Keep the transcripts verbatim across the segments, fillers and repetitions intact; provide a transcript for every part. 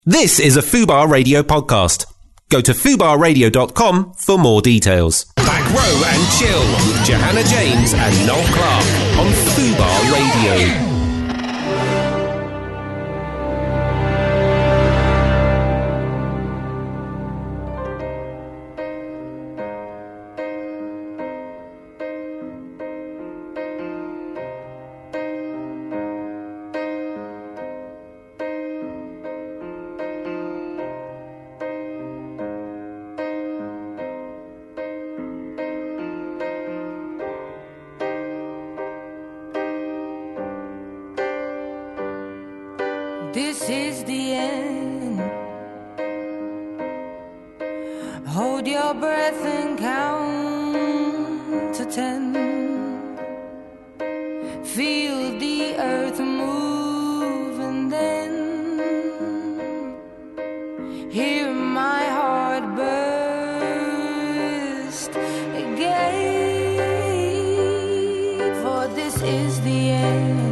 This is a Fubar Radio podcast. Go to fubar radio dot com for more details. Back Row and Chill with Johanna James and Noel Clark on Fubar Radio. This is the end. Hold your breath and count to ten. Feel the earth move and then hear my heart burst again. For this is the end.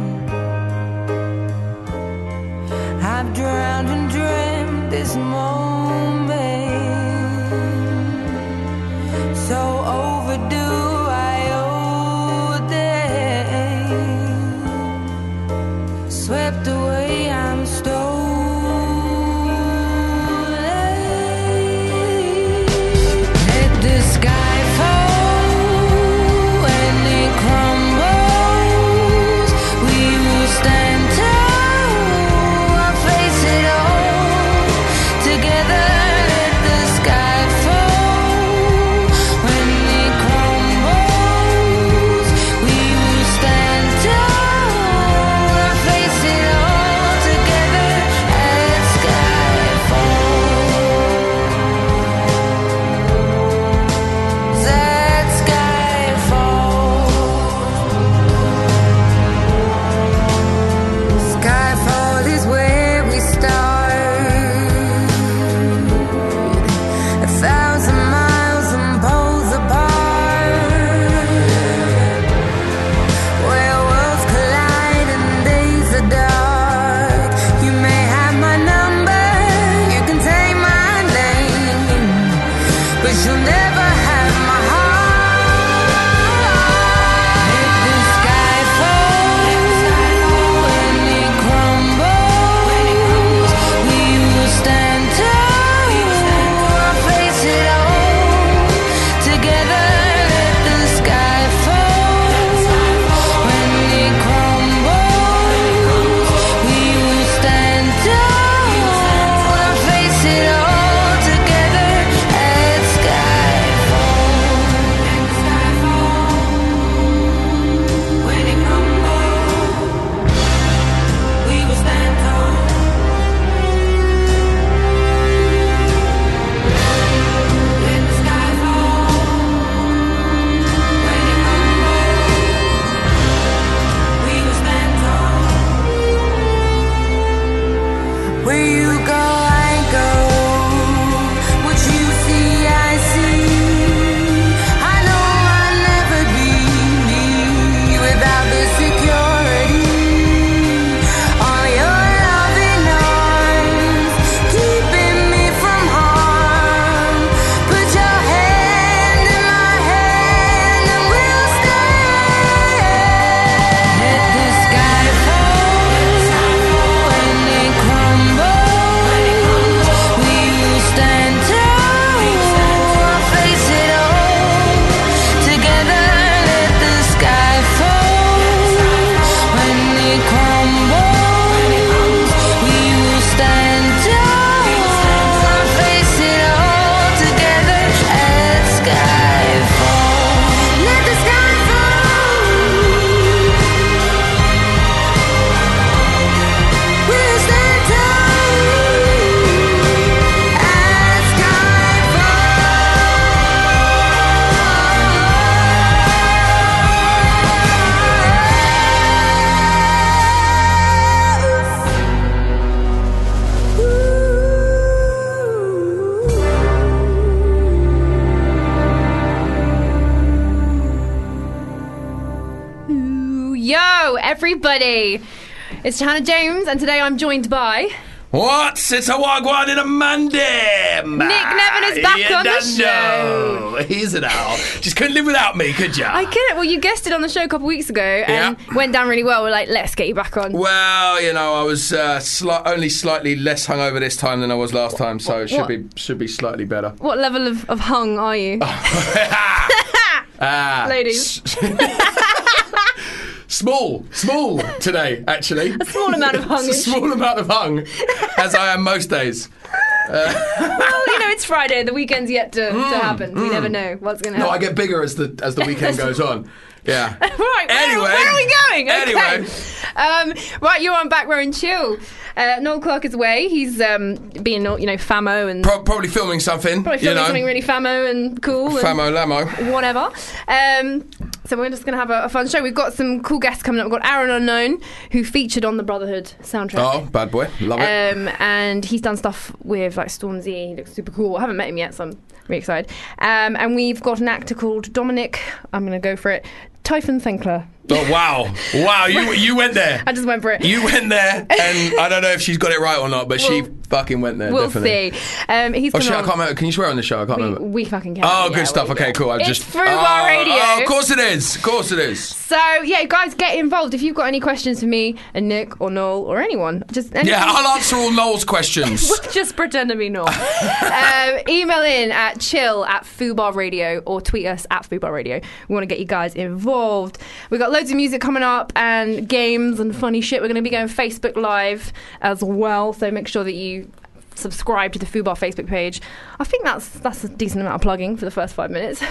I've drowned and dreamt this moment, so overdue I owe them. Swept away, I'm stolen. Let the sky fall and it crumbles. We will stand tall. Everybody, it's Johanna James, and today I'm joined by What? It's a wagwan in a Monday. Nick Nevin is back you on the don't show. know. He's an owl. Just couldn't live without me, could ya? I couldn't. Well, you guested on the show a couple of weeks ago and Yeah. went down really well. We're like, let's get you back on. Well, you know, I was uh, sli- only slightly less hungover this time than I was last time, so it should What? be should be slightly better. What level of, of hung are you? Ah, Ladies. Small, small today, actually. A small amount of It's a hungage. small amount of hung, as I am most days. Well, you know, it's Friday. The weekend's yet to, to happen. We never know what's going to Mm, No, I happen. get bigger as the as the weekend goes on. Yeah. Right, where, Anyway. where are we going? Okay. Anyway. Um, right, you're on Back Row and Chill. Uh, Noel Clark is away. He's um, being, you know, famo and Pro- probably filming something. probably you filming know. something really famo and cool. And Famo Lamo. whatever. Um, so we're just going to have a, a fun show. We've got some cool guests coming up. We've got Aaron Unknown, who featured on the Brotherhood soundtrack. Oh, bad boy. Love it. Um, and he's done stuff with like Stormzy. He looks super cool. I haven't met him yet, so I'm really excited. Um, and we've got an actor called Dominic. I'm going to go for it. Typhon Thenkler. Oh, wow. Wow, you you went there. I just went for it. You went there, and I don't know if she's got it right or not, but she We'll- fucking went there, We'll definitely. see. Um, he's Oh, coming shit, I on- can't remember. Can you swear on the show? I can't we, remember. we fucking can. Oh, yeah, good stuff. we Okay, do. cool. I've It's just. Through oh, Bar Radio. Oh, of course it is. Of course it is. So, yeah, guys, get involved. If you've got any questions for me and Nick or Noel or anyone, just anything. Yeah, I'll answer all Noel's questions. We'll just pretend to be Noel. um, email in at chill at Fubar Radio or tweet us at Fubar Radio. We want to get you guys involved. We've got loads of music coming up and games and funny shit. We're going to be going Facebook Live as well, so make sure that you subscribe to the Fubar Facebook page. I think that's that's a decent amount of plugging for the first five minutes.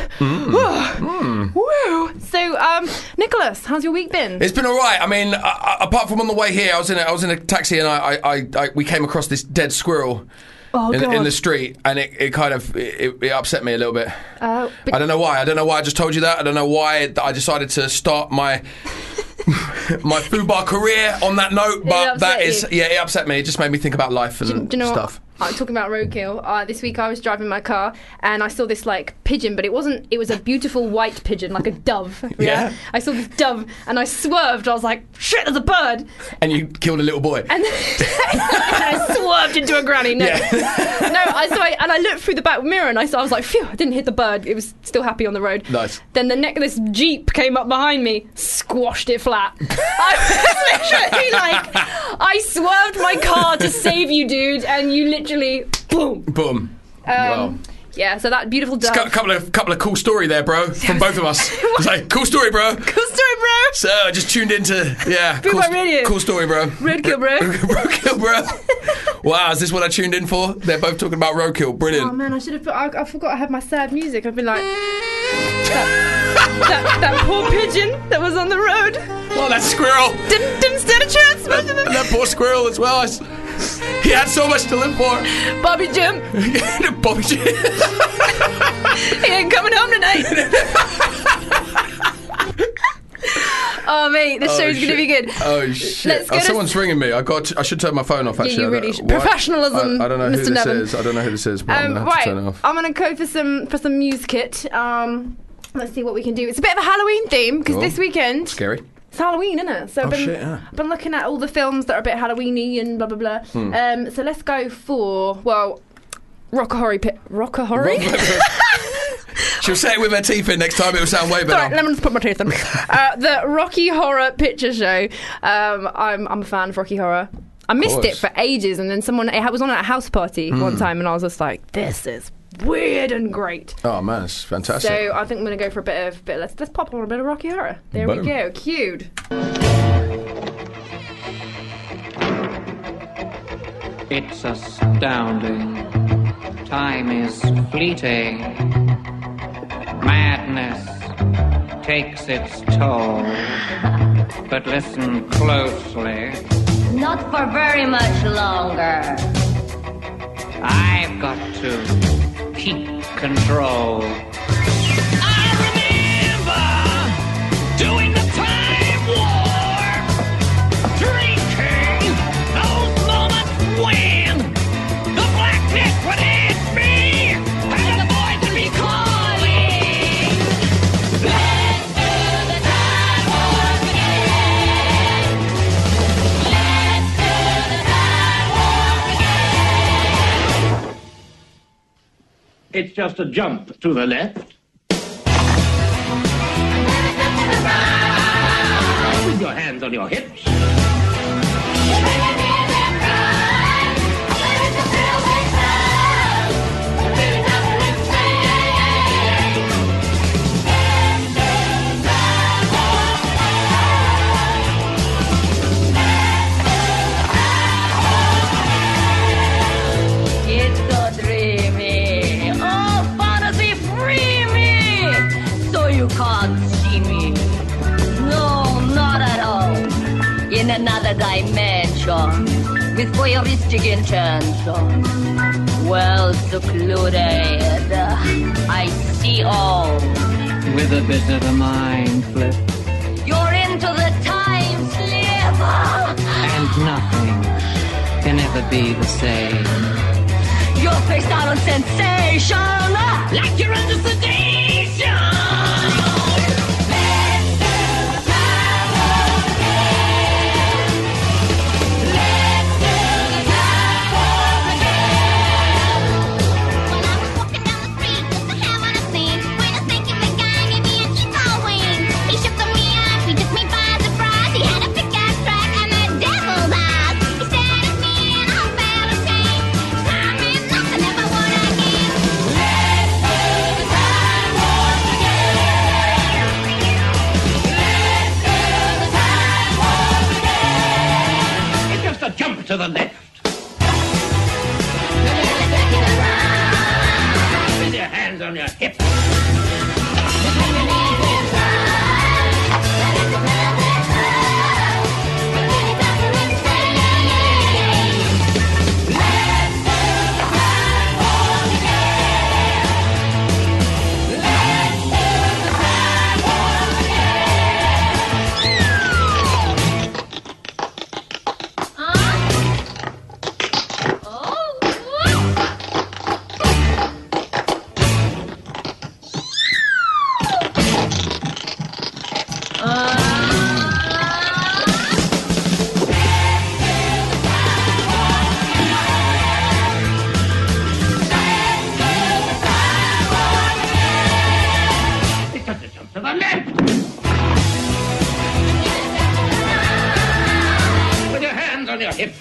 Mm. Woo! So, um, Nicholas, how's your week been? It's been all right. I mean, uh, apart from on the way here, I was in a, I was in a taxi and I, I, I, I we came across this dead squirrel oh, in, God. in the street, and it, it kind of it, it upset me a little bit. Uh, but- I don't know why. I don't know why I just told you that. I don't know why I decided to start my my Fubar career on that note, but upset that is you. yeah, it upset me. It just made me think about life and Do, do you know stuff. what? I'm talking about roadkill. Uh, this week I was driving my car and I saw this like pigeon, but it wasn't. It was a beautiful white pigeon, like a dove. Yeah. I saw this dove and I swerved. I was like, "Shit, there's a bird!" And you killed a little boy. And, then, and I swerved into a granny. No, Yeah. no. I saw it, and I looked through the back mirror and I saw. I was like, "Phew!" I didn't hit the bird. It was still happy on the road. Nice. Then the neck, this Jeep came up behind me, squashed it flat. I was literally like, I swerved my car to save you, dude, and you literally, boom. Boom. Um, Wow. Yeah, so that beautiful dove. A couple of couple of cool story there, bro, from both of us. It's like cool story, bro. Cool story, bro. So I just tuned into yeah, cool, Fubar Radio. cool story, bro. Roadkill, bro. Roadkill, bro. Wow, is this what I tuned in for? They're both talking about roadkill. Oh Brilliant. man, I should have put. I, I forgot I had my sad music. I've been like that, that, that poor pigeon that was on the road Oh, that squirrel. didn't didn't stand a chance. And that poor squirrel as well. I s- He had so much to live for. Bobby Jim, Bobby J. he ain't coming home tonight. Oh mate, this Oh, show's gonna shit. be good. Oh shit! Let's go Oh, to- someone's ringing me. I got. I should turn my phone off. Actually, you I don't- really should. why- Professionalism, I, I don't know who Mister this Nevin. is. I don't know who this is, but I'm Um, gonna have right, to turn it off. I'm gonna go for some for some music kit. Um, let's see what we can do. It's a bit of a Halloween theme because Cool. this weekend Scary. it's Halloween, isn't it? So I've Oh, been, shit, yeah. I've been looking at all the films that are a bit Halloweeny and blah blah blah. Hmm. Um, so let's go for well, Rockahorry Pit, Rockahorry. She'll say it with her teeth in next time. It will sound way Sorry, better. let me just put my teeth in. uh, the Rocky Horror Picture Show. Um, I'm I'm a fan of Rocky Horror. I missed it course. for ages, and then someone it was on at a house party one time, and I was just like, "This is weird and great." Oh man, it's fantastic. So I think I'm gonna go for a bit of bit. Let's let's pop on a bit of Rocky Horror. There Boom. we go. Cued. It's astounding. Time is fleeting. Madness takes its toll. But listen closely. Not for very much longer. I've got to keep control. I remember doing the time war, drinking those moments when the blackness would hit me and the voice would be calling. Let's do the time war again. Let's do the time war again. It's just a jump to the left. With your hands on your hips. It's so dreamy. Oh, fantasy free me. So you can't see me. No, not at all. In another dimension, with voyeuristic intention. Well secluded, I see all. With a bit of a mind flip. You're into the time slip. And nothing can ever be the same. You're faced out on sensation, like you're under sedation. It's just a jump to the left. With your hands on your hips. It's just a jump to the left. With your hands on your hips.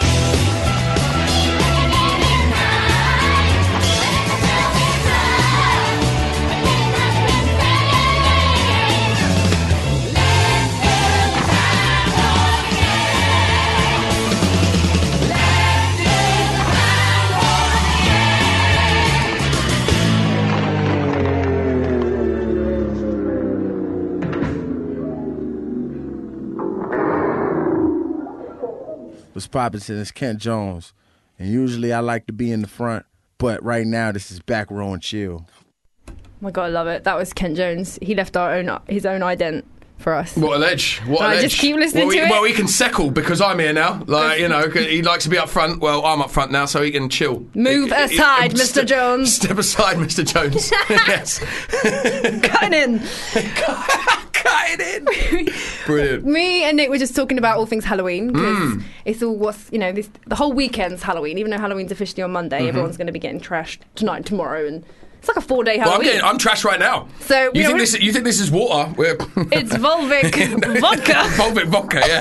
What's poppin'? It's Kent Jones, and usually I like to be in the front, but right now this is back row and chill. Oh my god, I love it. That was Kent Jones. He left our own his own ident for us. What a ledge! What I a ledge! just keep listening well, we, to it. Well, he can seckle because I'm here now. Like you know, 'cause he likes to be up front. Well, I'm up front now, so he can chill. Move He- he- aside, he- Mister step- Jones. Step aside, Mister Jones. Yes. Cutting in. Cut it in. Brilliant. Me and Nick were just talking about all things Halloween because Mm. it's all what's you know this the whole weekend's Halloween. Even though Halloween's officially on Monday, Mhm. everyone's going to be getting trashed tonight, and tomorrow, and it's like a four day Well, I'm Halloween. getting, I'm trash right now. So we you think don't- this? You think this is water? We're It's Volvic vodka. Volvic vodka, yeah.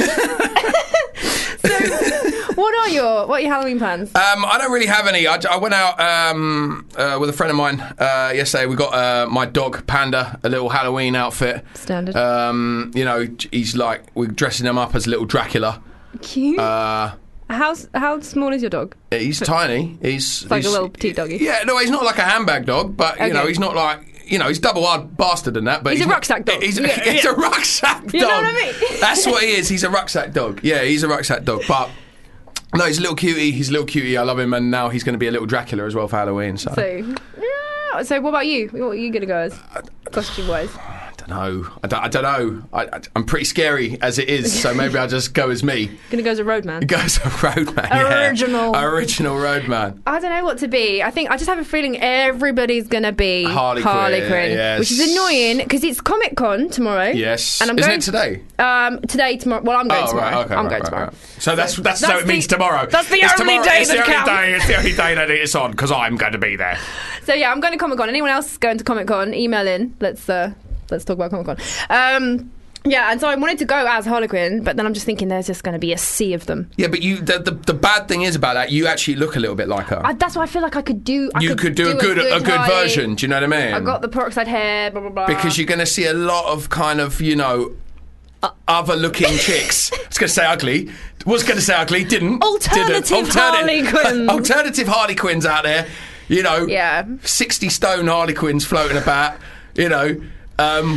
What are your what are your Halloween plans? Um, I don't really have any. I, I went out um, uh, with a friend of mine uh, yesterday. We got uh, my dog Panda a little Halloween outfit. Standard. Um, you know, he's like we're dressing him up as little Dracula. Cute. Uh, how how small is your dog? he's tiny. He's It's like he's, a little petite doggy. Yeah, no, he's not like a handbag dog, but you Okay. know, he's not like. You know, he's double hard bastard than that, but He's he's, a not- rucksack dog. He's, Yeah, he's yeah. a rucksack dog. You know what I mean? That's what he is. He's a rucksack dog. Yeah, he's a rucksack dog. But no, he's a little cutie. He's a little cutie. I love him, and now he's going to be a little Dracula as well for Halloween. So, So, yeah. So what about you? What are you gonna go as costume wise? don't know. I don't, I don't know. I, I, I'm pretty scary as it is, so maybe I'll just go as me. Gonna go as a roadman. Go as a roadman. Yeah. Original. Original roadman. I don't know what to be. I think I just have a feeling everybody's gonna be Harley Harley Quinn, Quinn, yes. which is annoying because it's Comic Con tomorrow. Yes. and I'm Isn't going it today? Um, today, tomorrow. Well, I'm going Oh, tomorrow. right, okay, I'm right, going right, tomorrow. right. So that's that's, That's so it the- means tomorrow. that's the It's only tomorrow- day it's that the only counts. day. It's the only day that it's on because I'm going to be there. So yeah, I'm going to Comic Con. Anyone else going to Comic Con? Email in. Let's uh, let's talk about Comic Con. Um, yeah, and so I wanted to go as Harley Quinn, but then I'm just thinking there's just going to be a sea of them. Yeah, but you. The, the the bad thing is about that, you actually look a little bit like her. I, that's why I feel like I could do. I you could do, a good a good Harley. version. Do you know what I mean? I got the peroxide hair. Blah blah blah. Because you're going to see a lot of kind of, you know, other looking chicks. I was going to say ugly. Was going to say ugly. Didn't. Alternative didn't. Harley Quinns. Alternative Harley Quinns out there. You know. Yeah. sixty stone Harley Quinns floating about. You know. Um,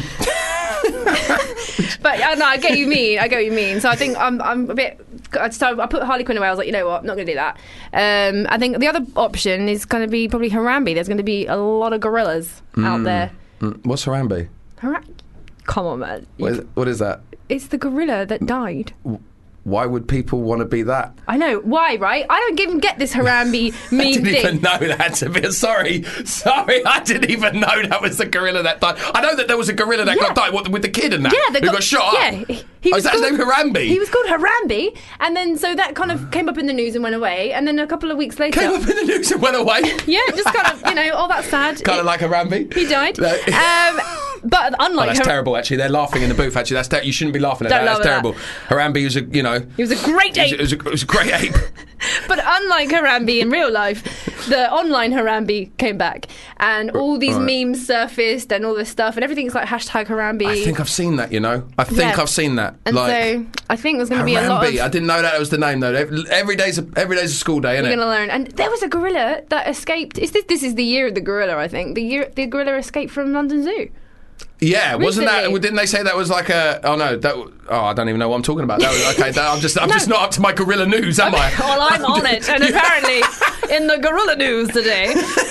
But uh, no, I get what you mean. I get what you mean. So I think I'm I'm a bit. So I put Harley Quinn away. I was like, you know what, I'm not going to do that. Um, I think the other option is going to be probably Harambe. There's going to be a lot of gorillas out there. mm, what's Harambe? Hara- Come on, man. What is, what is that? It's the gorilla that died. Why would people want to be that? I know. Why, right? I don't even get this Harambe I meme didn't thing. even know that to be. Sorry, sorry, I didn't even know that was the gorilla that died. I know that there was a gorilla that Yeah. got died what, with the kid and that. Yeah, they who got, shot Yeah, up. he- he oh, was is that his called- name Harambe? He was called Harambe, and then so that kind of came up in the news and went away. And then a couple of weeks later, Came up in the news and went away. yeah, just kind of you know, oh that's sad. Kind It- of like Harambe. he died. No. Um, but Oh, unlike that's Har- terrible. Actually, they're laughing in the booth. Actually, that's ter- you shouldn't be laughing at Don't that. That's laugh at terrible. Harambe was a, you know, he was a great it was, ape. it was a, it was a great ape. But unlike Harambe in real life, the online Harambe came back, and all these Right. memes surfaced, and all this stuff, and everything's like hashtag Harambe. I think I've seen that. You know, I think Yeah. I've seen that. and like, so I think there's going to be a lot of. Harambe. I didn't know that was the name though. Every, every day's a, every day's a school day, isn't You're it? going to learn. And there was a gorilla that escaped. Is this this is the year of the gorilla? I think the year the gorilla escaped from London Zoo. Yeah, wasn't that? Recently. Didn't they say that was like a? Oh no, that. Oh, I don't even know what I'm talking about. That was, okay, that, I'm just. I'm just not up to my gorilla news, am I? Well, I'm on it, and apparently in the gorilla news today,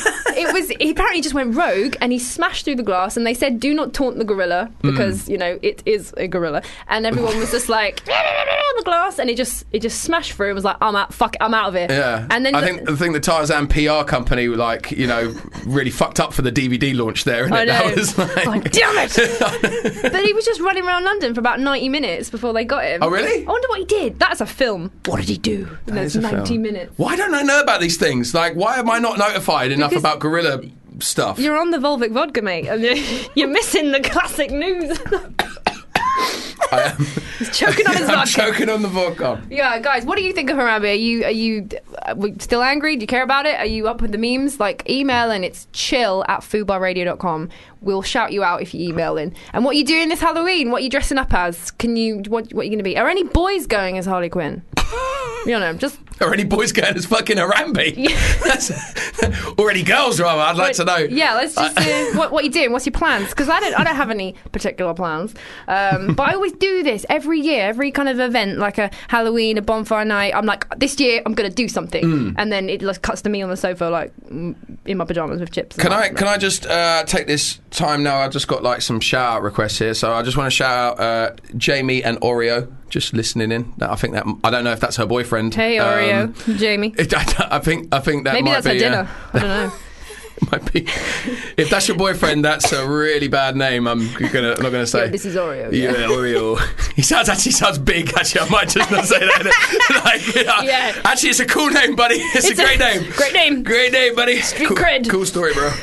it was he apparently just went rogue and he smashed through the glass, and they said, "Do not taunt the gorilla because you know it is a gorilla." And everyone was just like the glass, and it just it just smashed through. It was like, "I'm out, fuck, it, I'm out of here." Yeah, And then I think I think the Tarzan P R company, like you know, really fucked up for the D V D launch there. Innit? I know. That was like, Like, damn it! But he was just running around London for about ninety minutes before they got him. Oh, really? I wonder what he did. That's a film. What did he do in That those is a ninety film. minutes? Why don't I know about these things? Like, why am I not notified enough Because about gorilla stuff? You're on the Volvic vodka, mate. and You're missing the classic news. I am. He's choking on his I'm vodka. choking on the vodka. Yeah, guys, what do you think of Harambe? Are you are you uh, we- still angry? Do you care about it? Are you up with the memes? Like, email and it's chill at fubar radio dot com. We'll shout you out if you email in. And what are you doing this Halloween? What are you dressing up as? Can you what what are you going to be? Are any boys going as Harley Quinn? You don't know, just Are any boys going as fucking Harambe? That's, or any girls, rather? I'd like to know. Yeah, let's just uh, what what you doing? What's your plans? Because I don't I don't have any particular plans. Um, but I always do this every year, every kind of event, like a Halloween, a bonfire night. I'm like, this year I'm going to do something, Mm. and then it just cuts to me on the sofa, like mm, in my pajamas with chips. and Can I that. can I just uh, take this time now? I've just got like some shout out requests here, so I just want to shout out uh, Jamie and Oreo just listening in. I think that I don't know if that's her boyfriend. Hey Oreo, Um, Jamie. it, I, I think I think that Maybe might that's her be, dinner. Uh, I don't know. might be. If that's your boyfriend, that's a really bad name. I'm gonna I'm not gonna say. Yo, this is Oreo. Yeah, Yeah. Oreo. He sounds actually sounds big. Actually, I might just not say that. like, yeah. Yeah. Actually, it's a cool name, buddy. It's, It's a a great name. great name. Great name, buddy. Street cool, cred. Cool story, bro.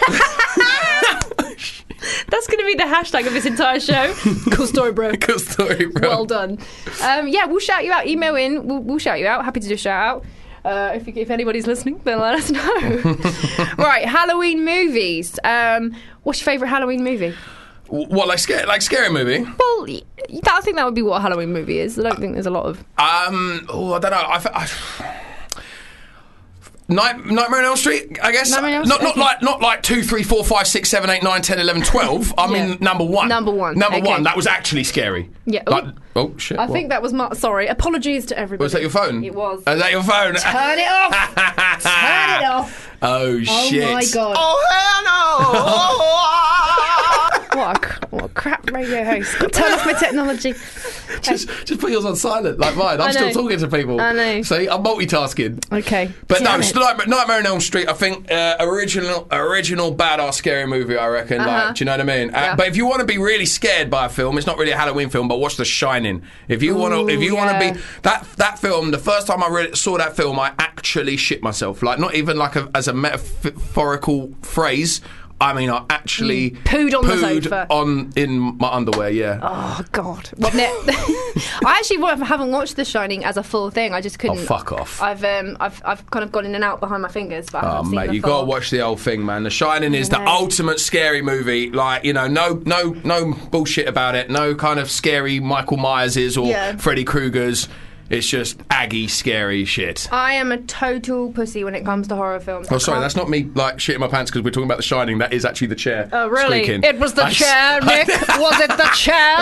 That's going to be the hashtag of this entire show. Cool story, bro. Cool story, bro. Well done. Um, yeah, we'll shout you out. Email in. We'll, we'll shout you out. Happy to do a shout out. Uh, if, if anybody's listening, then let us know. Right, Halloween movies. Um, what's your favourite Halloween movie? What, like scary, like scary movie? Well, y- that, I think that would be what a Halloween movie is. I don't think there's a lot of. Um, oh, I don't know. I, I, Night, Nightmare on Elm Street, I guess. Nightmare on Elm not Street, not okay. like not like two, three, four, five, six, seven, eight, nine, ten, eleven, twelve. I mean Yeah. number one. Number one, Number okay. one. That was actually scary. Yeah. Like, Ooh. oh shit. I what? think that was my. Sorry, apologies to everybody. Was that your phone? It was. Oh, is that your phone? Turn it off. Turn it off. Oh Oh shit. my god. Oh hell no. What a, cr- what a crap radio host. Got to turn off my technology. just, just put yours on silent, like mine. I'm I still know. talking to people. I know. See, I'm multitasking. Okay. But no, Damn it's it. Nightmare, Nightmare on Elm Street, I think, uh, original, original badass scary movie, I reckon. Uh-huh. Like, do you know what I mean? Uh, Yeah. but if you want to be really scared by a film, it's not really a Halloween film, but watch The Shining. If you want to, if you want to yeah. be that that film, the first time I really saw that film, I actually shit myself. Like, not even like a, as a metaphorical phrase. I mean, I actually pooed on the sofa. on in my underwear. Yeah. Oh God! Well, ne- I actually wa- haven't watched The Shining as a full thing. I just couldn't. Oh, fuck off. I've um, I've I've kind of gone in and out behind my fingers, but I Oh haven't seen mate, the you full. gotta watch the whole thing, man. The Shining is the know. ultimate scary movie. Like, you know, no, no, no bullshit about it. No kind of scary Michael Myerses or Yeah. Freddy Kruegers. It's just aggy, scary shit. I am a total pussy when it comes to horror films. Oh, I sorry, can't- that's not me like shitting my pants because we're talking about The Shining. That is actually the chair. Oh really? squeaking. It was the I- chair, Nick. Was it the chair?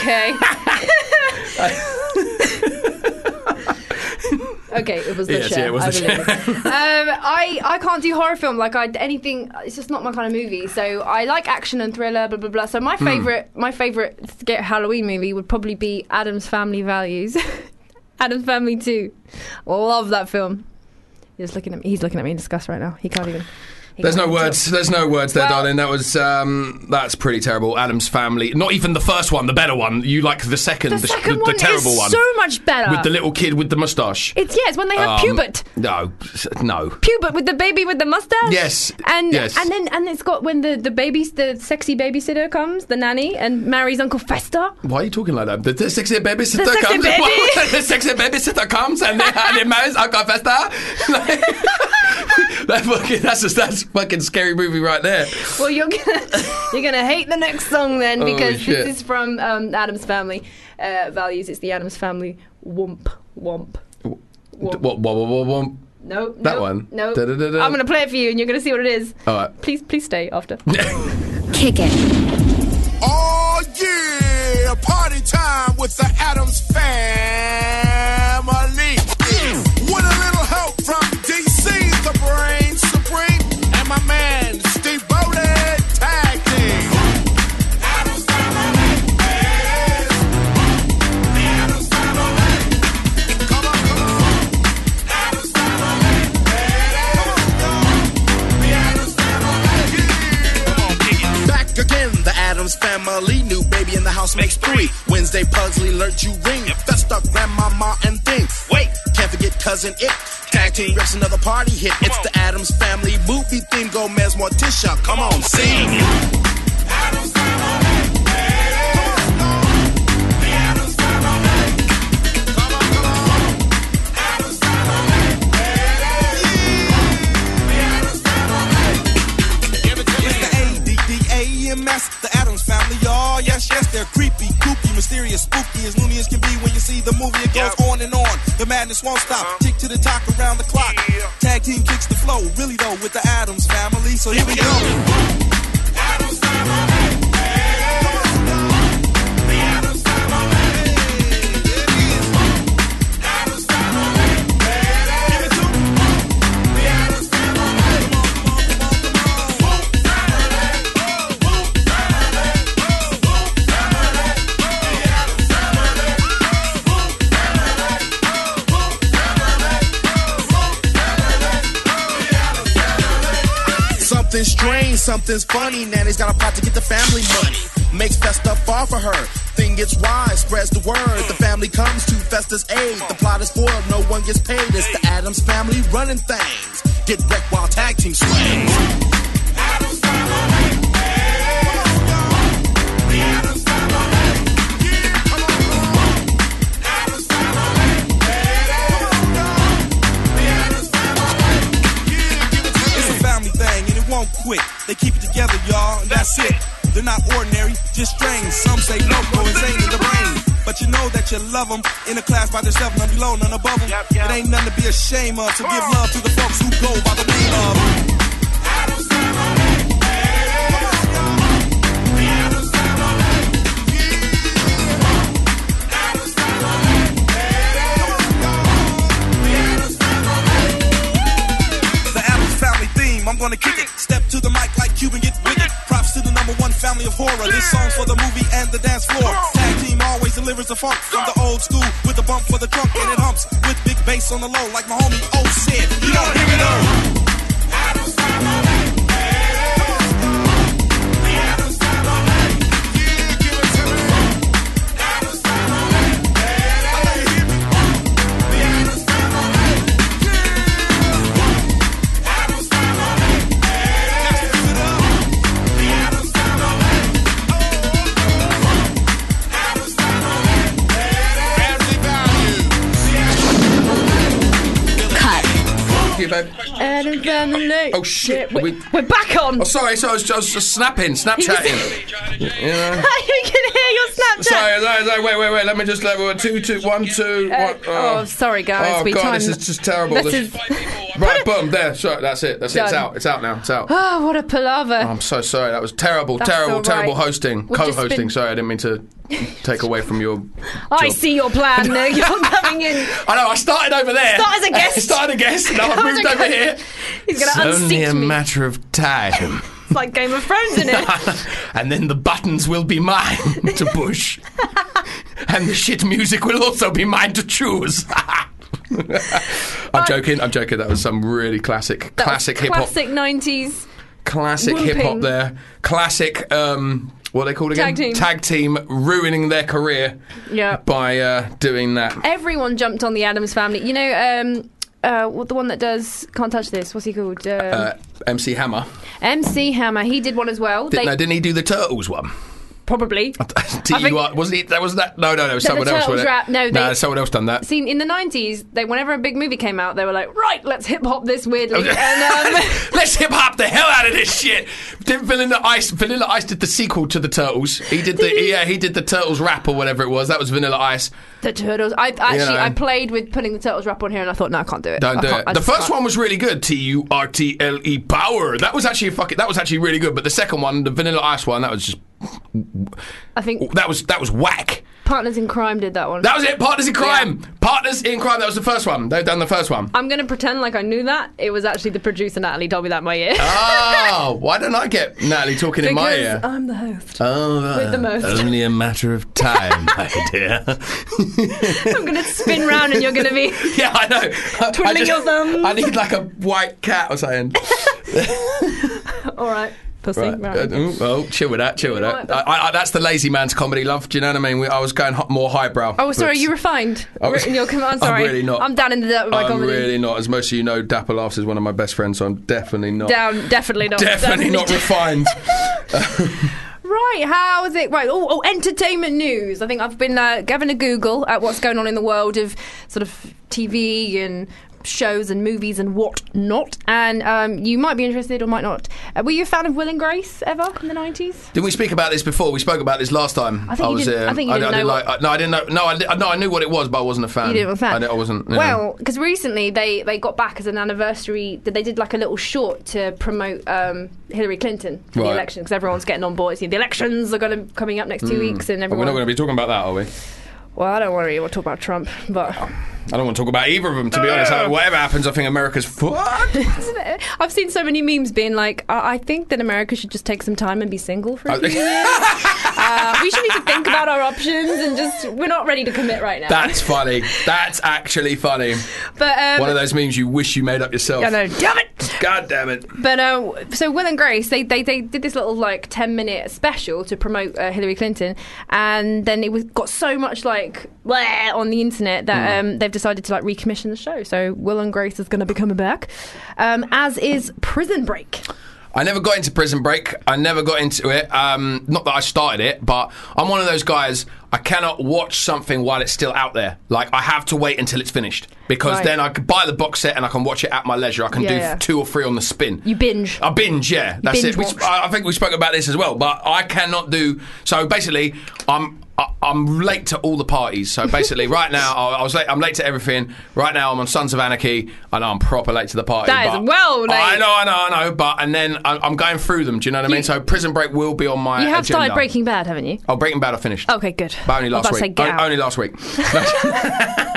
Okay. Okay, it was the Yes, chair. yeah, it was I the believe chair. it. um, I I can't do horror film like I anything. It's just not my kind of movie. So I like action and thriller, blah blah blah. So my favorite my favorite scare- Halloween movie would probably be Addams Family Values. Addams Family two. Love that film. He's looking at me. He's looking at me in disgust right now. He can't even. he There's can't no even words. talk. There's no words there, Well- darling. That was um, that's pretty terrible. Addams Family. Not even the first one, the better one. You like the second, The the, second the, one the terrible is one so much better. with the little kid with the moustache. It's yeah. It's when they have Um, pubert. No, no. Pubert with the baby with the mustache. Yes, And yes. and then and it's got when the the baby the sexy babysitter comes, the nanny, and marries Uncle Fester. Why are you talking like that? The, the sexy babysitter The sexy comes. baby. the sexy babysitter comes and then and it marries Uncle Fester. that fucking, that's just, that's fucking scary movie right there. Well, you're gonna you're gonna hate the next song then Oh, because shit. this is from um, Addams Family uh, Values. It's the Addams Family Womp Womp. What? What? What? What? what? Nope. That nope, one? Nope. Da-da-da-da. I'm gonna play it for you, and you're gonna see what it is. All right. Please, please stay after. Kick it. Oh yeah, party time with the Addams family. With a little help from D C, the brain supreme, and my man Steve Bowden, tag team. Addams family, yes. The Addams family. Come on, come on. Addams family, yes. Come on, y'all. The Addams family, yeah. Come on, kick it. Back again, the Addams family. New baby in the house makes three. Wednesday puzzle alert you ring. Festa, grandmama, and thing. Wait, can't forget cousin it. Tag team reps another party hit. It's the Addams family movie theme. Gomez Morticia, come on, sing. Addams family. Come on, the Addams family. Come on, come on. Addams family. The Addams family. Give it to me. It's the A D D A M S, the Addams family, y'all. Yes, yes, they're creepy, kooky, mysterious, spooky, as loony as can be when you see the movie. It goes on and on. The madness won't stop. Tick to the talk around the clock. Tag team kicks the flow, really though, with the Addams family. So here we go. Addams family. Come on, y'all. The Addams family. There it is. Addams family. Give it to me. The Addams family. Come on, come on, come on, come on. Boom, family. Boom, family. Boom, family. The Addams family. Boom, family. Boom, family. Something strange, something's funny. Nanny's got a pot to get the family money. Makes Festa fall for her. Thing gets wide, spreads the word. The family comes to Festa's aid. The plot is foiled, no one gets paid. It's the Addams family running things. Get wrecked while tag team swings. Addams family. Come on, y'all. The Addams family. Yeah, come on, come on. Addams family. Come on, y'all. The Addams family. Yeah, give it to me. It's a family thing and it won't quit. They keep it together, y'all, and that's it. They're not ordinary, just strange. Some say loco, insane in the brain. But you know that you love them. In a class by themselves, none below, none above them. Yep, yep. It ain't nothing to be ashamed of. So give love to the folks who go by the name of Addams family. Come on, y'all. The Addams family. Yeah. Addams family. Come on, y'all. The Addams family. The Addams family theme. My I'm gonna kick it. Step to the mic like Cuban, get wicked. Props to the number one family of horror. This song's for the movie and the dance floor. Tag team always delivers the funk from the old school with the bump for the trunk, and it humps with big bass on the low, like my homie O said. You know, here we go. You, babe. Adam Family. Oh shit! We're, we, we're back on. Oh, sorry. So I was, I was just snapping, Snapchatting. You know? You can hear your Snapchat. Sorry, sorry, sorry, wait, wait, wait. Let me just let me two, two, one, two. Uh, one, oh. oh, sorry, guys. Oh we god, timed- this is just terrible. This This- is right, boom, there. Sorry, that's it. That's it. It's Done. out. It's out now. It's out. Oh, what a palaver. I'm so sorry. That was terrible, That's terrible, all right. terrible hosting, We've just co-hosting. been- Sorry, I didn't mean to take away from your. I job. see your plan. Now you're coming in. I know. I started over there. Start as a guest. started a guest. Now I've Come as moved a over guest. here. He's going to It's only a unseat me. matter of time. It's like Game of Thrones, isn't it? And then the buttons will be mine to push. And the shit music will also be mine to choose. I'm joking, I'm joking. That was some really classic, That was classic hip hop. Classic nineties. Classic whooping. hip hop there. Classic, um, what are they called again? Tag team. Tag team ruining their career Yeah. by uh, doing that. Everyone jumped on the Addams Family. You know, um, uh, what the one that does Can't Touch This? What's he called? Um, Uh, M C Hammer. M C Hammer. He did one as well. Didn't, They- no, didn't he do the Turtles one? Probably. T I think- U R wasn't he? That was that. No, no, no. the Someone else. Turtles wasn't it? rap, no, they- no, someone else done that. See, in the nineties, they whenever a big movie came out, they were like, right, let's hip hop this weirdly. and, um, Let's hip hop the hell out of this shit. Did Vanilla Ice? Vanilla Ice did the sequel to the Turtles. He did the yeah. He did the Turtles rap or whatever it was. That was Vanilla Ice. the Turtles. I actually know. I played with putting the Turtles rap on here, and I thought, no, I can't do it. Don't I do can't- it. I The just first can't. one was really good. T U R T L E power. That was actually fucking. That was actually really good. But the second one, the Vanilla Ice one, that was just. I think That was that was whack. Partners in Crime did that one. That was it. Partners in Crime. Partners in Crime. That was the first one. They've done the first one. I'm going to pretend like I knew that. It was actually the producer, Natalie, told me that in my ear. Oh, why don't I get Natalie talking in my Because ear? I'm the host. Oh, With the most. Only a matter of time, my dear. I'm going to spin round and you're going to be... Yeah, I know. Twiddling I your thumbs. I need like a white cat or something. All right. Pussy. Right. Right. Uh, ooh, oh, chill with that, chill with Right, that. I, I, that's the lazy man's comedy, love. Do you know what I mean? We, I was going ho- more highbrow. Oh, sorry, but you refined. I was- in your command. I'm Sorry, really not. I'm down in the dirt with my I'm comedy. really not. As most of you know, Dapper Laughs is one of my best friends, so I'm definitely not. Down, definitely not. Definitely not refined. Right, how is it? Right, oh, oh entertainment news. I think I've been uh, having a Google at what's going on in the world of sort of T V and shows and movies and what not. And um, you might be interested or might not. Uh, were you a fan of Will and Grace ever in the nineties? Didn't we speak about this before? We spoke about this last time. I think you was, didn't- I think you didn't know like. what- No, I didn't know. No, I, di- no, I knew what it was, but I wasn't a fan. You didn't want a fan? I, di- I wasn't. you know. Well, because recently they, they got back as an anniversary. They did like a little short to promote um, Hillary Clinton for Right. the election because everyone's getting on board. See, the elections are going to coming up next two weeks, and But everyone. we're not going to be talking about that, are we? Well, I don't really want to talk about Trump, but I don't want to talk about either of them, to be honest. I- Whatever happens, I think America's fucked. I've seen so many memes being like, I I think that America should just take some time and be single for a few years. uh, we should need to think about our options and just, we're not ready to commit right now. That's funny. That's actually funny. but um, One of those memes you wish you made up yourself. I know, damn it! God damn it. But uh, so Will and Grace, they, they, they did this little like ten minute special to promote uh, Hillary Clinton, and then it was got so much like bleh on the internet that um, they've decided to like recommission the show. So Will and Grace is going to be coming back, um, as is Prison Break. I never got into Prison Break. I never got into it. Um, not that I started it, but I'm one of those guys. I cannot watch something while it's still out there. Like, I have to wait until it's finished. Because Right. then I can buy the box set and I can watch it at my leisure. I can Yeah, do yeah. two or three on the spin. You binge. I binge, yeah. That's binge it. We, watch. I I think we spoke about this as well, but I cannot do... So basically, I'm... I- I'm late to all the parties. So basically, right now I I was late. I'm late to everything. Right now I'm on Sons of Anarchy. I know I'm proper late to the party. That is but- well late. I know, I know, I know. But and then I- I'm going through them. Do you know what I mean? You- So Prison Break will be on my. You have agenda. started Breaking Bad, haven't you? Oh, Breaking Bad I finished. Okay, good. But only I was last about to week. say, get O- out. only last week.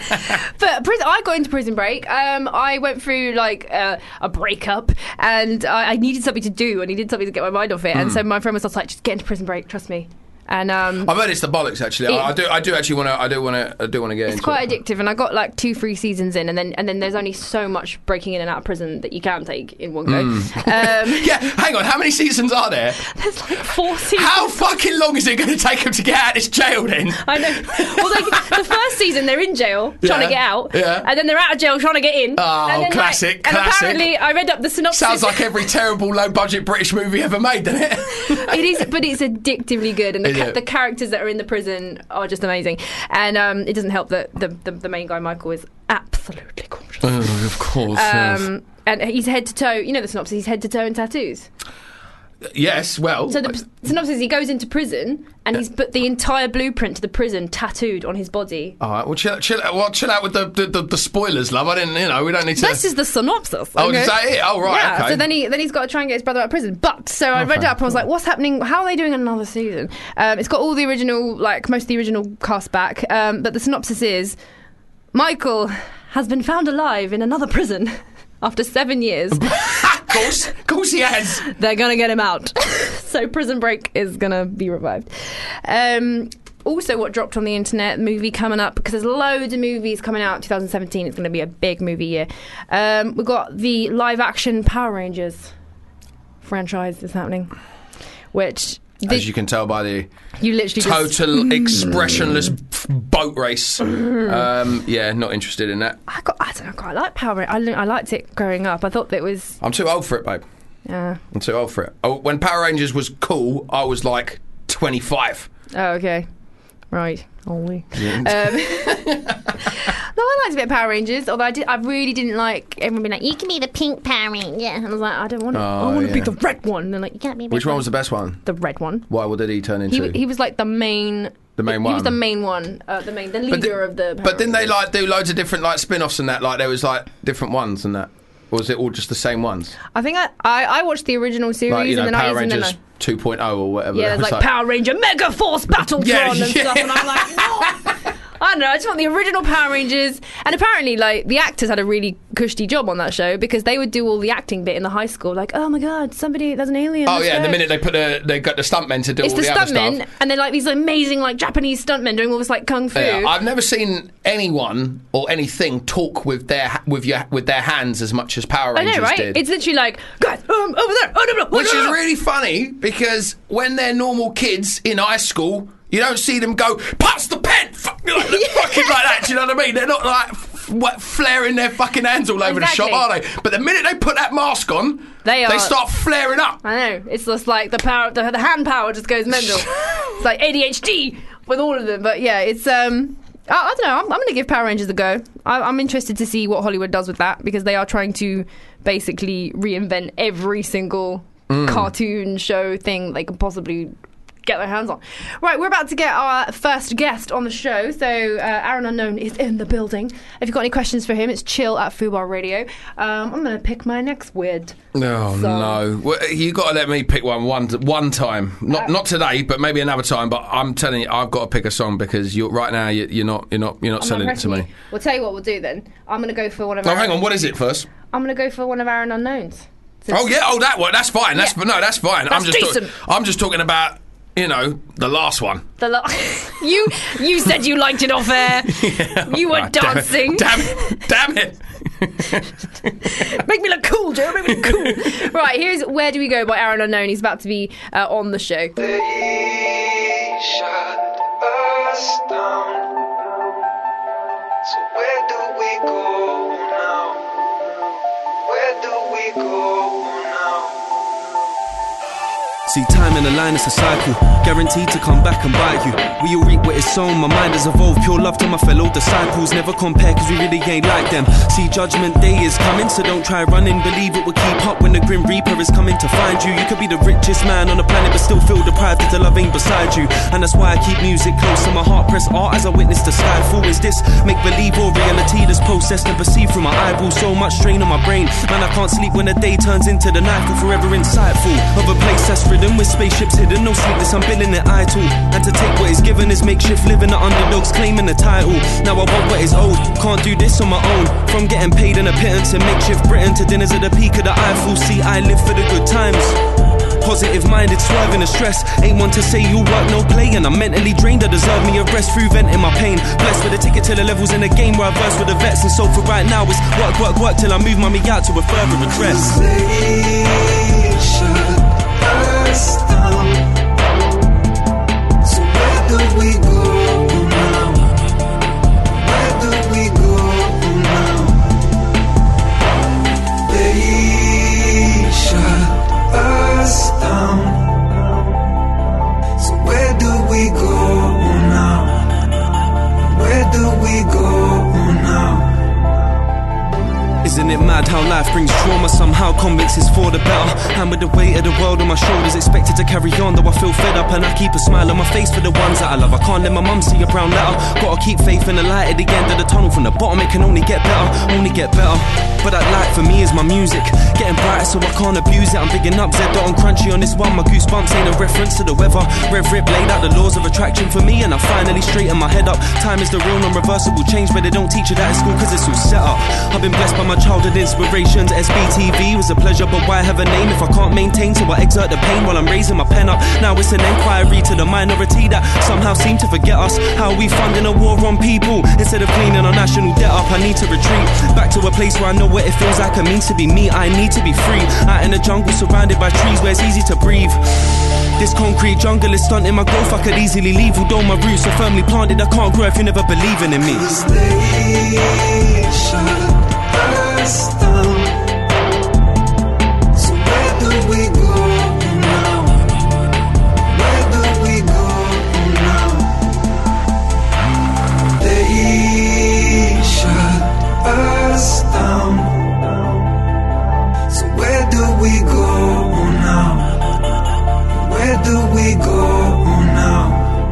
But prison, I got into Prison Break. Um, I went through like uh, a breakup, and I, I needed something to do. I needed something to get my mind off it. And Mm. so my friend was just like, "Just get into Prison Break, trust me." And um, I've heard it's the bollocks. Actually, It- I, I do. I do actually want to. I do want to. I do want to get it's into quite it. addictive. And I got like two, three seasons in, and then and then there's only so much breaking in and out of prison that you can take in one go. Mm. Um, Yeah, hang on. How many seasons are there? There's like four seasons. How fucking long is it going to take him to get out of this jail then? I know. Well, like the first season, they're in jail trying Yeah, to get out, yeah. and then they're out of jail trying to get in. Oh, and then, classic, like, classic. And apparently, I read up the synopsis. Sounds like every terrible low-budget British movie ever made, doesn't it? It is, but it's addictively good, and the, Is ca- it? the characters that are in the prison are just amazing. And um, it doesn't help that the, the the main guy Michael is absolutely gorgeous. Oh, of course. Um, and he's head to toe. You know the synopsis. He's head to toe in tattoos. yes. Well. So the p- synopsis: he goes into prison, and he's put the entire blueprint to the prison tattooed on his body. all right. Well, chill, chill, well, chill out with the, the, the, the spoilers, love. I didn't. You know, we don't need to. That's just the synopsis. Oh, okay? is that it? Oh, right. Yeah. Okay. So then he then he's got to try and get his brother out of prison. But so I read Okay, it up and I was like, what's happening? How are they doing another season? Um, it's got all the original, like most of the original cast back. Um, but the synopsis is Michael has been found alive in another prison after seven years. of course, of course he has. They're gonna get him out. So Prison Break is gonna be revived. Um, also, what dropped on the internet, movie coming up, because there's loads of movies coming out. twenty seventeen is going to be a big movie year. Um, we've got the live-action Power Rangers franchise is happening, which As you can tell by the you literally just- total expressionless f- boat race. Um, yeah, not interested in that. I got. I don't know. I quite like Power Rangers. I, li- I liked it growing up. I thought that it was. I'm too old for it, babe. Yeah. I'm too old for it. Oh, when Power Rangers was cool, I was like twenty-five. Oh, okay. Right. Only. Yeah. Um, no, I liked a bit of Power Rangers, although I, did, I really didn't like everyone being like, you can be the pink Power Ranger. And I was like, I don't want to. Oh, I want to be yeah. the red one. And they're like, you can't be the Which red one was the best one? The red one. Why? What did he turn He, into? he was like the main. The main he one. was the main one. Uh, the main, the But leader di- of the. Power But didn't they Rangers. like do loads of different like spin-offs and that? Like there was like different ones and that. Or was it all just the same ones? I think I, I, I watched the original series Like you know, in the Power nineties, and then Rangers I, two point oh or whatever. yeah, It there's was like, Power Ranger Mega Force Battletron Yeah, and yeah. stuff, and I'm like, what? I don't know. I just want the original Power Rangers, and apparently, like the actors had a really cushy job on that show because they would do all the acting bit in the high school. Like, oh my god, somebody, there's an alien. Oh let's yeah, go. the minute they put a, they got the stuntmen to do It's all the the, other stuntmen, stuff. and they're like these amazing, like Japanese stuntmen doing all this like kung fu. Yeah, I've never seen anyone or anything talk with their with your with their hands as much as Power I Rangers know, right? did. It's literally like, guys, um, over there, oh, no, no, Which no, is no. really funny because when they're normal kids in high school, you don't see them go, pass the pen! Fuck, like, fucking like that, do you know what I mean? They're not like f- what, flaring their fucking hands all over Exactly. the shop, are they? But the minute they put that mask on, They are- start flaring up. I know. It's just like the power, the, the hand power just goes mental. It's like A D H D with all of them. But yeah, it's um, I, I don't know. I'm, I'm going to give Power Rangers a go. I, I'm interested to see what Hollywood does with that because they are trying to basically reinvent every single Mm. cartoon show thing they can possibly get their hands on. Right, we're about to get our first guest on the show. So uh, Aaron Unknown is in the building. If you've got any questions for him, it's chill at Fubar Radio. Um, I'm going to pick my next weird. Oh So- no! Well, you got to let me pick one one one time. Not not today, but maybe another time. But I'm telling you, I've got to pick a song because you're right now. You, you're not. You're not. You're not I'm selling not it to pressing me. you. We'll tell you what we'll do then. I'm going to go for one of No, our... hang on. What is it first? I'm going to go for one of Aaron Unknowns. So Oh yeah. Oh, that one. That's fine. That's Yeah. no. That's fine. That's I'm just. decent. I'm just talking about. You know, the last one. The lo- you you said you liked it off air. You were Ah, damn it. dancing. Damn it! Damn it! Make me look cool, Joe. Make me look cool. Right, here's Where Do We Go by Aaron Unknown. He's about to be uh, on the show. They shut us down. So where do we go now? Where do we go now? See, time in the line is a cycle, guaranteed to come back and bite you. We all reap what is sown, my mind has evolved. Pure love to my fellow disciples, never compare cause we really ain't like them. See, judgment day is coming, so don't try running. Believe it will keep up when the grim reaper is coming to find you. You could be the richest man on the planet but still feel deprived if the love ain't beside you. And that's why I keep music close to my heart, press art as I witness the sky fall. Is this make believe or reality that's processed and perceived through my eyeballs? So much strain on my brain, man, I can't sleep when the day turns into the night. For forever insightful of a place that's rid London with spaceships hidden, no sleepless, I'm billing it idle. And to take what is given is makeshift living, the underdogs claiming the title. Now I want what is owed, can't do this on my own. From getting paid in a pittance in makeshift Britain to dinners at the peak of the Eiffel. See, I live for the good times. Positive minded, swerving the stress. Ain't one to say you work, no play. And I'm mentally drained, I deserve me a rest through venting my pain. Blessed with a ticket to the levels in the game where I verse with the vets. And so for right now it's work, work, work till I move mommy out to a further address. Shut us down. So where do we go now? Where do we go now? They shut us down. So where do we go now? Where do we go now? Isn't it mad how life brings trauma, somehow convinced it's for the better? And with the weight of the world on my shoulders, expected to carry on, though I feel fed up. And I keep a smile on my face for the ones that I love. I can't let my mum see a brown letter. Gotta keep faith in the light at the end of the tunnel. From the bottom it can only get better, only get better. But that light for me is my music, getting brighter so I can't abuse it. I'm bigging up Z dot and Crunchy on this one. My goosebumps ain't a reference to the weather. Rev Rip laid out the laws of attraction for me, and I finally straighten my head up. Time is the real non-reversible change, but they don't teach you that at school cause it's all set up. I've been blessed by my childhood inspirations. S B T V was a pleasure, but why have a name if I can't maintain? So I exert the pain while I'm raising my pen up. Now it's an inquiry to the minority that somehow seem to forget us. How are we funding a war on people instead of cleaning our national debt up? I need to retreat back to a place where I know what it feels like it means to be me. I need to be free, out in the jungle surrounded by trees where it's easy to breathe. This concrete jungle is stunting my growth, I could easily leave. Although my roots are firmly planted, I can't grow if you never believing in me. They shut us down. So where do we go now? Where do we go now? They shut us down. So where do we go now? Where do we go now?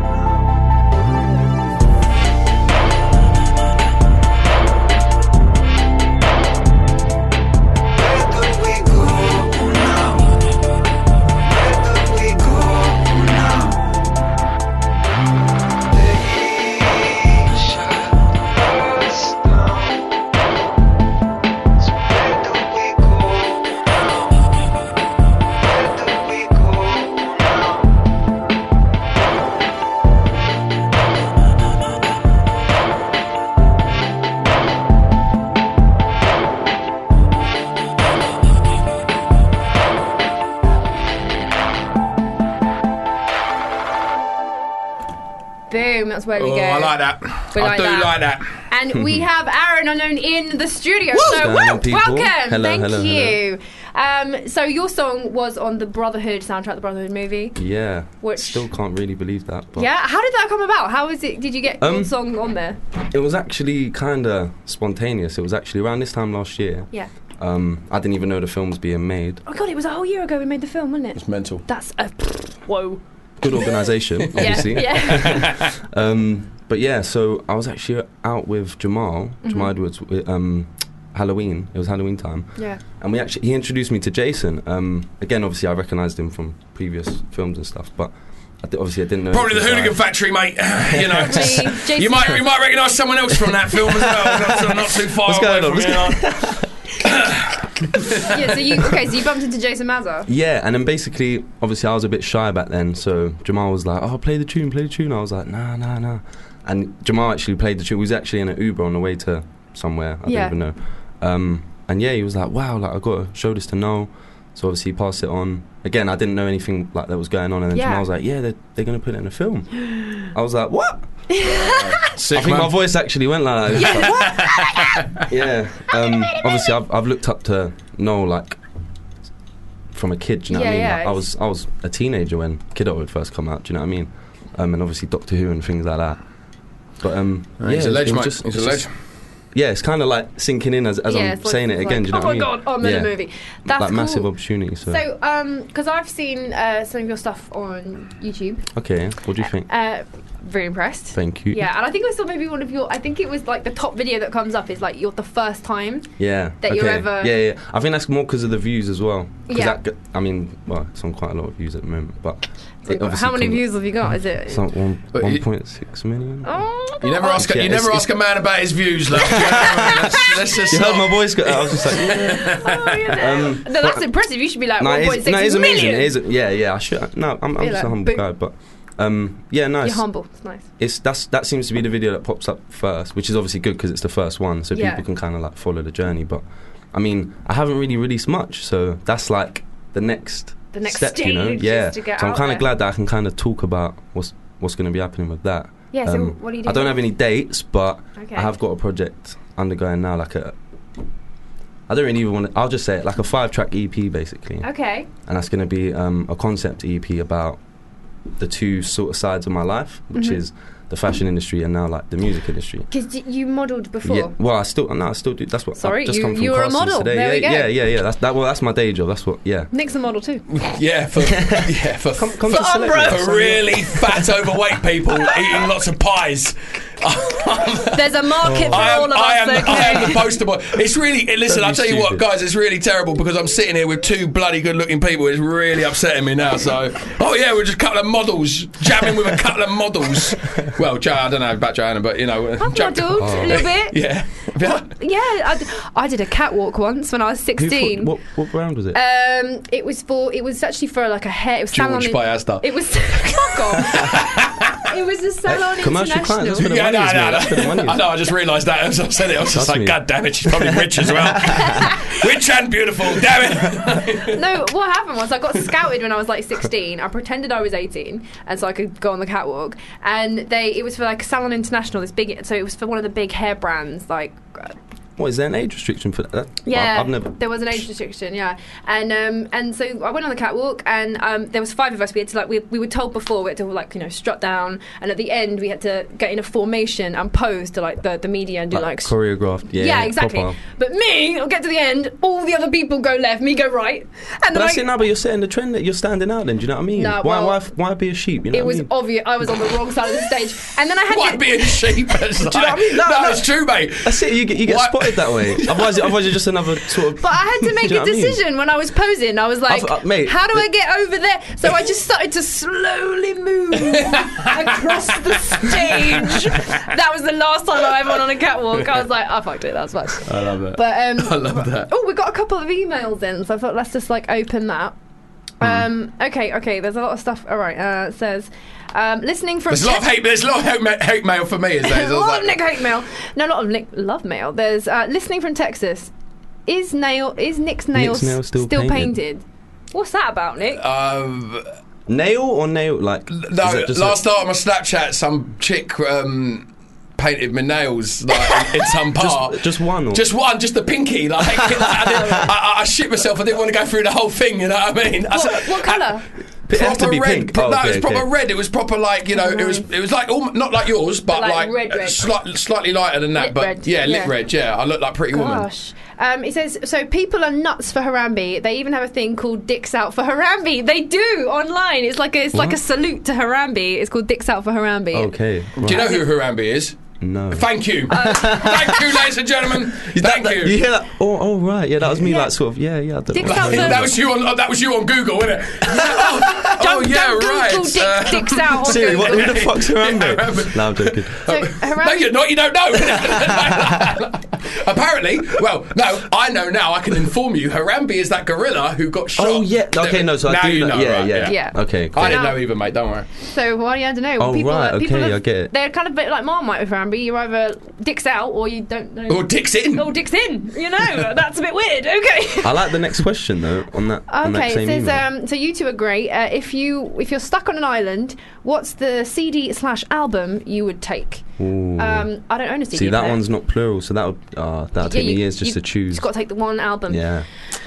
That's where we oh, go. I like that. We I like do that. like that. And we have Aaron Unknown in the studio. Woo! So, Hello, woo, people. welcome. Hello, Thank hello, you. Um, so, your song was on the Brotherhood soundtrack, the Brotherhood movie. Yeah. Which still can't really believe that. But yeah. How did that come about? How was it? Did you get Um, your song on there? it was actually kind of spontaneous. It was actually around this time last year. Yeah. Um, I didn't even know the film was being made. Oh God, it was a whole year ago we made the film, wasn't it? It's mental. That's a whoa. Good organisation, obviously. Yeah. yeah. um, but yeah, so I was actually out with Jamal, Mm-hmm. Jamal Edwards, with, um, Halloween. It was Halloween time. Yeah. And we actually he introduced me to Jason. Um, again, obviously, I recognised him from previous films and stuff, but I d- obviously I didn't know. Probably the anything Hooligan about- Factory, mate. you know, Hey, Jason- you might you might recognise someone else from that film as well. Not, too- not too far What's away going on? from What's you. Yeah. So you okay? So you bumped into Jason Mazza. Yeah, and then basically, obviously, I was a bit shy back then, so Jamal was like, "Oh, play the tune, play the tune." I was like, "Nah, nah, nah." And Jamal actually played the tune. We was actually in an Uber on the way to somewhere. I Yeah. don't even know. Um, and yeah, he was like, "Wow, like I got to show this to Noel." So obviously, he passed it on. Again, I didn't know anything like that was going on, and then Yeah. Jamal was like, "Yeah, they're they're gonna put it in a film." I was like, "What?" Sick, I think man. my voice actually went like that. Yeah. Um, obviously, I've I've looked up to Noel like from a kid. Do you know Yeah, what I mean? yeah, Like, I was I was a teenager when Kiddo would first come out. Do you know what I mean? Um, and obviously Doctor Who and things like that. But um, yeah, He's a it was- ledge, it was mate. just- He's it a was ledge. just- Yeah, it's kind of like sinking in as, as Yeah, I'm it's like- saying it it's again. like, do you know oh what I my mean? God, I'm in a Yeah. movie. That's like cool. massive opportunity. So, So, um, because I've seen uh, some of your stuff on YouTube. okay, what do you think? Uh, very impressed. Thank you. Yeah, and I think I saw maybe one of your. I think it was like the top video that comes up is like you're the first time. Yeah. That okay. you're ever. Yeah, yeah. I think that's more because of the views as well. 'Cause Yeah. That, I mean, well, it's on quite a lot of views at the moment, but. it obviously How many comes- views have you got? Is it? It's like one But you- one point six million. Oh, You never ask. Yeah, you never it's- ask a man about his views, love. You know what I mean? Let's, let's just You heard not- my voice go. I was just like, yeah. oh, yeah. Um, no, that's but- impressive. You should be like no, one it point is, six no, it is amazing. million. It is, yeah, yeah. I should. No, I'm, I'm You're just a like, humble boom. guy, but um, yeah, nice. You're humble. It's nice. It's that's that seems to be the video that pops up first, which is obviously good because it's the first one, so Yeah. people can kind of like follow the journey. But I mean, I haven't really released much, so that's like the next The next step, you know? stage is Yeah. to get so I'm out kind there. of glad that I can kind of talk about what's what's going to be happening with that. Yeah, so what are you I doing don't next? have any dates, but Okay. I have got a project undergoing now, like a. I don't really even want to. I'll just say it, like a five-track E P, basically. Okay. And that's going to be um, a concept E P about the two sort of sides of my life, which Mhm. is the fashion industry and now like the music industry. Because you modelled before. Yeah, well, I still, no, I still do. That's what. Sorry, I've just you- come from you were a castings model. Today. There yeah, we go. yeah, yeah, yeah. That's that. Well, that's my day job. That's what. Yeah. Nick's a model too. Yeah, for yeah for come, come for, to celebrate. for really fat, overweight people eating lots of pies. There's a market for I am, all of I us. am, okay. I am the poster boy. It's really listen. Don't I'll be tell you what, stupid. guys. It's really terrible because I'm sitting here with two bloody good-looking people. It's really upsetting me now. So, oh yeah, we're just a couple of models jamming with a couple of models. Well, Jo, I don't know about Joanna, but you know, I've Jo- modelled a little bit. Yeah. Yeah, I, d- I did a catwalk once when I was Who sixteen. thought- what what brand was it? Um, it was for. It was actually for like a hair. It was George salon. by Asda. It was. Fuck off. It was a salon commercial international. client, that's what it Yeah, money no, is, no, mate. no. That's where the money is. I know. I just realised that as I said it. I was just Trust like, me. God damn it, she's probably rich as well. Rich and beautiful. Damn it. No, what happened was I got scouted when I was like sixteen. I pretended I was eighteen, and so I could go on the catwalk. And they, it was for like Salon International, this big. So it was for one of the big hair brands, like. What is there an age restriction for that? Yeah, I've, I've never. there was an age restriction. Yeah, and um, and so I went on the catwalk, and um, there was five of us. We had to like we, we were told before we had to like you know strut down, and at the end we had to get in a formation and pose to like the, the media and do Like, like, choreographed. Yeah, yeah, exactly. proper. But me, I'll get to the end. All the other people go left, me go right, and But then that's I, it now. But you're setting the trend that you're standing out. Then do you know what I mean? Nah, why, well, why, why be a sheep? You know it what was I mean? obvious. I was on the wrong side of the stage, and then I had Why to, be a sheep? It's Do you know what I like- mean? No, No, no. it's true, mate. That's it. You get you get Why- spotted that way. Otherwise, otherwise you're just another sort of. But I had to make Do you know a what I mean? decision when I was posing. I was like, I've- uh, mate, how do the- I get over there? So I just started to slowly move across the stage. That was the last time I ever went on a catwalk. I was like, I fucked it, that's fine. I love it. But um, I love that. oh, we got a couple of emails in, so I thought let's just like open that. Um, okay, okay. There's a lot of stuff. All right. Uh, it says um, listening from. There's a lot of hate. There's a lot of hate, ma- hate mail for me. Is there? a lot of Nick hate mail. No, a lot of Nick love mail. There's uh, listening from Texas. Is nail is Nick's nails nail still painted? painted? What's that about, Nick? Um, Nail or nail? Like no. is it just Last a- night on my Snapchat, some chick um, painted my nails like in, in some part. just, just one. Or? Just one, just the pinky. Like I, didn't- I, I, I shit myself. I didn't want to go through the whole thing. You know what I mean? I said- What, what colour? It has to proper be red. pink. Pro- Oh, no, okay, it was proper okay. red. It was proper like you know. It was it was like all, not like yours, but Like like, red, uh, red. slight- slightly lighter than that. Lit but red, yeah, lit yeah. red. Yeah, I look like Pretty Woman. Gosh. Um, it says, so people are nuts for Harambe. They even have a thing called Dicks Out for Harambe. They do online. It's like a, it's like a What? salute to Harambe. It's called Dicks Out for Harambe. Okay. Do you know who Harambe is? No. Thank you. Thank you, ladies and gentlemen. Thank That- you. You hear that? Oh, oh, right. Yeah, that was me. Yeah. Like sort of. Yeah, yeah. I don't Dicks know. out for- that was you on. Oh, that was you on Google, wasn't it? oh, Don't, oh, yeah, don't right. Google dick, Uh, Dicks Out on Siri, what, Google. who the fuck's Harambe? Harambe. No, I'm joking. So, no, Harambe, you're not. You don't know. Apparently, well, no, I know now. I can inform you. Harambe is that gorilla who got shot. Oh, yeah. Okay, no, so I now do you know. know. Yeah, right, yeah. Yeah. Okay, cool. I didn't Now- know either, mate. Don't worry. so well, yeah, I don't know. Oh, people right, are, people okay, are, I get it. They're kind of a bit like Marmite with Harambe. You're either Dicks Out or you don't know. Or Dick's in. Oh, Dick's in. You know, that's a bit weird. Okay. I like the next question though. On that. On that Okay, same it says email. um, so you two are great. Uh, if you if you're stuck on an island, what's the C D slash album you would take? Ooh. Um, I don't own a C D. See, that player. one's not plural, so that would uh, that'll Yeah, take me you- years just you- to choose. You've got to take the one album. Yeah,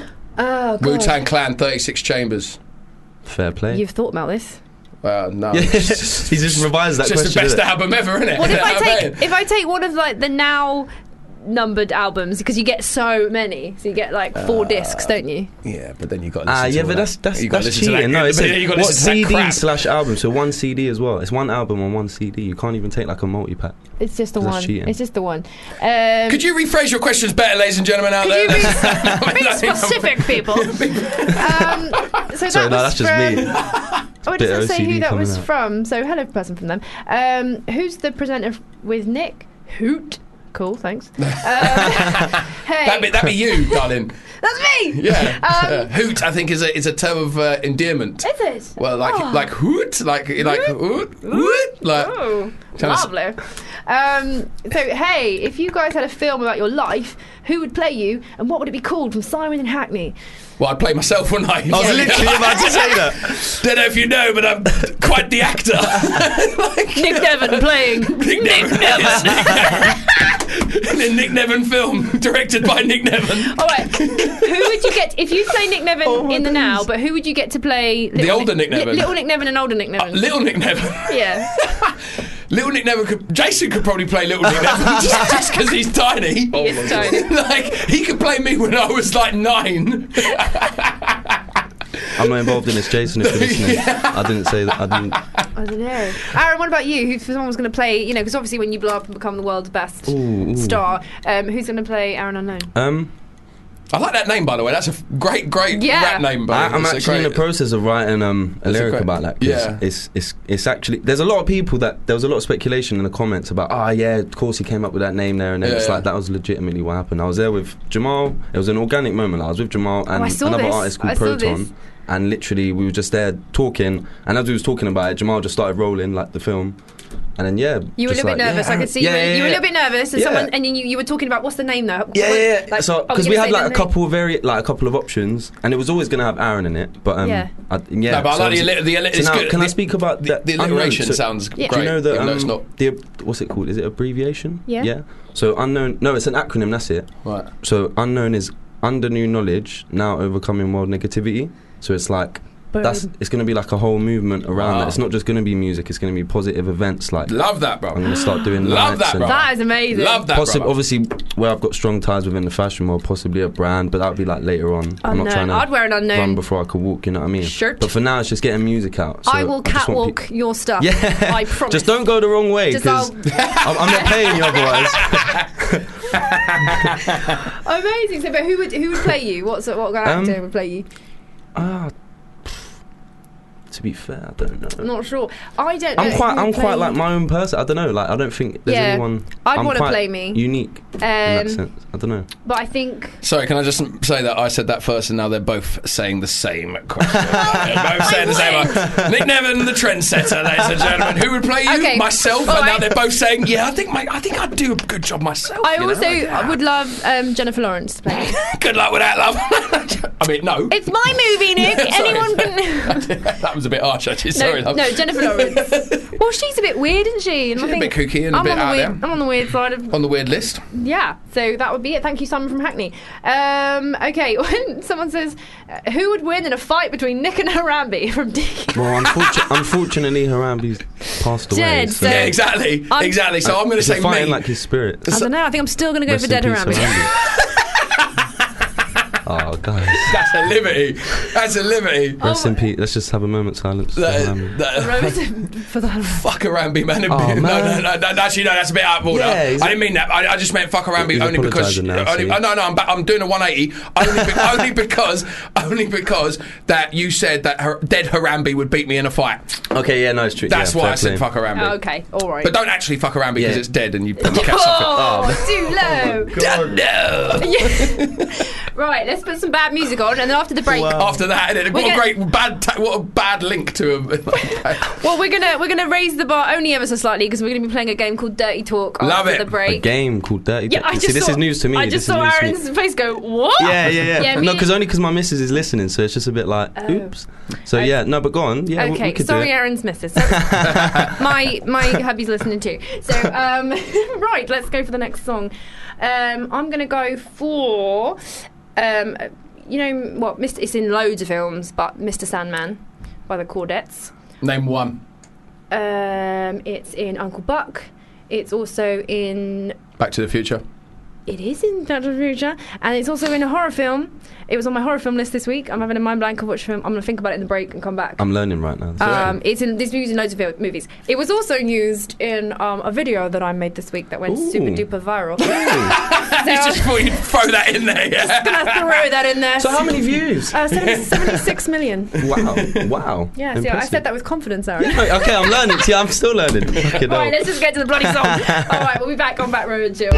Oh god. Wu Tang Clan, thirty-six Chambers. fair play. You've thought about this. Well, no. Yeah, It's he just revised that just question. the best isn't it? album ever, isn't it? What if I You know what take if I take one of like the now numbered albums because you get so many. So you get like four Uh, discs, don't you? Yeah, but then you got. Ah, yeah, but that's that's, you got that's cheating. No, it's a, got what C D slash album? So one C D as well. It's one album on one C D. You can't even take like a multi pack. It's just the That's one. cheating. It's just the one. Um, Could you rephrase your questions better, ladies and gentlemen out there? Could you be, be specific, people? um, so Sorry, that no, was that's just from, me. Oh, it Bit doesn't of say O C D who that coming was out. from. So hello, person from them. Um, who's the presenter with Nick? Hoot. Cool, thanks. Um, hey, That'd be, that'd be you, darling. that's me. Yeah. Um, Uh, hoot, I think, is a is a term of uh, endearment. Is it? Well, like Oh. like hoot, like like hoot, hoot, like. Oh, Trying to s- lovely. Um, so, hey, if you guys had a film about your life, who would play you, and what would it be called? From Simon and Hackney. Well, I'd play myself, wouldn't I? I was literally about to say that. Don't know if you know, but I'm quite the actor. Nick Nevin playing Nick Nevin. Yes, Nick Nevin. The Nick Nevin film, directed by Nick Nevin. All right, who would you get if you play Nick Nevin Oh in the now? But who would you get to play The little older Nick Li- Nevin. little Nick Nevin and older Nick Nevin? Little Nick Nevin. Yeah. Little Nick Nevin could. Jason could probably play Little Nick Nevin just because he's tiny. He is tiny. Like he could play me when I was like nine. I'm not involved in this, Jason. If you're listening, I didn't say that. I didn't. I don't know. Aaron, what about you? Who, if someone was going to play, you know, because obviously when you blow up and become the world's best Ooh, ooh. star, um, who's going to play Aaron Unknown? Um, I like that name, by the way. That's a f- great, great Yeah. rap name. By I, the way. I'm It's a actually in the great- process of writing um, a It's a lyric great- about that. 'cause yeah. it's it's it's actually there's a lot of people that there was a lot of speculation in the comments about ah yeah of course he came up with that name there and then Yeah, it's yeah. like that was legitimately what happened. I was there with Jamal. It was an organic moment. I was with Jamal and Oh, I saw another this. artist called I saw Proton. this. And literally, we were just there talking, and as we was talking about it, Jamal just started rolling like the film, and then yeah, You were a just little bit like, nervous. yeah, I could see yeah, you, were, yeah, you were a yeah. little bit nervous, and Yeah. someone, and you, you were talking about what's the name though? Yeah, What- yeah, yeah. like- so oh, because you we were had gonna like a say the name. couple of very like a couple of options, and it was always going to have Aaron in it, but um, Yeah. I, yeah. No, but I so like the, was- alli- the, alli- so it's now, good. can the, I speak about the, that? the unknown? alliteration? So- Sounds Yeah. great. Do you know the even though um, it's not. the what's it called? Is it abbreviation? Yeah. Yeah. So unknown. No, it's an acronym. That's it. Right. So unknown is under new knowledge, now overcoming world negativity. So it's like. That's it's going to be like a whole movement around Wow. that. It's not just going to be music. It's going to be positive events. Like Love that, bro. I'm going to start doing Love lights that, and bro. That is amazing. Love that, Possi- brother. obviously, where I've got strong ties within the fashion world, possibly a brand, but that would be like later on. I'm not Unknown. trying to I'd wear an unknown run before I could walk. You know what I mean? shirt. But for now, it's just getting music out. So I will just want catwalk pe- your stuff. Yeah, I promise. Just don't go the wrong way Just because I'm, I'm not paying you otherwise. Amazing. So, but who would who would play you? What's what kind of Um, actor would play you? Ah, to be fair, I don't know. I'm not sure. I don't. know I'm quite, who I'm would quite play like you. my own person. I don't know. Like I don't think there's Yeah. anyone. I'd I'm wanna quite play me. Unique in that Um, sense. I don't know. But I think Sorry, can I just say that I said that first, and now they're both saying the same question. They're both saying the same one. Nick Nevin, the trendsetter, ladies and gentlemen. Who would play you? Okay. Myself. All and now right. they're both saying, yeah, I think my, I think I'd do a good job myself. I you know? also would love um, Jennifer Lawrence to play me. Good luck with that, love. I mean, no. It's my movie, Nick. Sorry. Anyone can. That was a bit harsh, actually. No, Sorry, love. no, Jennifer Lawrence. Well, she's a bit weird, isn't she? And I She's a think bit kooky and a I'm bit on the out weird, there. I'm on the weird side of. On the weird list. Yeah, so that would be it. Thank you, Simon from Hackney. Um, okay, when someone says, uh, who would win in a fight between Nick and Harambe from D? Well, unfortunately, unfortunately, Harambe's passed away. Dead, so- so- Yeah, exactly. I'm- exactly. So I'm going to He's say fighting me. like his spirit. I don't know. I think I'm still going to go Rest for in Dead peace, Harambe. Harambe. Oh, guys. That's a liberty. That's a liberty. Rest in peace. Let's just have a moment silence. for That- Harambe. that- for that. Fuck Harambe, man. Oh, no, man. no, no, no, actually, no, that's a bit out of order. Yeah, he's- I didn't mean that. I, I just meant fuck Harambe He's only because. apologising now, only, see? oh, no, no, I'm, ba- I'm doing a one eighty. Only, be, only because, only because that you said that her, dead Harambe would beat me in a fight. Okay, yeah, no, it's true. That's yeah, why fair I said play. fuck Harambe. Oh, okay, all right. But don't actually fuck Harambe because Yeah. it's dead and you probably catch something. Oh, too low. Don't know. Yeah. Right, let's put some bad music on, and then after the break, After that, innit? what We're a gonna- great bad, ta- what a bad link to a. well, we're gonna we're gonna raise the bar only ever so slightly because we're gonna be playing a game called Dirty Talk Love after it. the A break. game called Dirty Yeah, Talk. I just See, this saw, is news to me. I This just is saw news to me. Aaron's face go, what? Yeah, yeah, yeah. Yeah, no, me- because only because my missus is listening, so it's just a bit like, Oh. oops. So yeah, no, but go on. Yeah, we, Okay, we could sorry, do it. Aaron's missus. So, my my hubby's listening too. So um, right, let's go for the next song. Um, I'm gonna go for um, you know what? Mister It's in loads of films, but Mister Sandman by the Chordettes. Name one. Um, it's in Uncle Buck. It's also in Back to the Future. It is in Back to the Future, and it's also in a horror film. It was on my horror film list this week. I'm having a mind blank of which film. I'm going to think about it in the break and come back. I'm learning right now. Um, it's in this used in loads of fil- movies. It was also used in um, a video that I made this week that went Ooh. super duper viral. So, You just thought you'd throw that in there, yeah? Just gonna throw that in there. So how many views? Uh, seventy-six million. Wow, wow. Yeah, see, I said that with confidence, Aaron. Yeah, okay, I'm learning. See, I'm still learning. Fucking All right, hell. let's just get to the bloody song. All right, we'll be back on Back Row and Chill.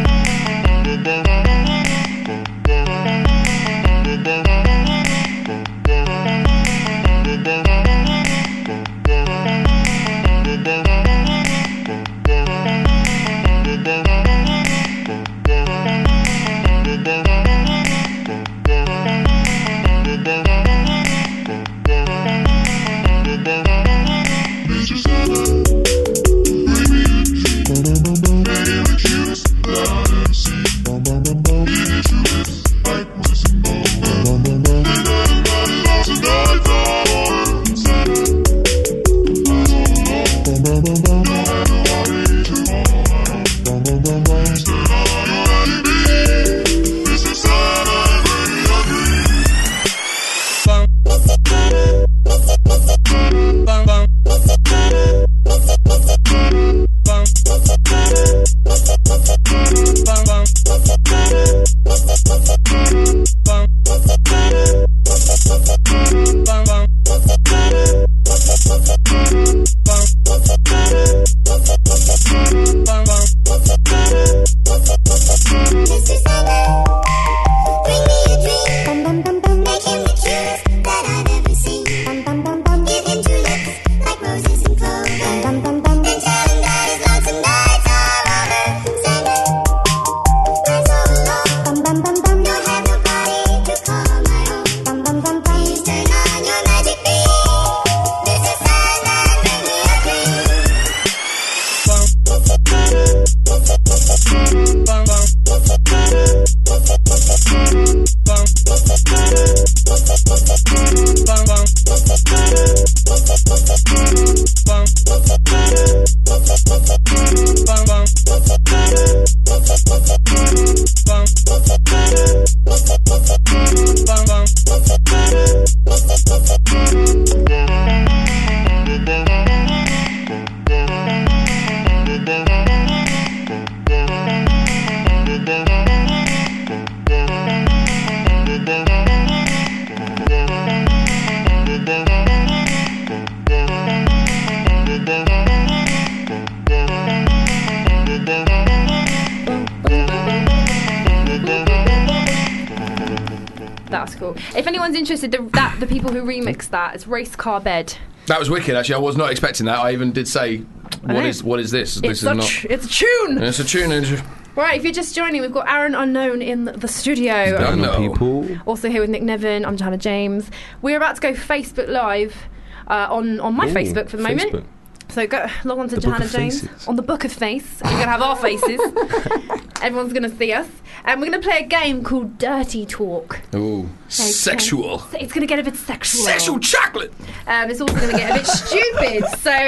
That's cool. If anyone's interested, the, that the people who remixed that, it's Race Car Bed. That was wicked, actually. I was not expecting that. I even did say, I what know. is what is this? It's this a is not. ch- it's a tune. It's a tune. It's Right, if you're just joining, we've got Aaron Unknown in the studio. Don't know. People. Also here with Nick Nevin. I'm Johanna James. We're about to go Facebook Live uh, on on my Ooh, Facebook for the moment. Facebook. So go log on to The Book Johanna of James Faces. on the Book of Face. We're gonna have our faces. Everyone's gonna see us, and we're gonna play a game called Dirty Talk. Ooh, Okay. sexual. So it's gonna get a bit sexual. Sexual chocolate. Um, it's also going to get a bit stupid.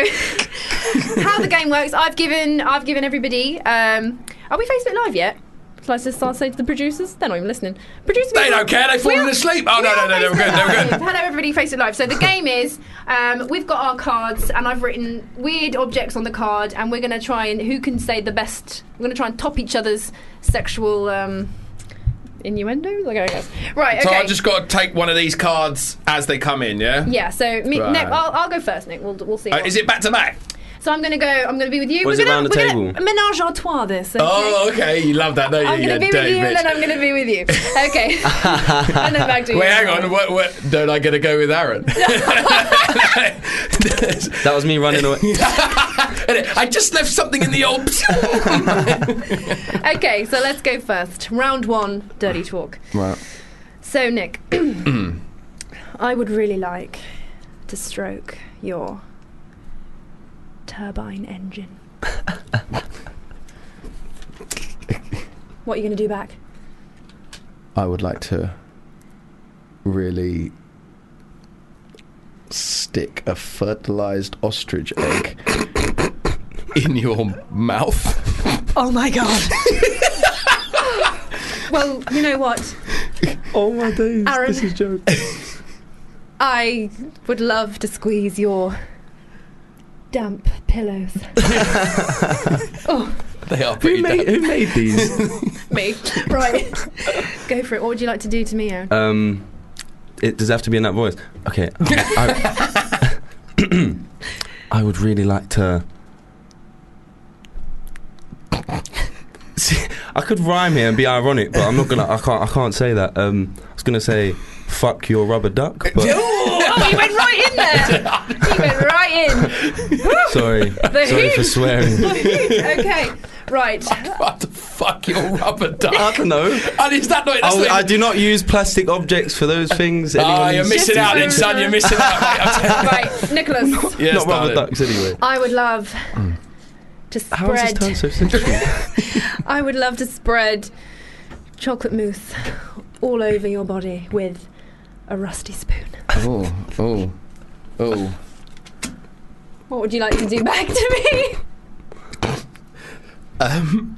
So, how the game works? I've given I've given everybody. Um, are we Facebook Live yet? Shall I just start saying to the producers? They're not even listening. Producers, They don't care. They've fallen asleep. Oh, no, no, no, they were good. They were good. Hello, everybody. Facebook Live. So the game is um, we've got our cards, and I've written weird objects on the card, and we're going to try and who can say the best. We're going to try and top each other's sexual. Um, innuendos? Okay, I guess. Right, okay. So I've just got to take one of these cards as they come in, yeah? Yeah, so me, Right. Nick, I'll, I'll go first, Nick. We'll, we'll see. Uh, what- is it back to back? So I'm going to go, I'm going to be with you. Or is we're it gonna, round the we're table? Gonna menage a trois this, okay? Oh, okay. You love that, don't you? I'm going to you be with dirty you, and bitch. then I'm going to be with you. Okay. And then back to you. Wait, hang on. What, what, don't I get to go with Aaron? That was me running away. I just left something in the old... Okay, so let's go first. Round one, dirty talk. Right. So, Nick, I would really like to stroke your turbine engine. What are you going to do back? I would like to really stick a fertilised ostrich egg in your mouth. Oh my god. Well, you know what? Oh my days, Aaron. this is joke. I would love to squeeze your damp pillows. Oh, They are Who pretty made, damn- who made these? me. Right. Go for it. What would you like to do to me, Aaron? um, it does it have to be in that voice. Okay. I, I, I would really like to. See, I could rhyme here and be ironic, but I'm not gonna. I can't. I can't say that. Um, I was gonna say, "Fuck your rubber duck," but Oh, you went right in there. You went right in. sorry, The sorry heat. for swearing. Okay. Right. What the fuck, your rubber duck? I don't know. And is that not? That's Oh, not I even- do not use plastic objects for those things. Ah, Anyone you're who's- missing out, then, son. You're missing out. Mate. I'm telling you. Right, Nicholas. Yes, not rubber darling. ducks anyway. I would love to How is this spread. tone so sensual? I would love to spread chocolate mousse all over your body with a rusty spoon. Oh, oh, oh. What would you like to do back to me? Um.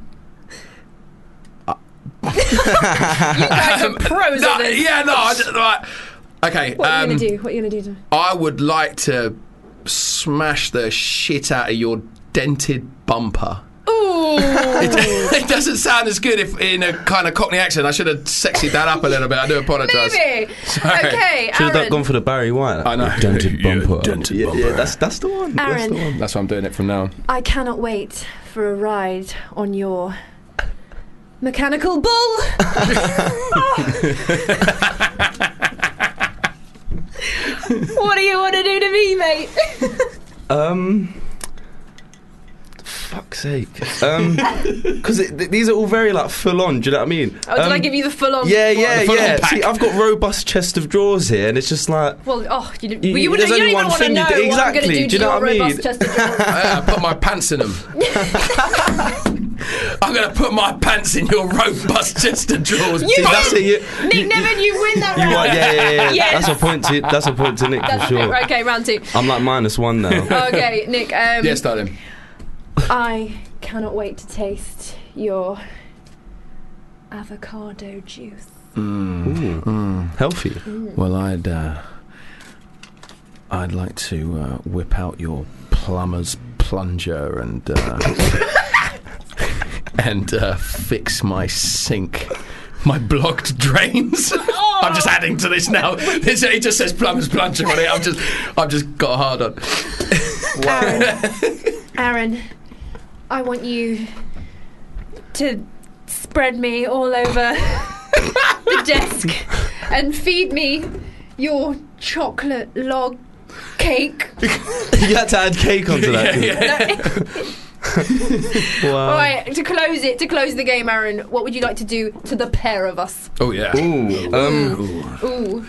You guys are pros no, at this. Yeah, no. I just, right. Okay. What are um, you gonna do? What are you gonna do to me? I would like to smash the shit out of your dented bumper. Ooh. It, it doesn't sound as good if in a kind of Cockney accent. I should have sexied that up a little bit. I do apologise. Maybe. Sorry. Okay, Should have Aaron. gone for the Barry White. I know. Dented Yeah, bumper. dented yeah, bumper. yeah, that's that's the one. That's Aaron. the one. That's why I'm doing it from now on. I cannot wait for a ride on your mechanical bull. What do you want to do to me, mate? Um. Fuck's sake. Um, because th- these are all very like full on. Do you know what I mean? Oh, did um, I give you the full on? Yeah, yeah, the full-on yeah. pack? See, I've got robust chest of drawers here, and it's just like. Well, oh, you, You- you, you, there's wouldn't- you only don't even one want to thing know you do- what I'm going to exactly, do do to you know your what I mean? robust chest of drawers. I, I put my pants in them. I'm going to put my pants in your robust chest of drawers. You See, win! that's it. You, Nick Nevin, you win that you round. are, yeah, yeah, yeah. Yes. That's a point to. That's a point to Nick That's for sure. right, okay, round two. I'm like minus one now. Okay, Nick. Um, Yes, darling. I cannot wait to taste your avocado juice. Ooh. Healthy. Well, I'd uh, I'd like to uh, whip out your plumber's plunger and uh, and uh, fix my sink, my blocked drains. I'm just adding to this now. This, it just says plumber's plunger on it. I'm just I've just got a hard on. Aaron, Aaron, I want you to spread me all over the desk and feed me your chocolate log cake. You had to add cake onto that. Yeah, yeah. Wow. All right, to close it, to close the game, Aaron, what would you like to do to the pair of us? Oh yeah. Ooh. Um. Ooh.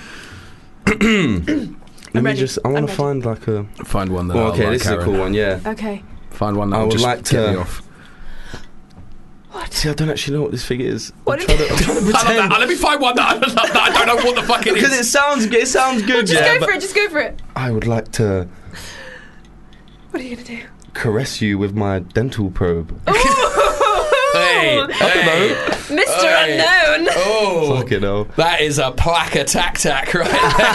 Let me ready. just. I want I'm to ready. find like a. Find one that. Oh, I okay, like, this is a Aaron. cool one. Yeah. Okay. Find one that I will would just like get to- me off. See, I don't actually know what this thing is. What I'm is- trying to, I'm trying to I love pretend. that. Let me find one that I, that I don't know what the fuck it Because is. it sounds good. It sounds good. Just yeah, go but for it, just go for it. I would like to What are you going to do? caress you with my dental probe. Hey, I don't know. Mister Hey. Unknown. Oh, Fucking hell. that is a plaque attack tack right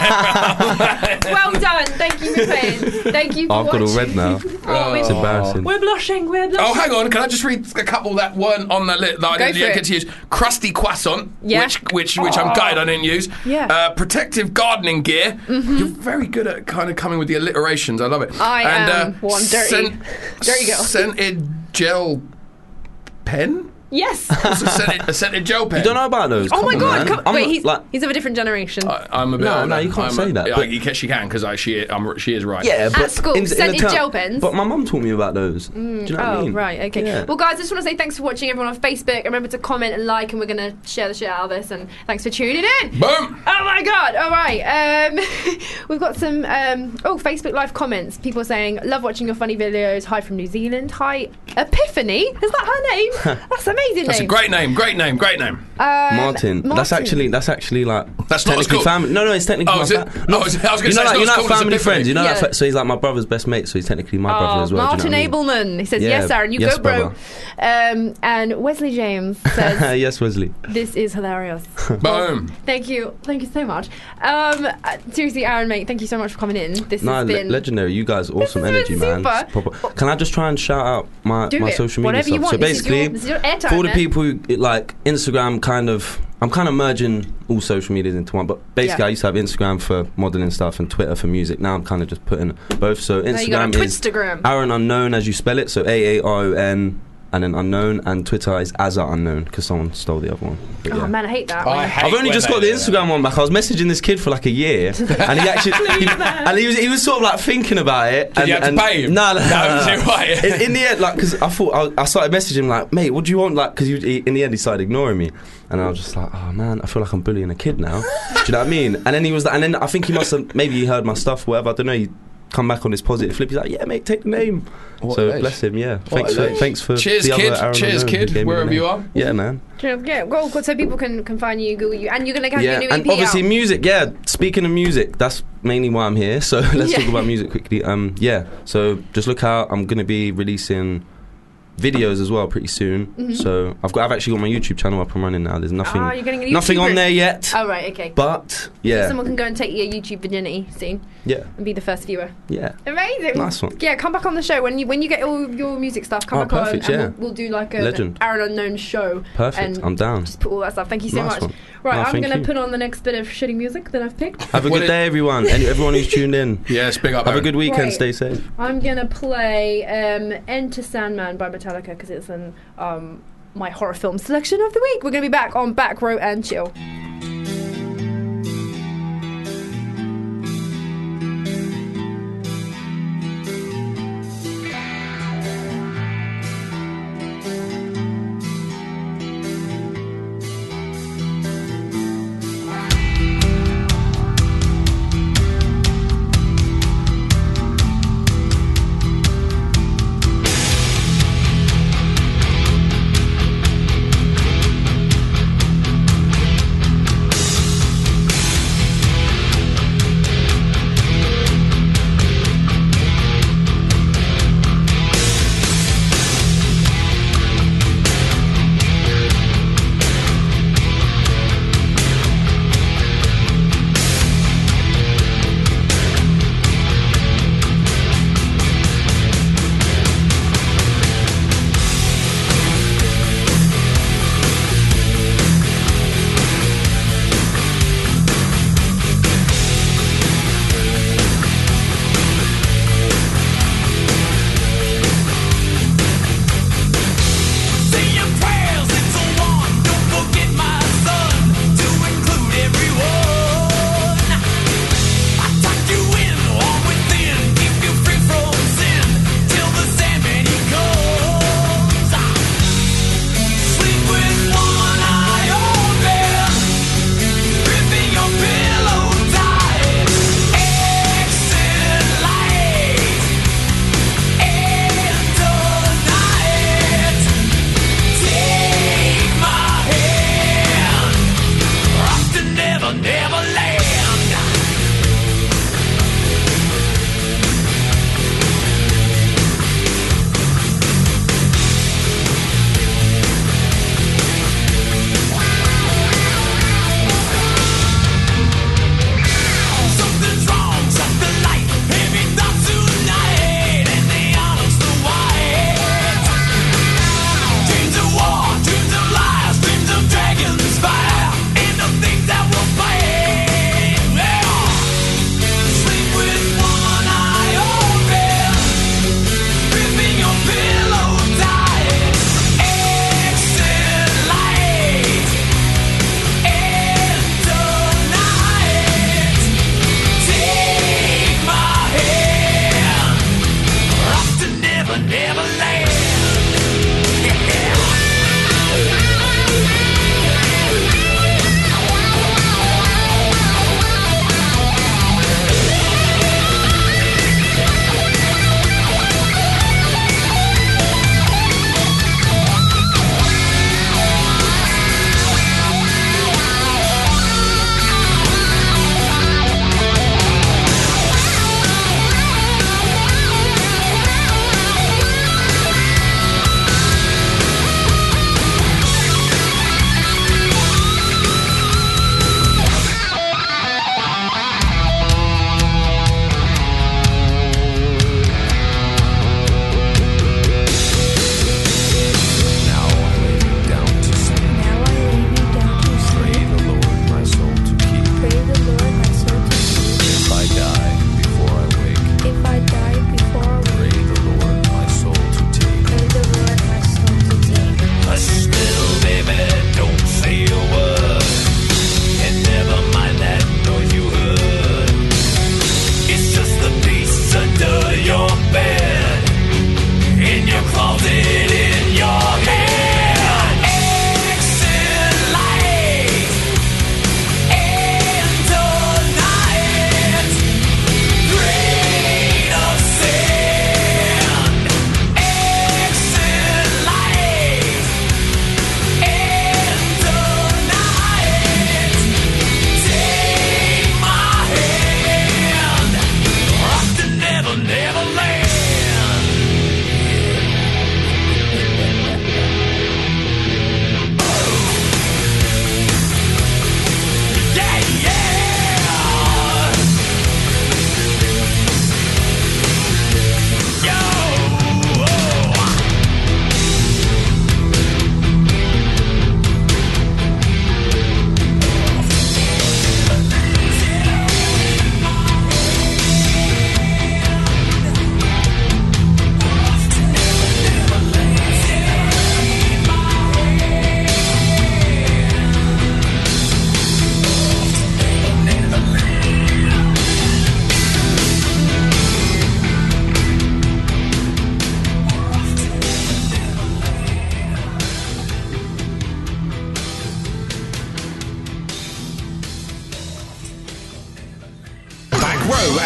there. Well done. Thank you for playing. Thank you for I've got watching. all red now. Oh, It's we're, embarrassing. we're blushing. We're blushing. Oh, hang on. Can I just read a couple that weren't on that list that I Go didn't for get it. to use? Crusty croissant, Yeah. which which which I'm gutted I didn't use. Yeah. Uh, protective gardening gear. You're very good at kind of coming with the alliterations. I love it. I and, am uh, one dirty- scent- dirty girl. Scented gel pen. Yes. It's a scented, a scented gel pen. You don't know about those? Oh my Come on, god. man. Come, I'm wait, not- he's, like, he's of a different generation. I, I'm a bit. No, older. no, you can't I'm say a, that, Yeah, but- you can, she can because she, I'm, she is right. yeah, but At school, in- in the scented term- gel pens. But my mum taught me about those. Do you know what Oh, I mean? right, okay. Yeah. Well, guys, I just want to say thanks for watching, everyone on Facebook. Remember to comment and like, and we're going to share the shit out of this. And thanks for tuning in. Boom. Oh my god! All right, um, we've got some um, oh Facebook Live comments. People saying, "Love watching your funny videos." Hi from New Zealand. Hi, Epiphany. Is that her name? That's Amazing That's name. a great name. Great name. Great name. Um, Martin. That's Martin. actually that's actually like That's not a technically school. family. No, no, it's technically Oh, my is it? fa- Oh, is it? I was gonna you say know, it's like, not you know, school, like it's family a big friends. You know, Yeah. that, so he's like my brother's best mate. So he's technically my brother Oh, as well. do Martin you know what I mean? Abelman. He says, Yeah. yes, Aaron, you Yes, go, bro. brother. Um, and Wesley James says, Yes, Wesley. this is hilarious. Boom. Thank you. Thank you so much. Um, uh, seriously, Aaron, mate, thank you so much for coming in. This No, has le- been... legendary. You guys, awesome has energy, been man. super. It's proper- Can I just try and shout out my, Do my it. social media Whatever you stuff? want. So This is your- basically, this is your airtime, for all the man. people who like Instagram, kind of, I'm kind of merging all social medias into one. But basically, Yeah. I used to have Instagram for modeling stuff and Twitter for music. Now I'm kind of just putting both. So Now you got Instagram a is Twitstagram. Aaron Unknown as you spell it. So A A R O N. And then Unknown, and Twitter is Azza Unknown because someone stole the other one. But Oh, yeah. man, I hate that. I When- hate I've only when just they got the do that. Instagram one back. I was messaging this kid for like a year, and he actually, he, and he was he was sort of like thinking about it. Did and, you have to and, pay him? No, no, No, no. no, too right. in, in the end, like, because I thought I, I started messaging him like, mate, what do you want? Like, because he, in the end he started ignoring me, and I was just like, oh man, I feel like I'm bullying a kid now. Do you know what I mean? And then he was, like, and then I think he must have maybe he heard my stuff, whatever. I don't know. He come back on his positive flip. He's like, yeah, mate, take the name. What so age? bless him. Yeah, What thanks for age? thanks for Cheers, the kid. other Aaron Cheers, Unknown who kid. gave me the Wherever you name. are. Yeah, man. Yeah, go, go, so people can, can find you, Google you, and you're gonna have Yeah, your new E and P obviously out. music. Yeah, speaking of music, that's mainly why I'm here. So let's Yeah. talk about music quickly. Um, yeah. So just look out. I'm gonna be releasing videos as well pretty soon. Mhm. So I've got I've actually got my YouTube channel up and running now. There's nothing Ah, you're getting a nothing YouTuber. on there yet. Oh right, okay. But So yeah, someone can go and take your YouTube virginity soon yeah, and be the first viewer. yeah. Amazing. Nice one. Yeah, come back on the show when you when you get all your music stuff. Come Oh, back perfect, on, and yeah. we'll, we'll do like a Legend. Aaron Unknown show. Perfect. And I'm down. just put all that stuff. Thank you so Nice much. one. Right, No, I'm thank gonna you. put on the next bit of shitty music that I've picked. Have a What good it- day, everyone. Any, everyone who's tuned in. Yes, big up. Have a Aaron. good weekend. Right. Stay safe. I'm gonna play um, Enter Sandman by Metallica because it's an um, my horror film selection of the week. We're gonna be back on Back Row and Chill. Thank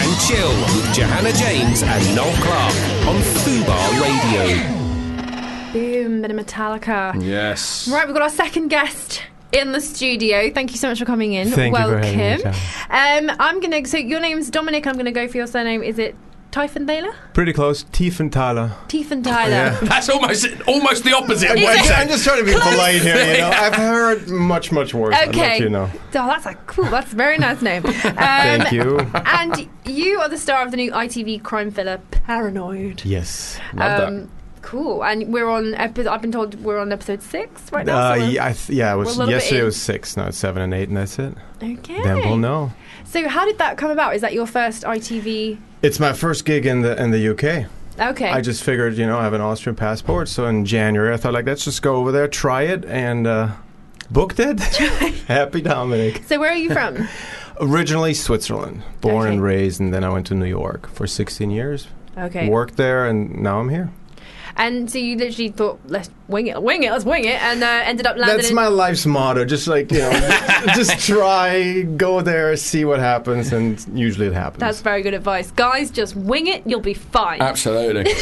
and Chill with Johanna James and Noel Clark on Fubar Radio. Boom, bit of Metallica. Yes. Right, we've got our second guest in the studio. Thank you so much for coming in. Thank Welcome. you for having me, um, I'm gonna. So your name's Dominic. I'm gonna go for your surname. Is it Tiefenthaler? Pretty close. Tiefenthaler. Tiefenthaler. Yeah. That's almost almost the opposite. I'm, of what I'm, you said. I'm just trying to be polite here, you know. I've heard much, much worse. I'll Okay. let you know. Oh, that's a cool. That's a very nice name. Um, Thank you. And you are the star of the new I T V crime thriller Paranoid. Yes. Um, cool. And we're on. Epi- I've been told we're on episode six right now. Uh, so we're- yeah, I th- yeah, it we're a was little bit yesterday. in. It was six. Now it's seven and eight, and that's it. Okay. Then we'll know. So how did that come about? Is that your first I T V? It's my first gig in the in the U K. Okay. I just figured, you know, I have an Austrian passport, so in January I thought, like, let's just go over there, try it, and uh, booked it. Happy Dominic. So where are you from? Originally Switzerland, born Okay. and raised, and then I went to New York for sixteen years. Okay. Worked there, and now I'm here. And so you literally thought, let's wing it, wing it, let's wing it, and uh, ended up landing That's in... my life's motto. Just like, you know, just try, go there, see what happens, and usually it happens. That's very good advice. Guys, just wing it, you'll be fine. Absolutely.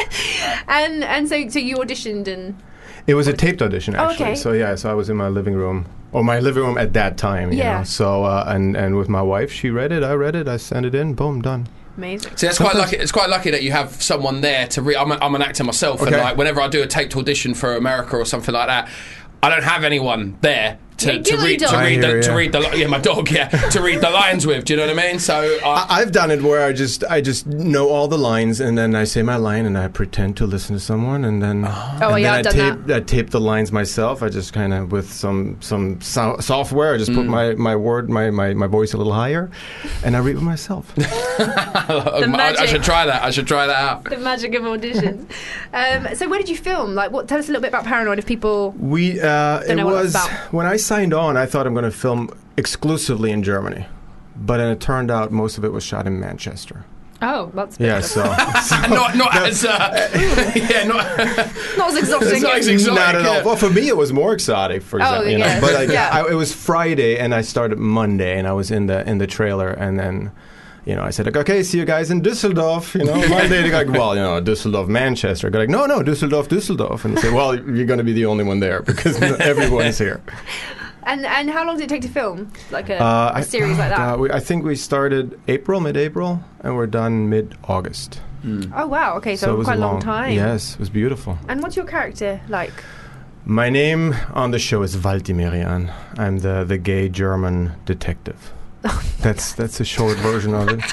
and and so so you auditioned and... It was a taped audition, Oh, actually. okay. So yeah, so I was in my living room, or my living room at that time. You Yeah. know? So uh, and and with my wife, she read it, I read it, I sent it in, boom, done. Amazing. See, that's quite lucky. It's quite lucky that you have someone there to read. I'm, a, I'm an actor myself, and Okay. like whenever I do a taped audition for America or something like that, I don't have anyone there to, Yeah, to you read dog. to I read hear the, to ya. read the li- yeah my dog yeah to read the lines with. Do you know what I mean? So I, I, I've done it where I just I just know all the lines, and then I say my line, and I pretend to listen to someone, and then Oh, and yeah, then I've I done tape I tape the lines myself. I just kind of with some some so- software, I just Mm. put my, my word my, my, my voice a little higher, and I read it myself. I, I magic. should try that. I should try that out. The magic of auditions. um, so where did you film? Like, what? Tell us a little bit about Paranoid if people... We uh, Don't it know what it's was about. when I signed on. I thought I'm going to film exclusively in Germany, but then it turned out most of it was shot in Manchester. Oh, that's... a bit Yeah, of- so, not not as uh, yeah not Not as exotic. Not as exotic, not at all. yeah. Well, for me, it was more exotic. For Oh, example, you know? yeah. but like, Yeah. I, it was Friday, and I started Monday, and I was in the in the trailer, and then. You know, I said, like, okay, see you guys in Düsseldorf. You know, Monday, they go like, well, you know, Düsseldorf, Manchester. I go like, no, no, Düsseldorf, Düsseldorf. And they say, well, you're going to be the only one there because everyone's here. And and how long did it take to film? Like a, Uh, a I- series like that? Uh, we, I think we started April, mid-April, and we're done mid-August. Oh, wow. Okay, so, it was quite a long, long time. Yes, it was beautiful. And what's your character like? My name on the show is Valtimerian. I'm the, the gay German detective. That's that's a short version of it.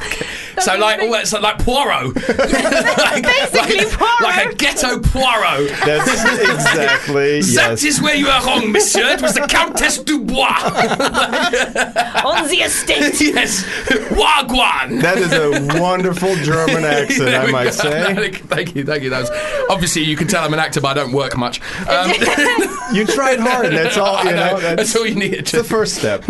so like all that so like Poirot, like, Basically like, Poirot. like a ghetto Poirot. That's exactly That yes. is where you are wrong, monsieur. It was the Countess Dubois. On the estate. Yes, Wagwan. That is a wonderful German accent, There I we might go. say. Thank you, thank you. That was, obviously, you can tell I'm an actor, but I don't work much. Um, You tried hard. That's all. I You know, know. that's, That's, all you needed. it's the first step.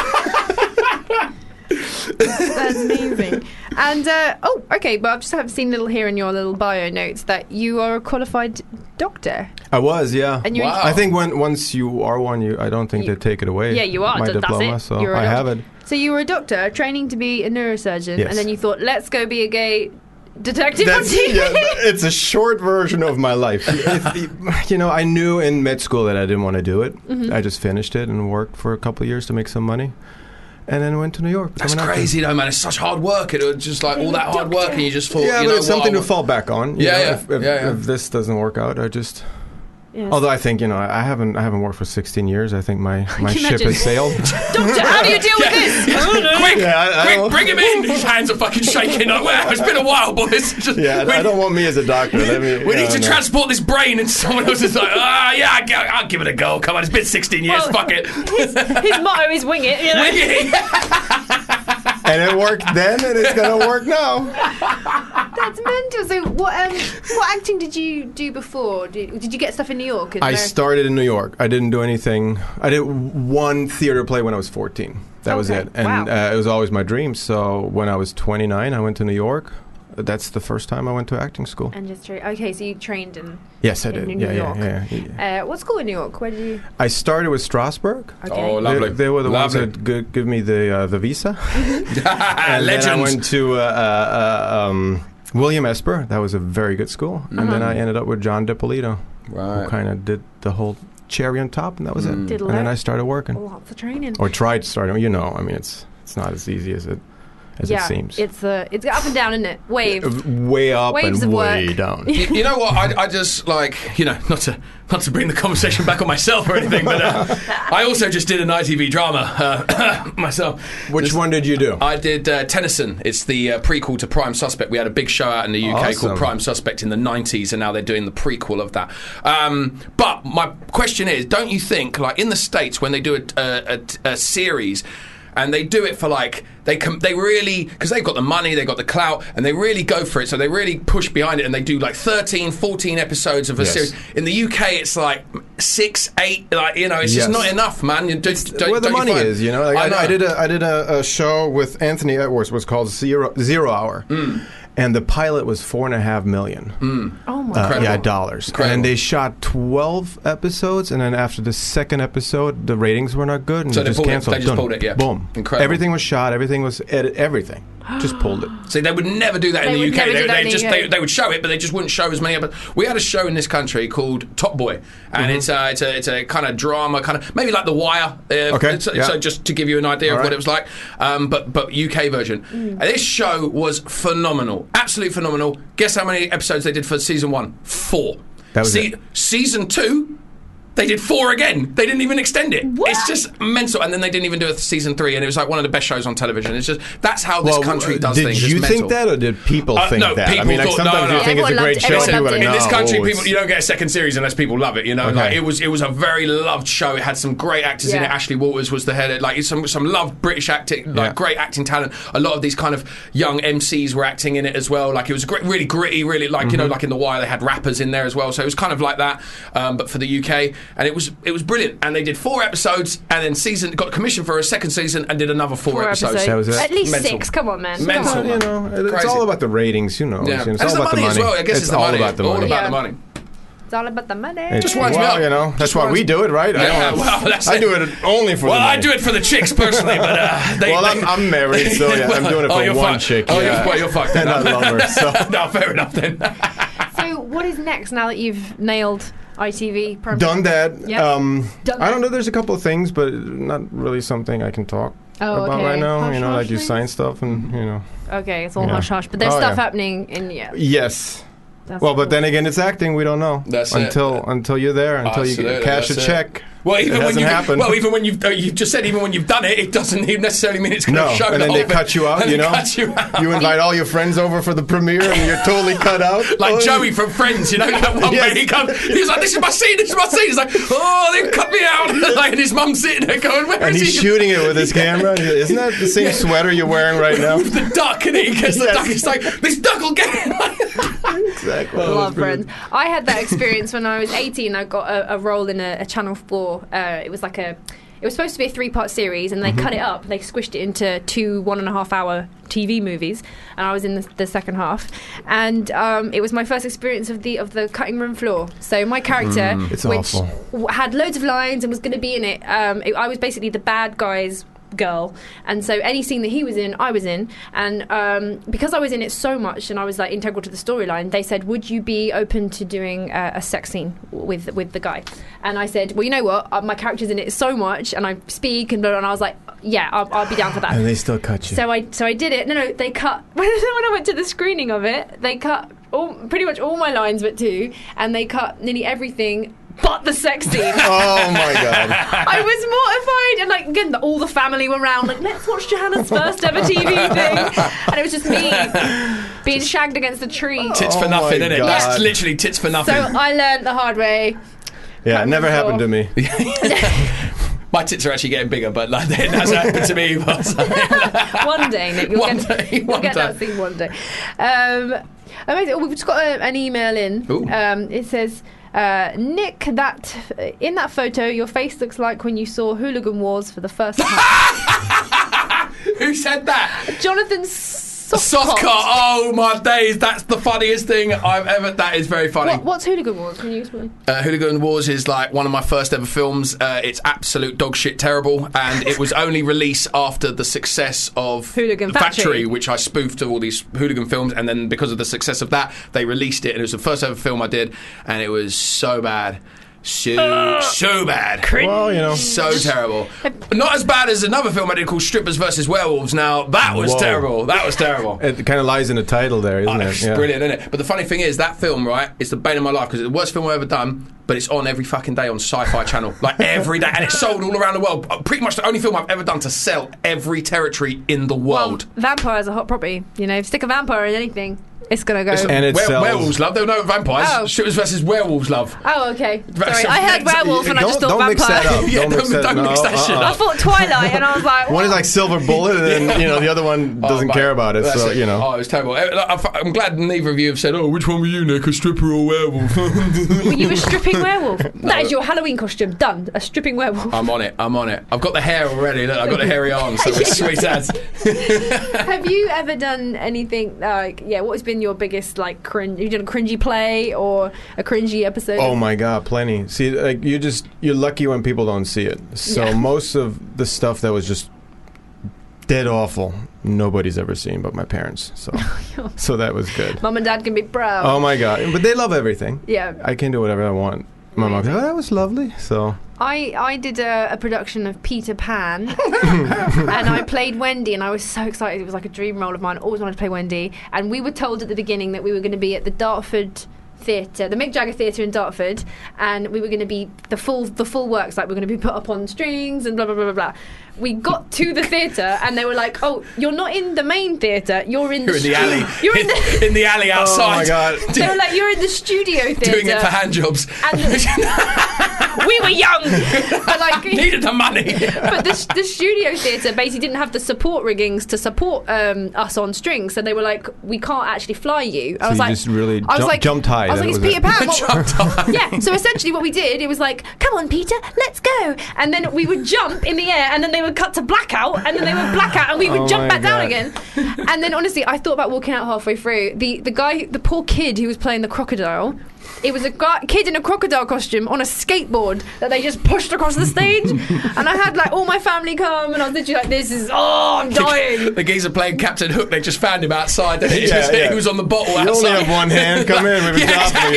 That's amazing. And, uh, oh, okay, but I've just have seen little here in your little bio notes that you are a qualified doctor. I was, yeah. And you- Wow. I think when once you are one, you I don't think they take it away. Yeah, you are. My That's diploma, it. so You're a I have doctor. it. So you were a doctor training to be a neurosurgeon, Yes. and then you thought, let's go be a gay detective on That's, T V. yeah, it's a short version of my life. If- you know, I knew in med school that I didn't want to do it. Mhm. I just finished it and worked for a couple of years to make some money, and then went to New York. That's become an actor. crazy, though, man. It's such hard work. It was just like all that hard work, and you just thought, Yeah, you but know it's what, something I to wa- fall back on. you Yeah, know, yeah, If, if, yeah, yeah. if this doesn't work out, I just. Yes. Although I think you know I haven't I haven't worked for sixteen years. I think my, my Can you ship imagine? has sailed. Doctor, how do you deal with this? I don't know. Quick, Yeah, I- I quick, don't- bring him in. His hands are fucking shaking. Like, well, it's been a while, boys. Just, Yeah, we, I don't want me as a doctor. Let me. we yeah, need to no. transport this brain, and someone else is like, ah, yeah, I'll, gi- I'll give it a go. Come on, it's been sixteen years. Well, Fuck it. His, his motto is wing it. You know? Wing it. And it worked then, and it's gonna work now. That's mental. So, what um, what acting did you do before? Did, did you get stuff in New York? Is I there- started in New York. I didn't do anything. I did one theater play when I was fourteen. That was Okay. it, and Wow. uh, it was always my dream. So when I was twenty-nine, I went to New York, that's the first time I went to acting school. And just tra- okay, so you trained in Yes, I in did. New yeah, York. yeah, yeah, yeah. Uh, what school in New York? Where did you? I started with Strasbourg. Okay. Oh, lovely. They, they were the Lovely. ones that g- give me the uh, the visa. And then I Legends. went to uh, uh, um, William Esper. That was a very good school. And then I ended up with John DiPolito, Right. who kind of did the whole cherry on top, and that was it. Did And then learn I started working, lots of training. or tried to start. You know, I mean, it's it's not as easy as it as yeah, it seems. it's uh, it's up and down, isn't it? Wave. Way up Waves and of way work. down. you, you know what? I, I just like you know not to not to bring the conversation back on myself or anything, but uh, I also just did an I T V drama uh, myself. Which This- one did you do? I did uh, Tennyson. It's the uh, prequel to Prime Suspect. We had a big show out in the U K Awesome. called Prime Suspect in the nineties, and now they're doing the prequel of that. Um, but my question is, don't you think, like in the States, when they do a, a, a, a series, and they do it for like they com- they really because they've got the money, they've got the clout, and they really go for it, so they really push behind it, and they do like thirteen, fourteen episodes of a Yes. series. In the U K, it's like six, eight, like you know, it's Yes. just not enough, man. You do, don't, Where the don't you money find- is, you know. Like I I, know. I did a I did a, a show with Anthony Edwards. It was called Zero Zero Hour, Mm. and the pilot was four and a half million. Oh my Uh, Incredible. yeah, dollars. Incredible. And they shot twelve episodes, and then after the second episode, the ratings were not good, and So they they just pulled it. canceled. They just Done. pulled it, yeah. Boom. Incredible. Everything was shot. Everything was edit. Everything. Just pulled it. See, they would never do that in They the would U K. never They, do that they in the just U K. they, they would show it, but they just wouldn't show as many. But we had a show in this country called Top Boy, and Mm-hmm. it's a it's a it's a kind of drama, kind of maybe like The Wire. Uh, Okay, So, yeah. so just to give you an idea All of what right. it was like, um, but but U K version. Mm. And this show was phenomenal, absolutely phenomenal. Guess how many episodes they did for season one? Four. That was it. Season two. They did four again. They didn't even extend it. What? It's just mental. And then they didn't even do a season three, and it was like one of the best shows on television. It's just that's how this Well, country uh, does did things. you It's think mental. that, or did people Uh, think no, that? I people mean, like thought- sometimes no, no, you no. think it's a Everyone great loved- show. everyone and loved you're it. like, In this no, country, it's- people you don't get a second series unless people love it. You know, Okay. like it was it was a very loved show. It had some great actors in Yeah. it. Ashley Walters was the head. Like some some loved British acting, like Yeah. great acting talent. A lot of these kind of young M Cs were acting in it as well. Like it was great, really gritty, really like you know, like in The Wire they had rappers in there as well. So it was kind of like that, um, but for the U K, and it was it was brilliant. And they did four episodes, and then season got commissioned for a second season, and did another four, Four episodes. episodes. That was it. At least Mental. six. Come on, man. Mental. Come on. you know, it- it's Crazy. all about the ratings, you know. Yeah. It's, And it's it's all the about money the as money. well. I guess it's, the all money. about the all money. about Yeah. the money. It's all about the money. It's- Just winds me well, up. you know, that's Just why winds- we do it, right? I, Yeah, don't- well, that's I it. do it only for Well, the I money. do it for the chicks personally, but uh, they, Well, they- I'm, I'm married, so yeah, I'm doing it Oh, for you're one fucked. chick. Oh, yeah. you're, well, you're fucked. And I No. love her, so. No, fair enough then. So, what is next now that you've nailed I T V? Prime Done that. Yep. Um, Done I don't that. know. There's a couple of things, but not really something I can talk Oh, about okay. right now. Hush, you know, hush like you things? sign stuff, and you know. Okay, it's all Yeah. hush hush, but there's Oh, stuff yeah. happening in yeah. Yes. That's Well, but cool. then again, it's acting. We don't know That's it. until until you're there, until you Absolutely, get cash a that's it. check. Well, It even when hasn't you happened. well, even when you've uh, you've just said even when you've done it, it doesn't even necessarily mean it's going to No, show. and the then whole they thing. cut you out. And You they know, cut you out. you invite all your friends over for the premiere, and you're totally cut out. Like Oh, Joey from Friends, you know, that one Yes. where he comes, he was like, "This is my scene, this is my scene." He's like, "Oh, they cut me out!" Like, and his mum's sitting there going, "Where and is he's he?" shooting it with his camera. Isn't that the same sweater you're wearing right now? The duck, and he gets the Yes. duck. It's like this duck will get it. Exactly. Love Friends. I had that experience when I was eighteen. I got a, a role in a, a Channel four. Uh, it was like a. It was supposed to be a three-part series, and they cut it up. They squished it into two one and a half hour T V movies, and I was in the, the second half. And um, it was my first experience of the of the cutting room floor. So my character, It's which awful. w- had loads of lines and was going to be in it, um, it, I was basically the bad guy's girl, and so any scene that he was in, I was in, and um, because I was in it so much and I was like integral to the storyline, they said, would you be open to doing uh, a sex scene with with the guy? And I said, well, you know what, uh, my character's in it so much and I speak and blah, blah, and I was like, yeah, I'll, I'll be down for that. And they still cut you. So I so I did it. No, no, they cut when I went to the screening of it. They cut all, pretty much all my lines, but two, and they cut nearly everything but the sex scene. Oh my god. I was mortified, and like again, the, all the family were around. Like, let's watch Johanna's first ever T V thing, and it was just me being shagged against the tree. Tits for Oh nothing, my isn't it? God. That's literally tits for So nothing. I learned the hard way. Yeah, it never happened to me. My tits are actually getting bigger, but like, that hasn't happened to me. But, One day, Nick, you'll One get, day, you'll one get day. that scene one day. Um, amazing. Oh, we've just got a, an email in. Ooh. Um, it says. Uh, Nick, that in that photo, your face looks like when you saw Hooligan Wars for the first time. who said that? Jonathan S- Soft, soft cot. Oh my days! That's the funniest thing I've ever. That is very funny. What, what's Hooligan Wars? Can you explain? Uh, Hooligan Wars is like one of my first ever films. Uh, it's absolute dog shit terrible, and it was only released after the success of Hooligan Factory. Factory, which I spoofed of all these hooligan films, and then because of the success of that, they released it, and it was the first ever film I did, and it was so bad. So, uh, so bad. Well, you know. So terrible. Not as bad as another film I did called Strippers versus Werewolves. Now, that was Whoa. terrible. That was terrible. It kind of lies in the title there, isn't Oh, it? it's Yeah. brilliant, isn't it? But the funny thing is, that film, right, is the bane of my life because it's the worst film I've ever done, but it's on every fucking day on Sci-Fi Channel. Like, every day. And it's sold all around the world. Pretty much the only film I've ever done to sell every territory in the world. Well, vampire's a hot property. You know, stick a vampire in anything, it's gonna go. It's And it were- sells. werewolves, love. There were no vampires. Oh. Strippers versus Werewolves, love. Oh, okay. Sorry, So- I heard werewolf and I just Don't- thought don't mix vampire. that up. Yeah, Don't mix don't- that- don't mix no, that shit uh-uh. up. I thought Twilight, and I was like, One is like Silver Bullet, and then you know the other one doesn't Oh, mate, care about it. that's So you know. Oh, it was terrible. I- I- I'm glad neither of you have said, "Oh, which one were you, Nick? A stripper or werewolf?" were you a stripping werewolf? That is your Halloween costume. Done. A stripping werewolf. I'm on it. I'm on it. I've got the hair already. Look, I've got the hairy arms. So it's sweet as. Have you ever done anything like, yeah, what has been your biggest, like, cringe? Have you done a cringy play or a cringy episode? Oh my god, plenty. See, like you just you're lucky when people don't see it. So Yeah. most of the stuff that was just dead awful, nobody's ever seen but my parents. So so that was good. Mum and Dad can be proud. Oh my god, but they love everything. Yeah. I can do whatever I want. My mom goes, "Oh, that was lovely." So I, I did a, a production of Peter Pan and I played Wendy, and I was so excited. It was like a dream role of mine. I always wanted to play Wendy, and we were told at the beginning that we were going to be at the Dartford Theatre, the Mick Jagger Theatre in Dartford, and we were going to be the full the full works, like we we're going to be put up on strings and blah blah blah blah blah. We got to the theatre and they were like, "Oh, you're not in the main theatre. You're in You're the in the stu- alley. You're in the in the alley outside. Oh my god. They were like, "You're in the studio theatre." Doing it for hand jobs. And we were young, but like needed the money. But the, the studio theatre basically didn't have the support riggings to support um, us on strings, so they were like, "We can't actually fly you." I So was you like, just really I was jump- like, jumped high, I was that like, "It's was Peter it. Pan." What- Jumped high. Yeah. So essentially, what we did, it was like, "Come on, Peter, let's go," and then we would jump in the air, and then they would cut to blackout, and then they would blackout, and we would Oh jump my back down God. again. And then honestly, I thought about walking out halfway through. The the guy, the poor kid who was playing the crocodile. It was a guy, kid in a crocodile costume on a skateboard that they just pushed across the stage, and I had like all my family come, and I was literally like, "This is oh, I'm dying." The geezer playing Captain Hook, they just found him outside. He, Yeah, was, yeah. he was on the bottle You outside. only have one hand. Come in. We have a Yeah, job for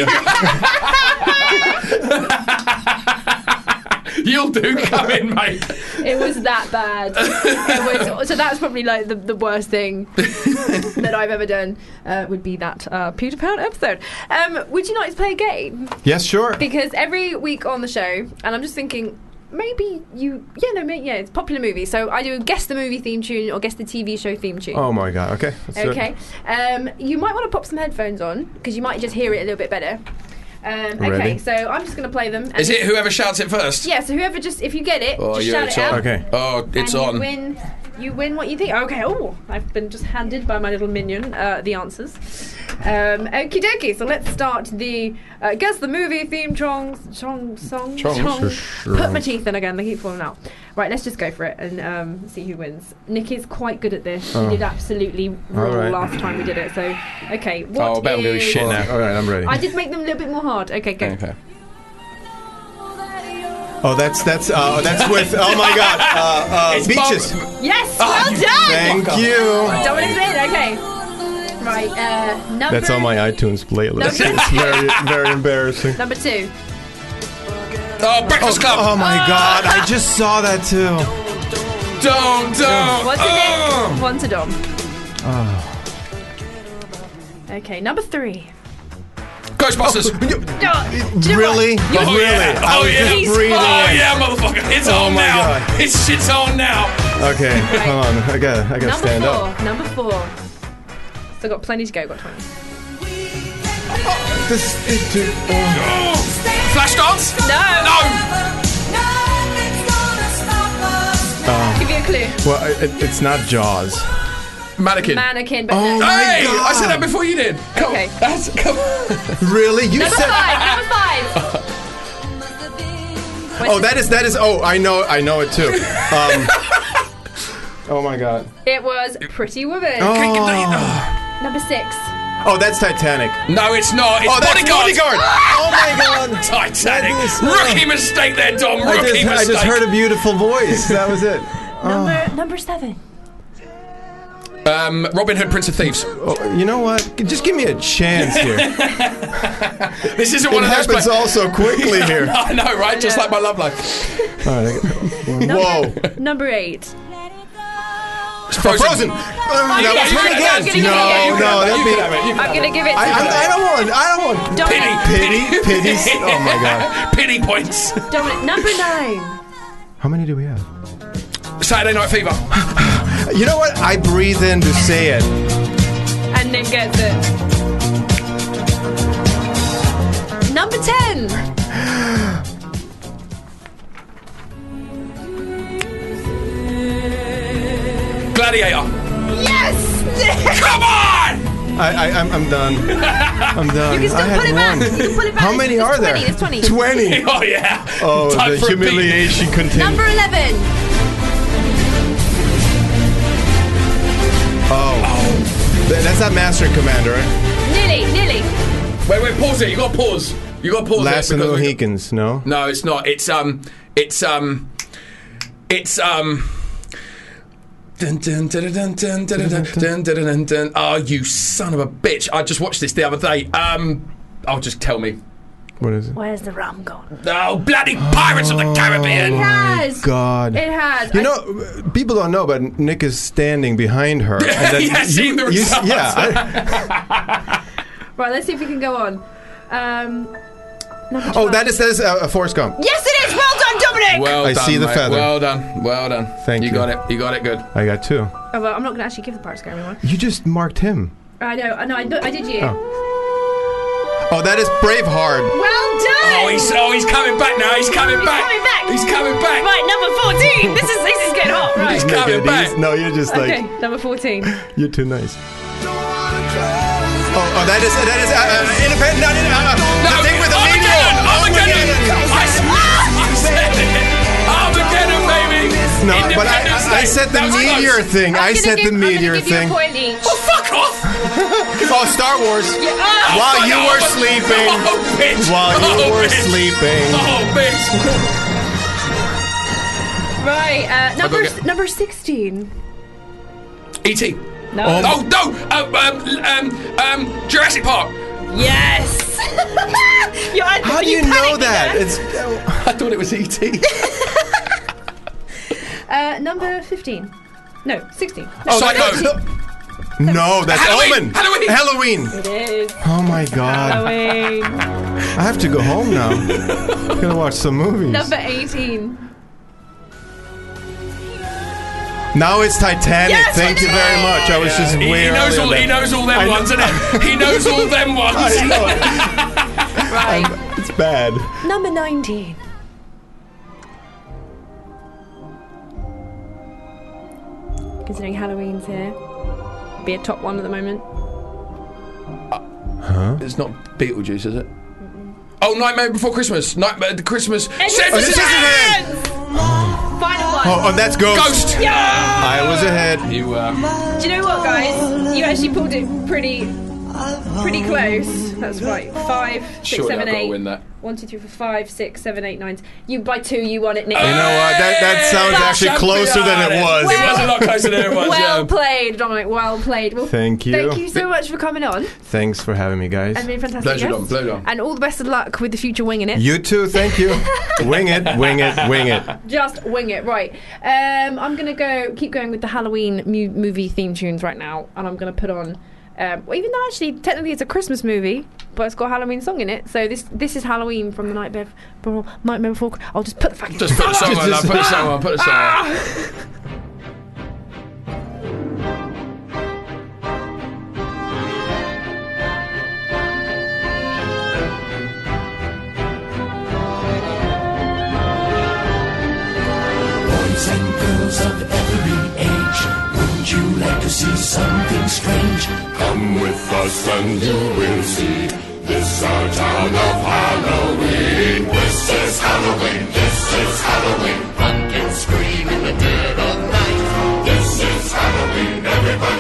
you. You'll do. Come in, mate. It was that bad. It was, so that's probably like the, the worst thing that I've ever done. Uh, would be that uh, Peter Pan episode. Um, would you like to play a game? Yes, sure. Because every week on the show, and I'm just thinking, maybe you, yeah, no, maybe, yeah, it's popular movie. So I do guess the movie theme tune or guess the T V show theme tune. Oh my god. Okay. Let's do it. Okay. Um, you might want to pop some headphones on because you might just hear it a little bit better. Um, okay, Ready? so I'm just going to play them. and- Is it whoever shouts it first? Yeah, so whoever just, if you get it, Oh, just yeah, shout it's it out. on. Okay. Oh, it's and on. You win, you win what you think. Okay, oh, I've been just handed by my little minion uh, the answers. Um, okie dokie, so let's start the, uh, guess the movie theme chong, chong, song, Chong. chong. Sure. Put my teeth in again, they keep falling out. Right, let's just go for it and um, see who wins. Nick is quite good at this. Oh. He did absolutely rule right. last time we did it, so, okay. What Oh, I bet I'm gonna be is- shit now. All right, I'm ready. I did make them a little bit more hard. Okay, go. Okay. Oh, that's that's uh, that's with. Oh my god. Uh, uh, It's beaches. Bob- Yes, Oh, well you done! Thank you. Dominic's in, okay. Right, uh, number... That's on my iTunes playlist. Number- It's very very embarrassing. Number two. Oh, Breakfast Club. Oh my god, I just saw that too. Don't, don't. One to oh. Nick, one to Dom. Oh. Okay, number three. Ghostbusters. Oh, do you know Really? what? You- Oh, Really? yeah. I Oh, was yeah. just breathing Oh, in. yeah, motherfucker. It's Oh, on my now. God. It's shit's on now. Okay, hold on. I gotta I gotta Number stand four. up. Number four. Still got plenty to go. Got twenty. This, it, it, uh, Flashdance? No. No. uh, Give you a clue. well, it, it's not Jaws. Mannequin. Mannequin. But Oh no. my Hey, God. I said that before you did. Come Okay. on. That's, come on. Really? You Number said. five. Number five. Oh, that is that is. Oh, I know I know it too. Um, Oh my god. It was Pretty Woman. Oh. Number six. Oh, that's Titanic. No, it's not. It's Oh, that's Bodyguard. Bodyguard. Oh my god. Titanic. That is- Rookie mistake there, Dom. I Rookie just, I mistake. just heard a beautiful voice. That was it. Number number seven. Um, Robin Hood, Prince of Thieves. Oh, you know what? Just give me a chance here. This isn't It one of those. happens all so quickly here. I know, right? Just like my love life. All right. Whoa. Number eight. Frozen. Frozen. Uh, You that can was have it, her you again. can have it, you can No, have it, no, you can that'd have it, you be. can I'm have it. gonna give it to I, I, I don't want. I don't want. Dominic. Pity, pity. Oh my god. Pity points. Dominic. Number nine. How many do we have? Saturday Night Fever. You know what? I breathe in to say it. And Nick gets it. Number ten. Gladiator. Yes! Come on! I, I, I'm, I'm done. I'm done. You can still I had pull it one. back. You can pull it back. How many It's are twenty, there? It's twenty. Twenty. Oh yeah. Oh, Time the for a beat. humiliation continues. Number eleven. Oh. Th- That's not Master and Commander, right? Nearly, nearly. Wait, wait, pause it. You got to pause. You got to pause Last it. of the because we- Mohicans, no? No, it's not. It's um, it's um, it's um. Dun, dun, dun, dun, dun, dun, dun, dun, dun, dun, dun. Oh, you son of a bitch! I just watched this the other day. Um, oh, just tell me. What is it? Where's the rum gone? Oh, bloody Pirates of the Caribbean! It has. God. It has. You I- know, people don't know, but Nick is standing behind her. and that- Yeah, seeing the you- results. Yeah. I- Right, let's see if we can go on. Um, number oh, twelve. that is, that is uh, a Forrest Gump. Yes, it is. Well done, Dominic. Well I done, see the mate. feather. Well done. Well done. Thank you. you. got it. You got it. Good. I got two. Oh, well, I'm not going to actually give the Pirates of the Caribbean one. You just marked him. I know. I know. I, I did you. Oh. Oh, that is Braveheart. Well done. Oh, he's oh he's coming back now. He's coming He's back. coming back. He's coming back. Right, number fourteen. This is this is getting hot. Right. He's Nick, coming it back. is- No, you're just like, Okay, number fourteen. you're too nice. Oh, oh, that is, that is, uh, uh, independent, not, uh, No, the thing with the lead Armageddon. role. Armageddon. I, s- I said it. Armageddon, baby. No, but I, Independence I, I Day. said the That was meteor close. thing. I I'm gonna said give, the meteor I'm gonna give thing. You a point each. Oh, fuck off. Oh, Star Wars. Yeah, oh, While fuck you off. were sleeping. Oh, bitch. While you oh, were bitch. sleeping. Oh, bitch. Right, uh, number go get- number sixteen. E T No. Oh, no. Um, um, um, um, Jurassic Park. Yes. You're, How do you know that? It's I thought it was E T uh, number fifteen. No, sixteen. oh, Psycho. that- no, that's Halloween. Omen. Halloween. Halloween. It is. Oh my God. Halloween. I have to go home now. I'm gonna watch some movies. Number eighteen. Now it's Titanic. Yes, Thank you very much. I was Yeah. just he, way he knows early all. on He that. knows all I them know. ones, innit? He knows all them ones. I know. Right. It's bad. Number nineteen. Considering Halloween's here, be a top one at the moment. Huh? It's not Beetlejuice, is it? Oh, Nightmare Before Christmas. Nightmare the Christmas. Edward Scissorhands! Scissorhands! Final one. Oh, oh, that's Ghost. Ghost. Yeah! I was ahead. You. Uh, Do you know what, guys? You actually pulled it pretty, pretty close. That's right. Five, six, Surely seven, I've got to eight. win that. One, two, three, four, five, six, seven, eight, nine. You by two, you won it, Nick. You know what? That that sounds actually closer than it was. It was a lot closer than it was. Well yeah. played, Dominic. Well played. Well, Thank you. Thank you so much for coming on. Thanks for having me, guys. I've been fantastic. Pleasure, guest. Dom. Pleasure. And all the best of luck with the future winging it. You too. Thank you. Wing it. Wing it. Wing it. Just wing it, right? Um, I'm gonna go keep going with the Halloween mu- movie theme tunes right now, and I'm gonna put on. Um, well, even though actually technically it's a Christmas movie, but it's got a Halloween song in it. So this this is Halloween from the Night Before. Nightmare Before. I'll just put the fucking. Just put the song on. Just- Put the song on. Put the song on. Ah! Boys and girls of every age, wouldn't you like to see something strange? Come with us and you will see. This our town of Halloween. This is Halloween. This is Halloween. Pumpkins scream in the dead of night. This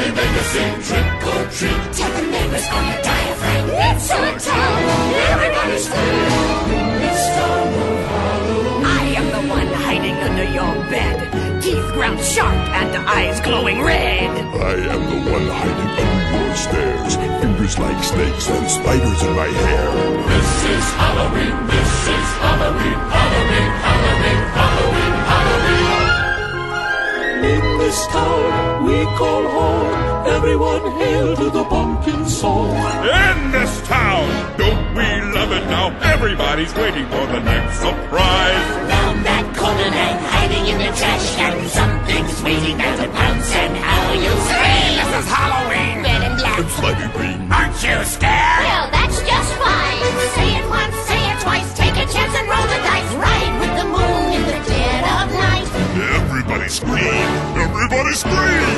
we make a scene, trick or treat. Tell the neighbors on your diaphragm. It's our town. Everybody's free. This town of Halloween. I am the one hiding under your bed. Teeth ground sharp and eyes glowing red. I am the one hiding under your stairs. Fingers like snakes and spiders in my hair. This is Halloween. This is Halloween. Halloween. Halloween. Halloween. Halloween. In this town we call home. Everyone hail to the pumpkin song. In this town, don't we love it now? Everybody's waiting for the next surprise. Found that corner and hiding in the trash can. Something's waiting there to pounce and how you scream. This is Halloween. Red and black. And slimy green. Aren't you scared? Well, that's just fine. Say it once, say it twice. Take a chance and roll the dice. Ride with the moon in the dead of night. Everybody scream. Everybody scream.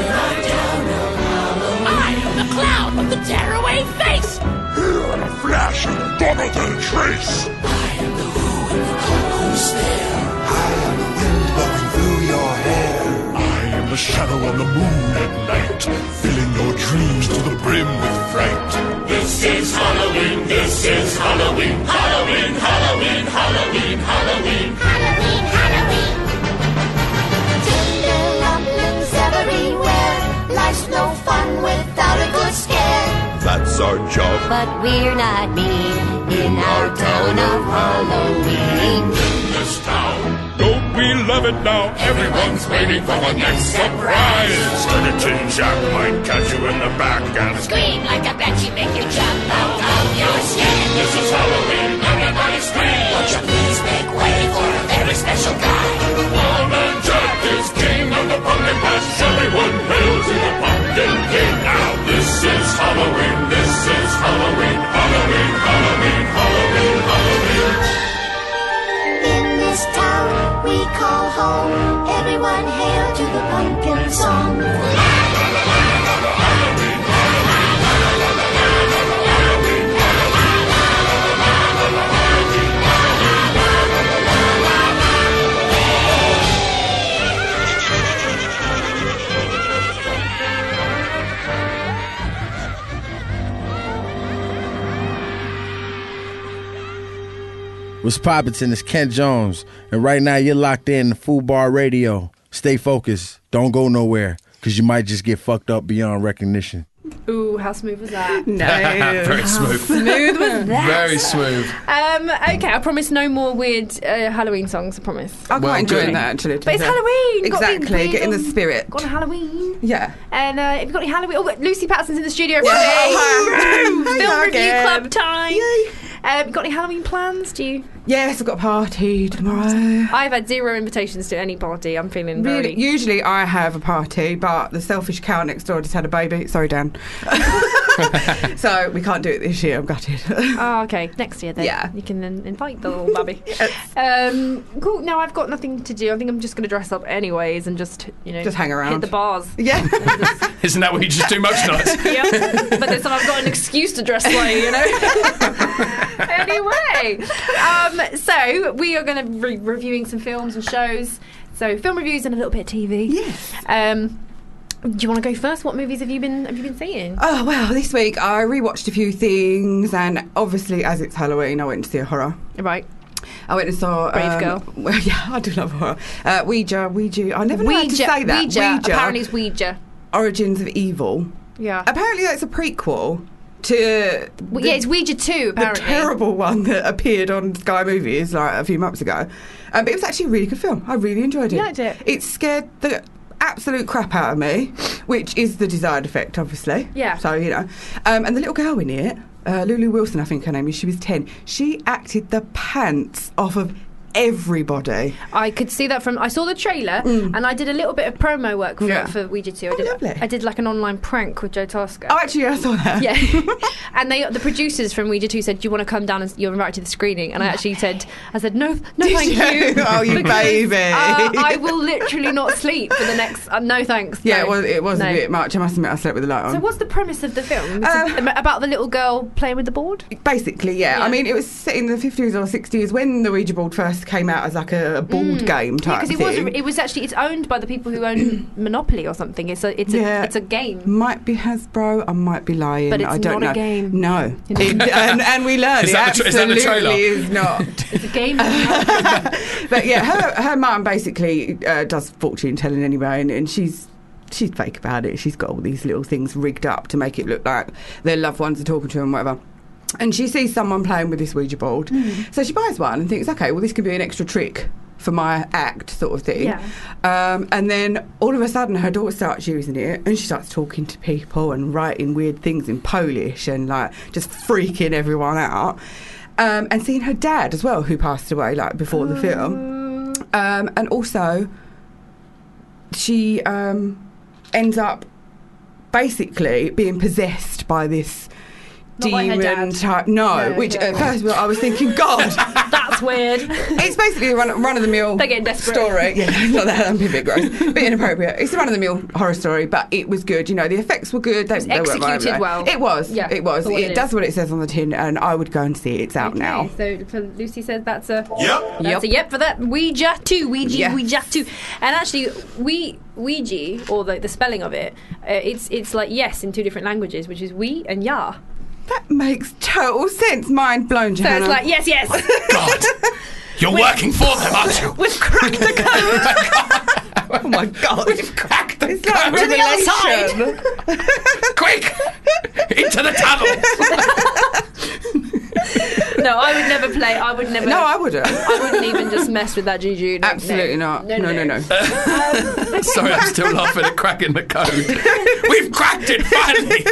I am the clown with the tearaway face. Here in a flash and double than a trace. I am the who in the cold stare. I am the wind blowing through your hair. I am the shadow on the moon at night, filling your dreams to the brim with fright. This is Halloween, this is Halloween, Halloween, Halloween, Halloween, Halloween. Halloween, Halloween. Tinder rumblings everywhere. Life's no fun without a good scare. That's our job. But we're not mean in our town of Halloween. In this town, Don't we love it now? everyone's waiting for the next surprise. Skeleton Jack might catch you in the back and Scream like a banshee, make you jump out of your skin. This is Halloween, everybody scream. Won't you please make way for a very special guy? Old Man Jack is king of the pumpkin patch. Everyone hail to the pumpkin king. Now this is Halloween, this is Halloween, Halloween, Halloween, Halloween, Halloween. In this town we call home. Everyone hail to the pumpkin song. What's poppin'? It's Kent Jones, and right now you're locked in to Fubar Radio. Stay focused. Don't go nowhere, because you might just get fucked up beyond recognition. Ooh, how smooth was that? No. Very smooth. How smooth was that? Very smooth. Um, okay, I promise no more weird uh, Halloween songs, I promise. I'm quite enjoying that, actually. to But be it's fair. Halloween. Got to be Exactly, weird get in the on- spirit. Got on Halloween. Yeah. And uh, have you got any Halloween? Oh, Lucy Patterson's in the studio. Yeah. Hey, Hi. Film Hi review again. club time. Yay. Um, got any Halloween plans? Do you? Yes, I've got a party tomorrow. I've had zero invitations to any party. I'm feeling very... Really, usually I have a party, but the selfish cow next door just had a baby. Sorry, Dan. So we can't do it this year. I'm gutted. Oh, okay. Next year then. Yeah. You can then invite the little baby. Um, cool. No, I've got nothing to do. I think I'm just going to dress up anyways and just, you know... Just hang around. Hit the bars. Yeah. Isn't that what you just do most nights? Yep. But this time I've got an excuse to dress like, you know? Anyway. Um, so we are going to be reviewing some films and shows. So film reviews and a little bit of T V. Yes. Um, do you want to go first? What movies have you been have you been seeing? Oh, well, this week I rewatched a few things, and obviously, as it's Halloween, I went to see a horror. Right. I went and saw... Brave um, girl. Well, yeah, I do love horror. Uh, Ouija, Ouija... I never know how to say that. Ouija. Apparently it's Ouija. Origins of Evil. Yeah. Apparently that's a prequel to... Well, the- yeah, it's Ouija two, apparently. The terrible one that appeared on Sky Movies like a few months ago. Um, but it was actually a really good film. I really enjoyed it. You liked it? It scared the absolute crap out of me, which is the desired effect, obviously. Yeah. So, you know. Um, and the little girl in it, uh, Lulu Wilson, I think her name is, she was ten. She acted the pants off of everybody. I could see that from... I saw the trailer Mm. and I did a little bit of promo work for, Yeah. for Ouija two. I Oh, did, lovely. I did like an online prank with Joe Tasker. Oh, actually, I saw that. Yeah. And they, the producers from Ouija two said, do you want to come down and you're invited to the screening? And I actually said, I said, no, no Did thank you? you. Oh, you Because, baby. uh, I will literally not sleep for the next... Uh, no thanks. Yeah, no. it was, it was No. a bit much. I must admit, I slept with the light on. So what's the premise of the film? Is Uh, it about the little girl playing with the board? Basically, yeah. Yeah. I mean, it was set in the fifties or sixties when the Ouija board first just came out as like a, a board game type Because thing. it was, it was actually, it's owned by the people who own Monopoly or something. It's a, it's Yeah. a, it's a game. Might be Hasbro, I might be lying. But it's I don't not a know. game. No. It- and, and we learned Is it that the tra- is that the absolutely trailer? is not. It's a game. But yeah, her her mum basically uh, does fortune telling anyway, and, and she's she's fake about it. She's got all these little things rigged up to make it look like their loved ones are talking to them, whatever. And she sees someone playing with this Ouija board, Mm. so she buys one and thinks, okay, well, this could be an extra trick for my act, sort of thing. Yeah. Um, and then all of a sudden, her daughter starts using it, and she starts talking to people and writing weird things in Polish and like just freaking everyone out. Um, and seeing her dad as well, who passed away like before the film. Um, and also, she um, ends up basically being possessed by this Not by her demon dad. type. No, No, which no. at first I was thinking, God, That's weird. it's basically a run, run of the mill They're getting desperate. story. Yeah, it's not that, that'd be a bit gross, a bit inappropriate. It's a run of the mill horror story, but it was good. You know, the effects were good. They, was they weren't executed right. well. It was. Yeah, it was. for what It, it does is. what it says on the tin, and I would go and see it. It's out now. Okay, so for Lucy says that's a Yep. That's Yep. a yep for that. Ouija two, Ouija, Yes. Ouija two, and actually, we Ouija or the, the spelling of it, uh, it's it's like yes in two different languages, which is we and ya. That makes total sense. Mind blown, So Johanna. it's like yes, yes. God, you're working for them, aren't you? We've cracked the code. Oh my God, we've cracked the it's like code. To the revelation. Quick, into the tunnel. No, I would never play. I would never. No, I wouldn't. I wouldn't even just mess with that Juju. No, Absolutely no. not. No, No, no, no, no. Um, Sorry, I'm still laughing at cracking the code. We've cracked it finally.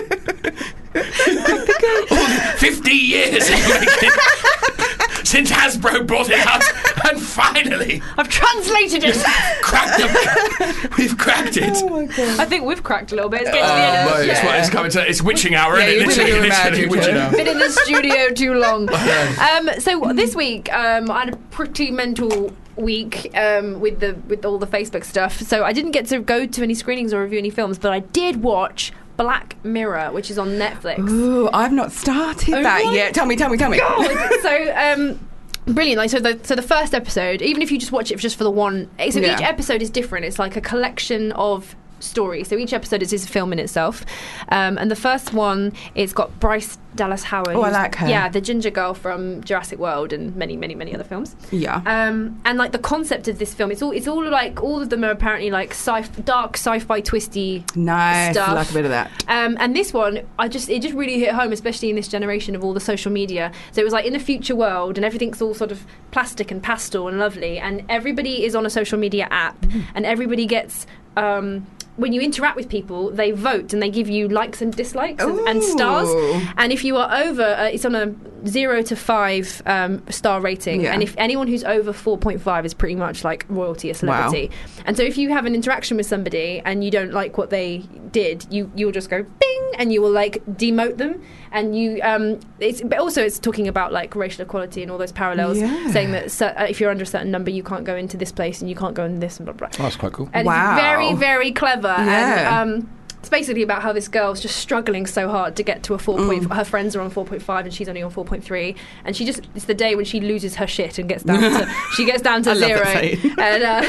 All fifty years in making, since Hasbro brought it out, and finally I've translated it. cracked the, we've cracked it. Oh my God. I think we've cracked a little bit. It's getting Oh, to the end of mate, the it's, what, it's coming to it's witching hour, Yeah, isn't it? you're Literally, really literally mad, witching Joe. hour. Been in the studio too long. Um, so this week, um, I had a pretty mental week um, with the with all the Facebook stuff. So I didn't get to go to any screenings or review any films, but I did watch Black Mirror, which is on Netflix. Ooh, I've not started Oh that my yet. Tell me, tell me, tell me. God. so um brilliant. Like so the so the first episode, even if you just watch it just for the one, so Yeah. each episode is different. It's like a collection of stories. So each episode is, is a film in itself. Um, and the first one, it's got Bryce Dallas Howard. Oh, I who's- like her. Yeah, the ginger girl from Jurassic World and many, many, many other films. Yeah. Um, and like the concept of this film, it's all it's all like all of them are apparently like sci dark sci-fi twisty Nice. stuff. I like a bit of that. Um, and this one, I just it just really hit home, especially in this generation of all the social media. So it was like in a future world, and everything's all sort of plastic and pastel and lovely, and everybody is on a social media app, and everybody gets. Um, when you interact with people, they vote and they give you likes and dislikes and, and stars. Ooh. And if you are over, uh, it's on a zero to five um, star rating. Yeah. And if anyone who's over four point five is pretty much like royalty, a celebrity. And so if you have an interaction with somebody and you don't like what they did, you you'll just go bing, and you will like demote them. And you, um, it's, but also it's talking about like racial equality and all those parallels, Yeah. saying that cer- uh, if you're under a certain number, you can't go into this place and you can't go in this and blah blah. Oh, that's quite cool. And Wow. it's very, very clever. Yeah. And um, it's basically about how this girl's just struggling so hard to get to a four point. Mm. Her friends are on four point five and she's only on four point three. And she just it's the day when she loses her shit and gets down to she gets down to I love zero. that saying. And uh,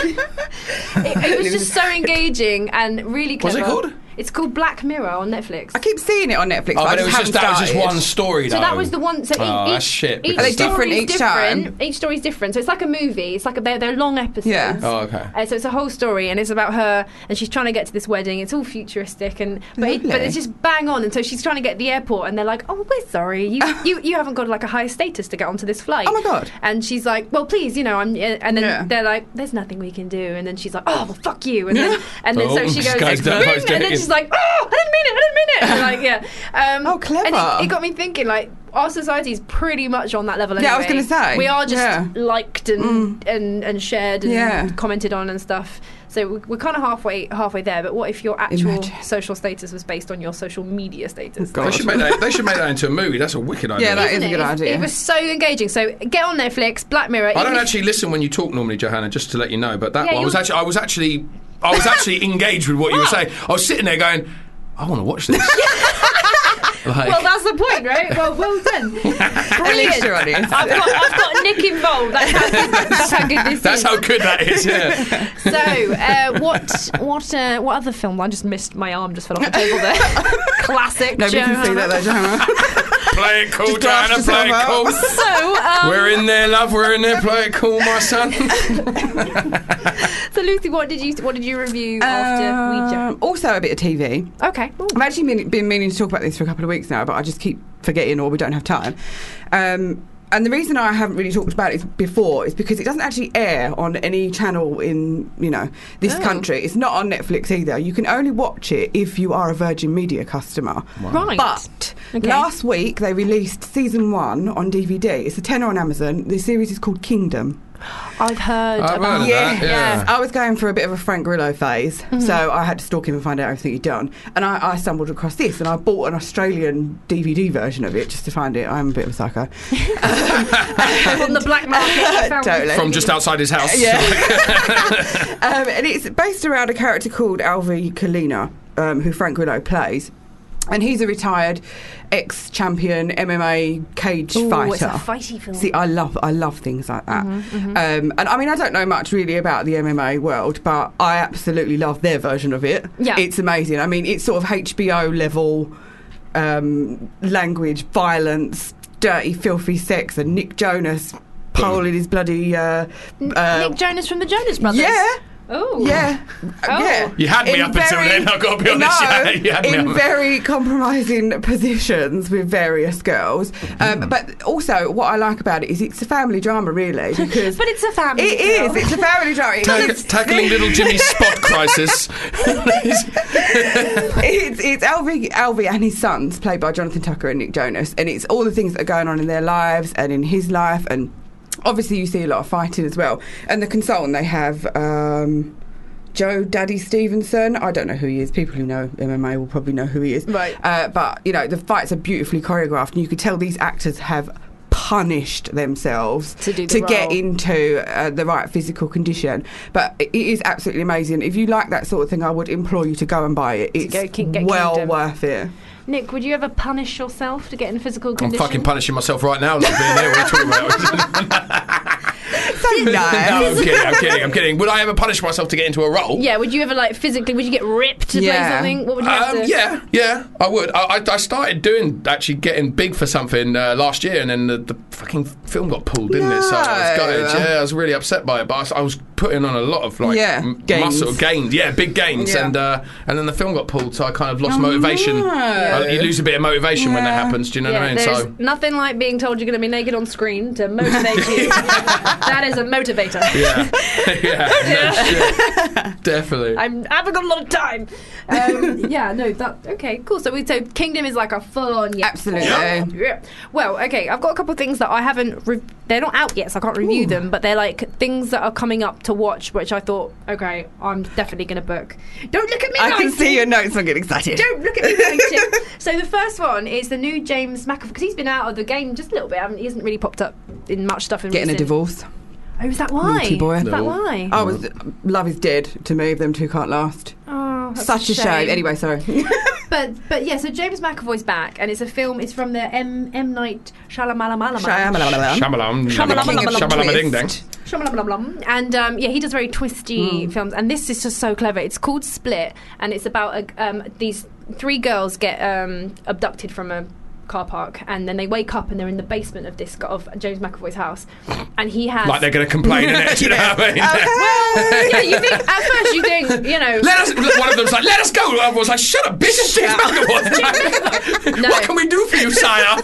it, it was just so engaging and really What's clever. it called? It's called Black Mirror on Netflix. I keep seeing it on Netflix, Oh, but, but I it was just just that haven't was just started. one story. So though. that was the one. So Oh, each, that's shit. Each because Are they that- different story's each different. time? Each story's different. So it's like a movie. It's like a, they're, they're long episodes. Yeah. Oh, okay. Uh, so it's a whole story, and it's about her, and she's trying to get to this wedding. It's all futuristic, and but, it, but Lovely. it's just bang on. And so she's trying to get to the airport, and they're like, "Oh, we're sorry, you you, you haven't got like a high status to get onto this flight." Oh my God. And she's like, "Well, please, you know, I'm." And then Yeah. they're like, "There's nothing we can do." And then she's like, "Oh, well, fuck you." And then and then Oh, so she this goes, guy's done- "Boom," he's and doing then it. she's like, "Oh, I didn't mean it. I didn't mean it." And like, yeah. Um, Oh, clever. And it, it got me thinking, like, our society's pretty much on that level anyway. Yeah, I was gonna say. We are just Yeah. liked and, and and shared and Yeah. commented on and stuff. So we- we're kind of halfway halfway there. But what if your actual Imagine. social status was based on your social media status? God. They should make that. They should make that into a movie. That's a wicked idea. Yeah, that is Isn't a it? good It's- idea. It was so engaging. So get on Netflix, Black Mirror. I even don't if- actually listen when you talk normally, Johanna. Just to let you know, but that Yeah, one I was you- actually. I was actually. I was actually engaged with what you were saying. I was sitting there going, "I want to watch this." Like, Well, that's the point, right? Well, well done. At least you're honest. I've got, I've got Nick involved. That's how good, that's how good this that's is. how good that is. Yeah. So, uh, what what uh, what other film? I just missed my arm, just fell off the table there. Classic. Nobody can see that, though, Johanna. Play it cool, Just blast Diana. Play it yourself cool. out. So, um, We're in there, love. We're in there. Play it cool, my son. so Lucy, what did you what did you review after Ouija? Um, also a bit of T V. Okay. Ooh. I've actually been, been meaning to talk about this for a couple of weeks now, but I just keep forgetting or we don't have time. Um, and the reason I haven't really talked about it before is because it doesn't actually air on any channel in, you know, this Oh. country. It's not on Netflix either. You can only watch it if you are a Virgin Media customer. Right. But Okay. last week they released season one on D V D. It's a tenner on Amazon. The series is called Kingdom. I've heard I've about heard of Yeah. that, yeah. I was going for a bit of a Frank Grillo phase, Mm-hmm. so I had to stalk him and find out everything he'd done. And I, I stumbled across this, and I bought an Australian D V D version of it just to find it. I'm a bit of a psycho. on the black market. you found Totally. From just outside his house. Yeah. um, and it's based around a character called Alvi Kalina, um, who Frank Grillo plays. And he's a retired ex-champion M M A cage Ooh, fighter. it's a fighty film. See, I love, I love things like that. Mhm, Um, and I mean, I don't know much really about the M M A world, but I absolutely love their version of it. Yeah. It's amazing. I mean, it's sort of H B O level um, language, violence, dirty, filthy sex, and Nick Jonas poling his bloody. Uh, uh, Nick Jonas from the Jonas Brothers. yeah. Oh. Yeah. Oh. Yeah. You had me In up until very- then, I've got to be honest. No, Yeah, you had me in up. very compromising positions with various girls. Um, but also, what I like about it is it's a family drama, really, because But it's a family it film. is. It's a family drama. It- Tack- it's, tackling little Jimmy's spot crisis. it's it's Alvy, Alvy and his sons, played by Jonathan Tucker and Nick Jonas, and it's all the things that are going on in their lives and in his life, and obviously you see a lot of fighting as well. And the consultant they have. Um, Joe Daddy Stevenson. I don't know who he is. People who know M M A will probably know who he is. Right. Uh, but, you know, the fights are beautifully choreographed, and you could tell these actors have punished themselves To do the get role. into uh, the right physical condition. But it is absolutely amazing. If you like that sort of thing, I would implore you to go and buy it. It's go King- get well Kingdom. worth it. Nick, would you ever punish yourself to get in physical I'm condition? fucking punishing myself right now, like being here. What are you talking about? So nice. No, I'm kidding, I'm kidding, I'm kidding. Would I ever punish myself to get into a role? Yeah, would you ever, like, physically, would you get ripped to play Yeah. something? What would you have Um, to... yeah, yeah, I would. I, I, I started doing, actually getting big for something uh, last year, and then the, the fucking film got pulled, didn't it? So I was No. gutted. Yeah, I was really upset by it, but I was, I was putting on a lot of, like, Yeah, m- gains. muscle gains. Yeah, big gains. Yeah. And uh, and then the film got pulled, so I kind of lost Oh, motivation. no. Uh, you lose a bit of motivation when that Yeah. happens, do you know Yeah, what I mean? there's So, nothing like being told you're going to be naked on screen to motivate you. That is a motivator. yeah. yeah, no shit. Definitely. I'm having a lot of time. Um, yeah, no, that okay, cool. So we so Kingdom is like a full on yeah, Absolutely. yeah. Well, okay, I've got a couple of things that I haven't. Re- they're not out yet, so I can't review Ooh. them. But they're like things that are coming up to watch, which I thought, okay, I'm definitely going to book. Don't look at me. I can guys. see your notes. I'm getting excited. Don't look at me going to. So the first one is the new James McAvoy, because he's been out of the game just a little bit. I mean, he hasn't really popped up in much stuff. In Getting a recent- divorce. Oh, is that why? Naughty boy. Is that No. why? I was love is dead to me. Them two can't last. Oh, that's Such a shame. Anyway, sorry. But but yeah, so James McAvoy's back, and it's a film. It's from the M M Night Shyamalan. Shyamalan. Shyamalan. King of Shyamalan ding dang. twist. Shyamalan. And um, yeah, he does very twisty Mm. films, and this is just so clever. It's called Split, and it's about a, um, these three girls get um, abducted from a car park, and then they wake up and they're in the basement of this of James McAvoy's house, and he has Like they're going to complain in it, do you know what I mean? well, yeah, you think at first you think you know. Let us. One of them's like, "Let us go." I was like, "Shut up, bitch!" James McAvoy. What can we do for you, sire?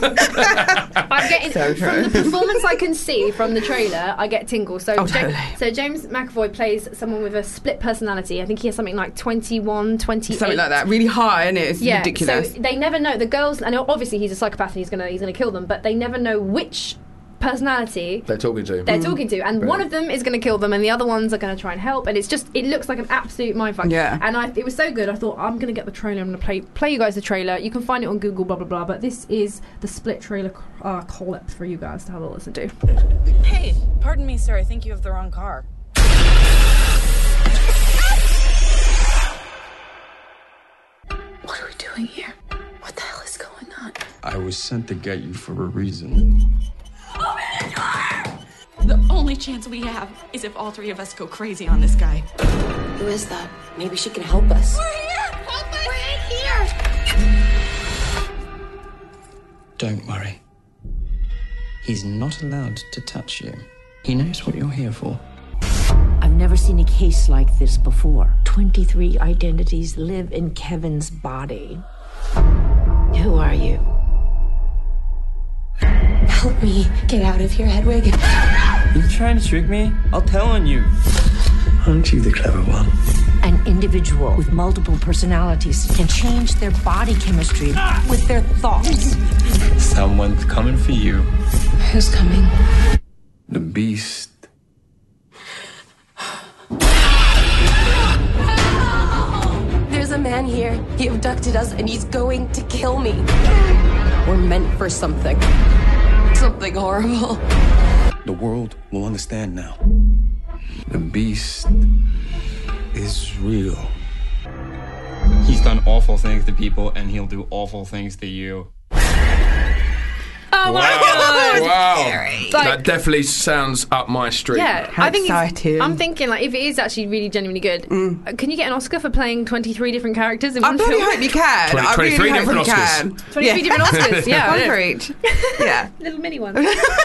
I'm getting So from true. the performance I can see from the trailer. I get tingles. So, Oh, Ja- totally. so James McAvoy plays someone with a split personality. I think he has something like twenty-one, twenty-eight. Something like that. Really high, and it's Yeah, ridiculous. so they never know. The girls, and obviously he's a psychopath and he's gonna he's gonna kill them, but they never know which personality They're talking to. they're talking to, and Brilliant. one of them is going to kill them, and the other ones are going to try and help. And it's just, it looks like an absolute mindfuck. Yeah. And I, it was so good. I thought I'm going to get the trailer. I'm going to play play you guys the trailer. You can find it on Google, blah blah blah. But this is the Split trailer uh, clip for you guys to have a listen to. Hey, pardon me, sir. I think you have the wrong car. What are we doing here? What the hell is going on? I was sent to get you for a reason. The only chance we have is if all three of us go crazy on this guy. Who is that? Maybe she can help us. We're here! Help us! We're in here! Don't worry. He's not allowed to touch you. He knows what you're here for. I've never seen a case like this before. twenty-three identities live in Kevin's body. Who are you? Help me get out of here, Hedwig. You trying to trick me? I'll tell on you. Aren't you the clever one? An individual with multiple personalities can change their body chemistry with their thoughts. Someone's coming for you. Who's coming? The beast. There's a man here. He abducted us and he's going to kill me. We're meant for something. Something horrible. The world will understand now. The beast is real. He's done awful things to people, and he'll do awful things to you. Oh my Wow. god! Wow. Like- that definitely sounds up my street. Yeah, How I think it's- exciting. I'm thinking like if it is actually really genuinely good, uh, can you get an Oscar for playing twenty-three different characters in I one bloody film? hope you can. twenty, I really twenty-three hope different you Oscars. can. twenty-three different Oscars, yeah. One for each. Yeah. Little mini ones.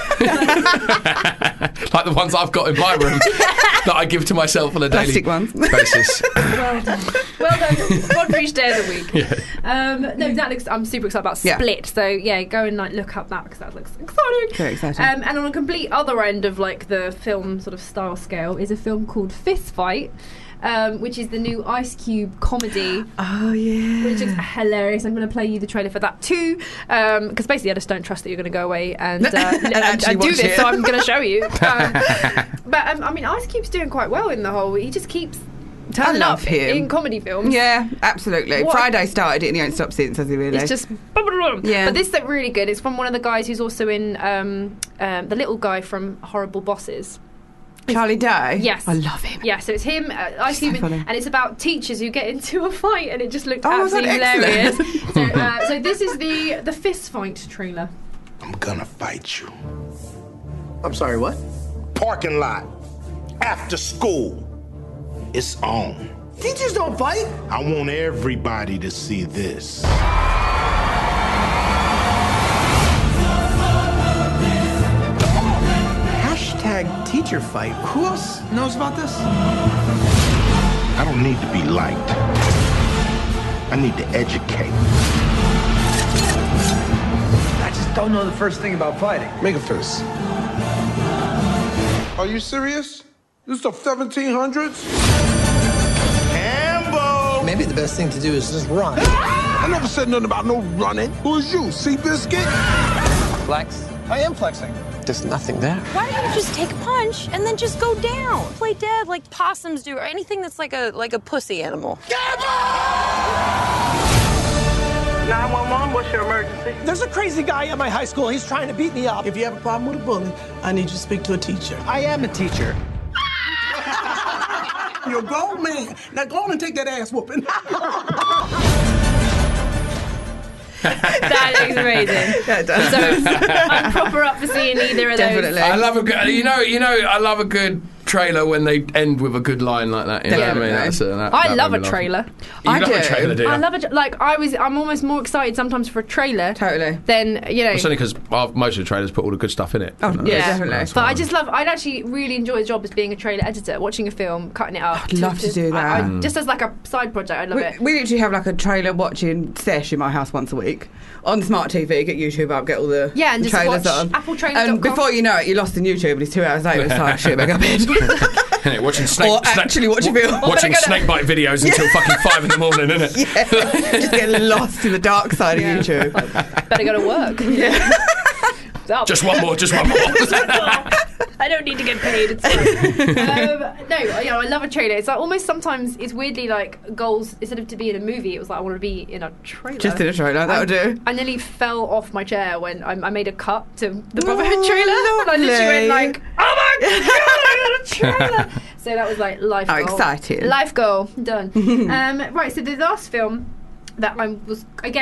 Like the ones I've got in my room that I give to myself on a daily Plastic ones. basis. Well done. Well done. One for each day of the week. Yeah. Um, no, that looks. I'm super excited about Yeah. Split. So yeah, go and like look up that because that looks exciting. Very exciting. Um, and on a complete other end of like the film sort of style scale is a film called Fist Fight. Um, which is the new Ice Cube comedy. Oh, yeah. Which is hilarious. I'm going to play you the trailer for that too. Because um, basically, I just don't trust that you're going to go away and, uh, and, actually and do watch this, it. so I'm going to show you. Um, but um, I mean, Ice Cube's doing quite well in the whole. He just keeps I turning love up him. in comedy films. Yeah, absolutely. What- Friday started it and he ain't stopped since, has he really? It's just. Yeah. But this is really good. It's from one of the guys who's also in um, um, the little guy from Horrible Bosses. Charlie Day? Yes. I love him. Yeah, so it's him, uh, Ice Cube, so funny. and it's about teachers who get into a fight, and it just looked Oh, is that absolutely hilarious. excellent? so, uh, so this is the the Fist Fight trailer. I'm gonna fight you. I'm sorry, what? Parking lot. After school. It's on. Teachers don't fight. I want everybody to see this. Hashtag teacher fight. Who else knows about this? I don't need to be liked. I need to educate. I just don't know the first thing about fighting. Make a fist. Are you serious? This is the seventeen hundreds? Hambo! Maybe the best thing to do is just run. I never said nothing about no running. Who's you, Seabiscuit? Flex? I am flexing. There's nothing there. Why don't you just take a punch and then just go down? Play dead like possums do, or anything that's like a like a pussy animal. nine one one, what's your emergency? There's a crazy guy at my high school. He's trying to beat me up. If you have a problem with a bully, I need you to speak to a teacher. I am a teacher. You're a grown man. Now go on and take that ass whooping. That is amazing. Yeah, it does. So I'm proper up for seeing either of Definitely. those. I love a good. You know, you know, I love a good trailer when they end with a good line like that. You know what I mean? Definitely. That's, uh, that, I that love made a me laugh. trailer. You I love do. a trailer, do you? I love it. Like I was, I'm almost more excited sometimes for a trailer. Totally. Than you know. It's only because most of the trailers put all the good stuff in it. Oh, You know, yeah, that's- definitely. that's But I fine. just love. I'd actually really enjoy a job as being a trailer editor, watching a film, cutting it up. I'd love to do I, I, that. just as like a side project, I love We, it. we literally have like a trailer watching sesh in my house once a week on smart T V. Get YouTube up, get all the Yeah, and the just trailers watch on. apple trailers dot com. And before you know it, you're lost in YouTube, and it's two hours later. It's like shit, back up bed. Yeah, watching snake, Or snake- actually watch a wa- film. watching Or better snake bite videos until fucking five in the morning, isn't it? Yeah, just get lost in the dark side of YouTube. Better go to work. Yeah. Stop. Just one more, just one more. I don't need to get paid. It's fine. um, no, you know, I love a trailer. It's like almost sometimes it's weirdly like goals instead of to be in a movie. It was like I want to be in a trailer. Just in a trailer, that would do. I nearly fell off my chair when I, I made a cut to the Brotherhood trailer, and I literally went like, "Oh my god, I got a trailer!" So that was like life Oh, goal. exciting. Life goal done. um, right, so the last film that I was again I'm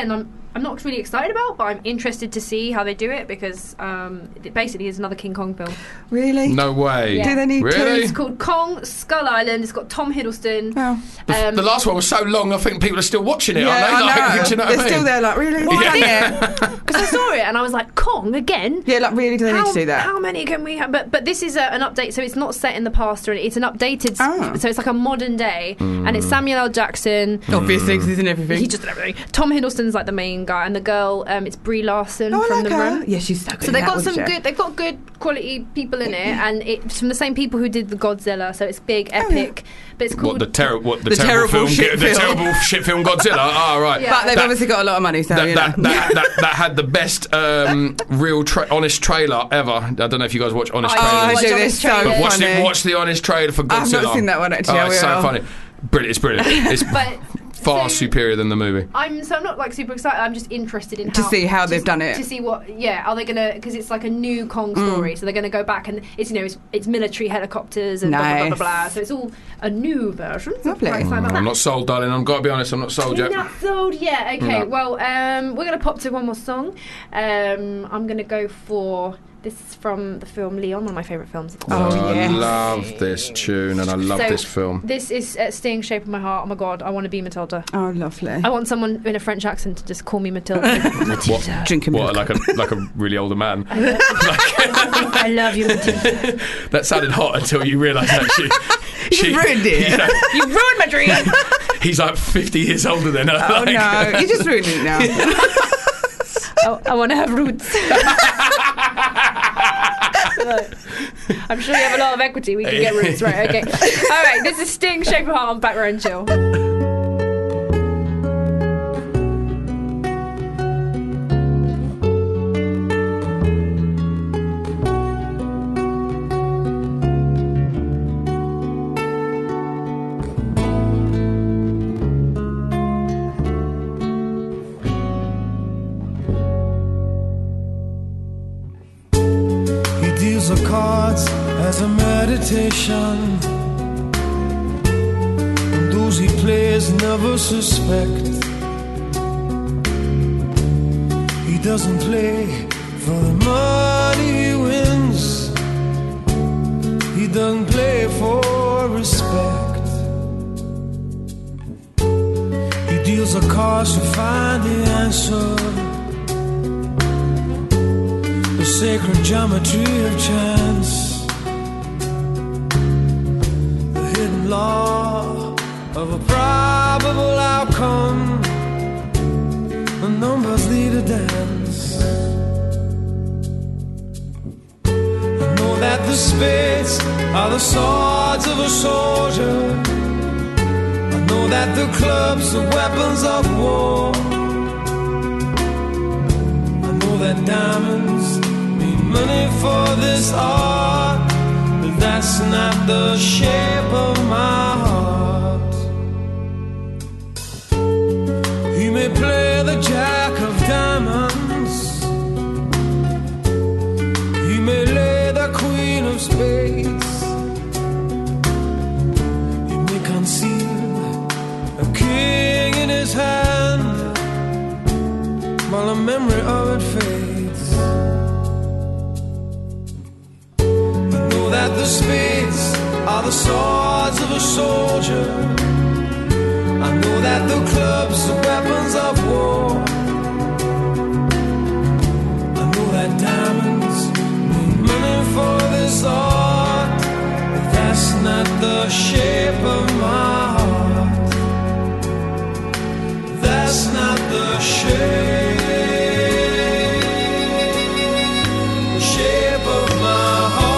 I'm not really excited about, but I'm interested to see how they do it because um, it basically is another King Kong film. Really? No way. Yeah. Do they need Really? It's called Kong Skull Island. It's got Tom Hiddleston. Oh. The, Um, the last one was so long, I think people are still watching it, Yeah, aren't they? I Like, know. do you know what They're I mean? still there, like, really? Well, Done yeah. it? Because I saw it and I was like, Kong again? Yeah, like, really, do they how, need to do that? How many can we have? But but this is a, an update, so it's not set in the past or anything. It's an updated, Oh. so it's like a modern day, and it's Samuel L. Jackson. Obviously, because he's in everything. He just did everything. Tom Hiddleston's like the main guy, and the girl, um, it's Brie Larson Oh, I from like The her. Room. Yeah, she's so good. So in they've that, got wasn't some she? good. They've got good quality people in it, and it's from the same people who did the Godzilla. So it's big, epic. But it's called What the, ter- what, the, The terrible, terrible film, shit the film. terrible shit film Godzilla? Ah, right. Yeah. But they've That- obviously got a lot of money, so that, you that, know. that, that, that had the best um, real tra- honest trailer ever. I don't know if you guys watch honest Oh, Oh, I trailers. do. Watch They're Honest so Trailers. Watch the, funny. watch the honest trailer for Godzilla. I've not seen that one, actually. Oh, I it's so will. funny. Brilliant. It's brilliant. It's But far so- superior than the movie. I'm so I'm not like super excited. I'm just interested in To how, see how to they've s- done it. To see what, yeah, are they gonna? Because it's like a new Kong Mm. story, so they're gonna go back and it's you know it's, it's military helicopters and blah, blah blah Nice. blah blah. So it's all a new version. So I'm Lovely. quite excited about I'm that. not sold, darling. I've got to be honest. I'm not sold You're yet. not sold yet. Okay, No. well, um, we're gonna pop to one more song. Um, I'm gonna go for this is from the film Leon, one of my favourite films. Oh, I yes. love this tune and I love So, this film. This is uh, Sting, Shape of My Heart. Oh my god, I want to be Matilda. Oh, lovely. I want someone in a French accent to just call me Matilda. Matilda. Drinking What, milk. like a like a really older man? I love you, Matilda. That sounded hot until you realised that she. You just ruined it. You know, You ruined my dream. he's like fifty years older than her. Oh, like- no. You just ruined it now. I, I want to have roots. I'm sure you have a lot of equity. We can get roots, right? Okay. All right. This is Sting, Shape of Heart on Back Row and Chill. He deals the cards as a meditation, and those he plays never suspect. He doesn't play for the money he wins, he doesn't play for respect. He deals the cards to find the answer, the sacred geometry of chance, the hidden law of a probable outcome. The numbers lead a dance. I know that the spades are the swords of a soldier. I know that the clubs are weapons of war. I know that diamonds mean money for this art, but that's not the shape of my heart. He may play the jack of diamonds, he may lay the queen of spades, he may conceal a king in his hand while the memory of it fades. I know that the spades are the swords of a soldier. I know that the clubs are weapons of war. I know that diamonds mean money for this art, but that's not the shape of my heart. That's not the shape, the shape of my heart.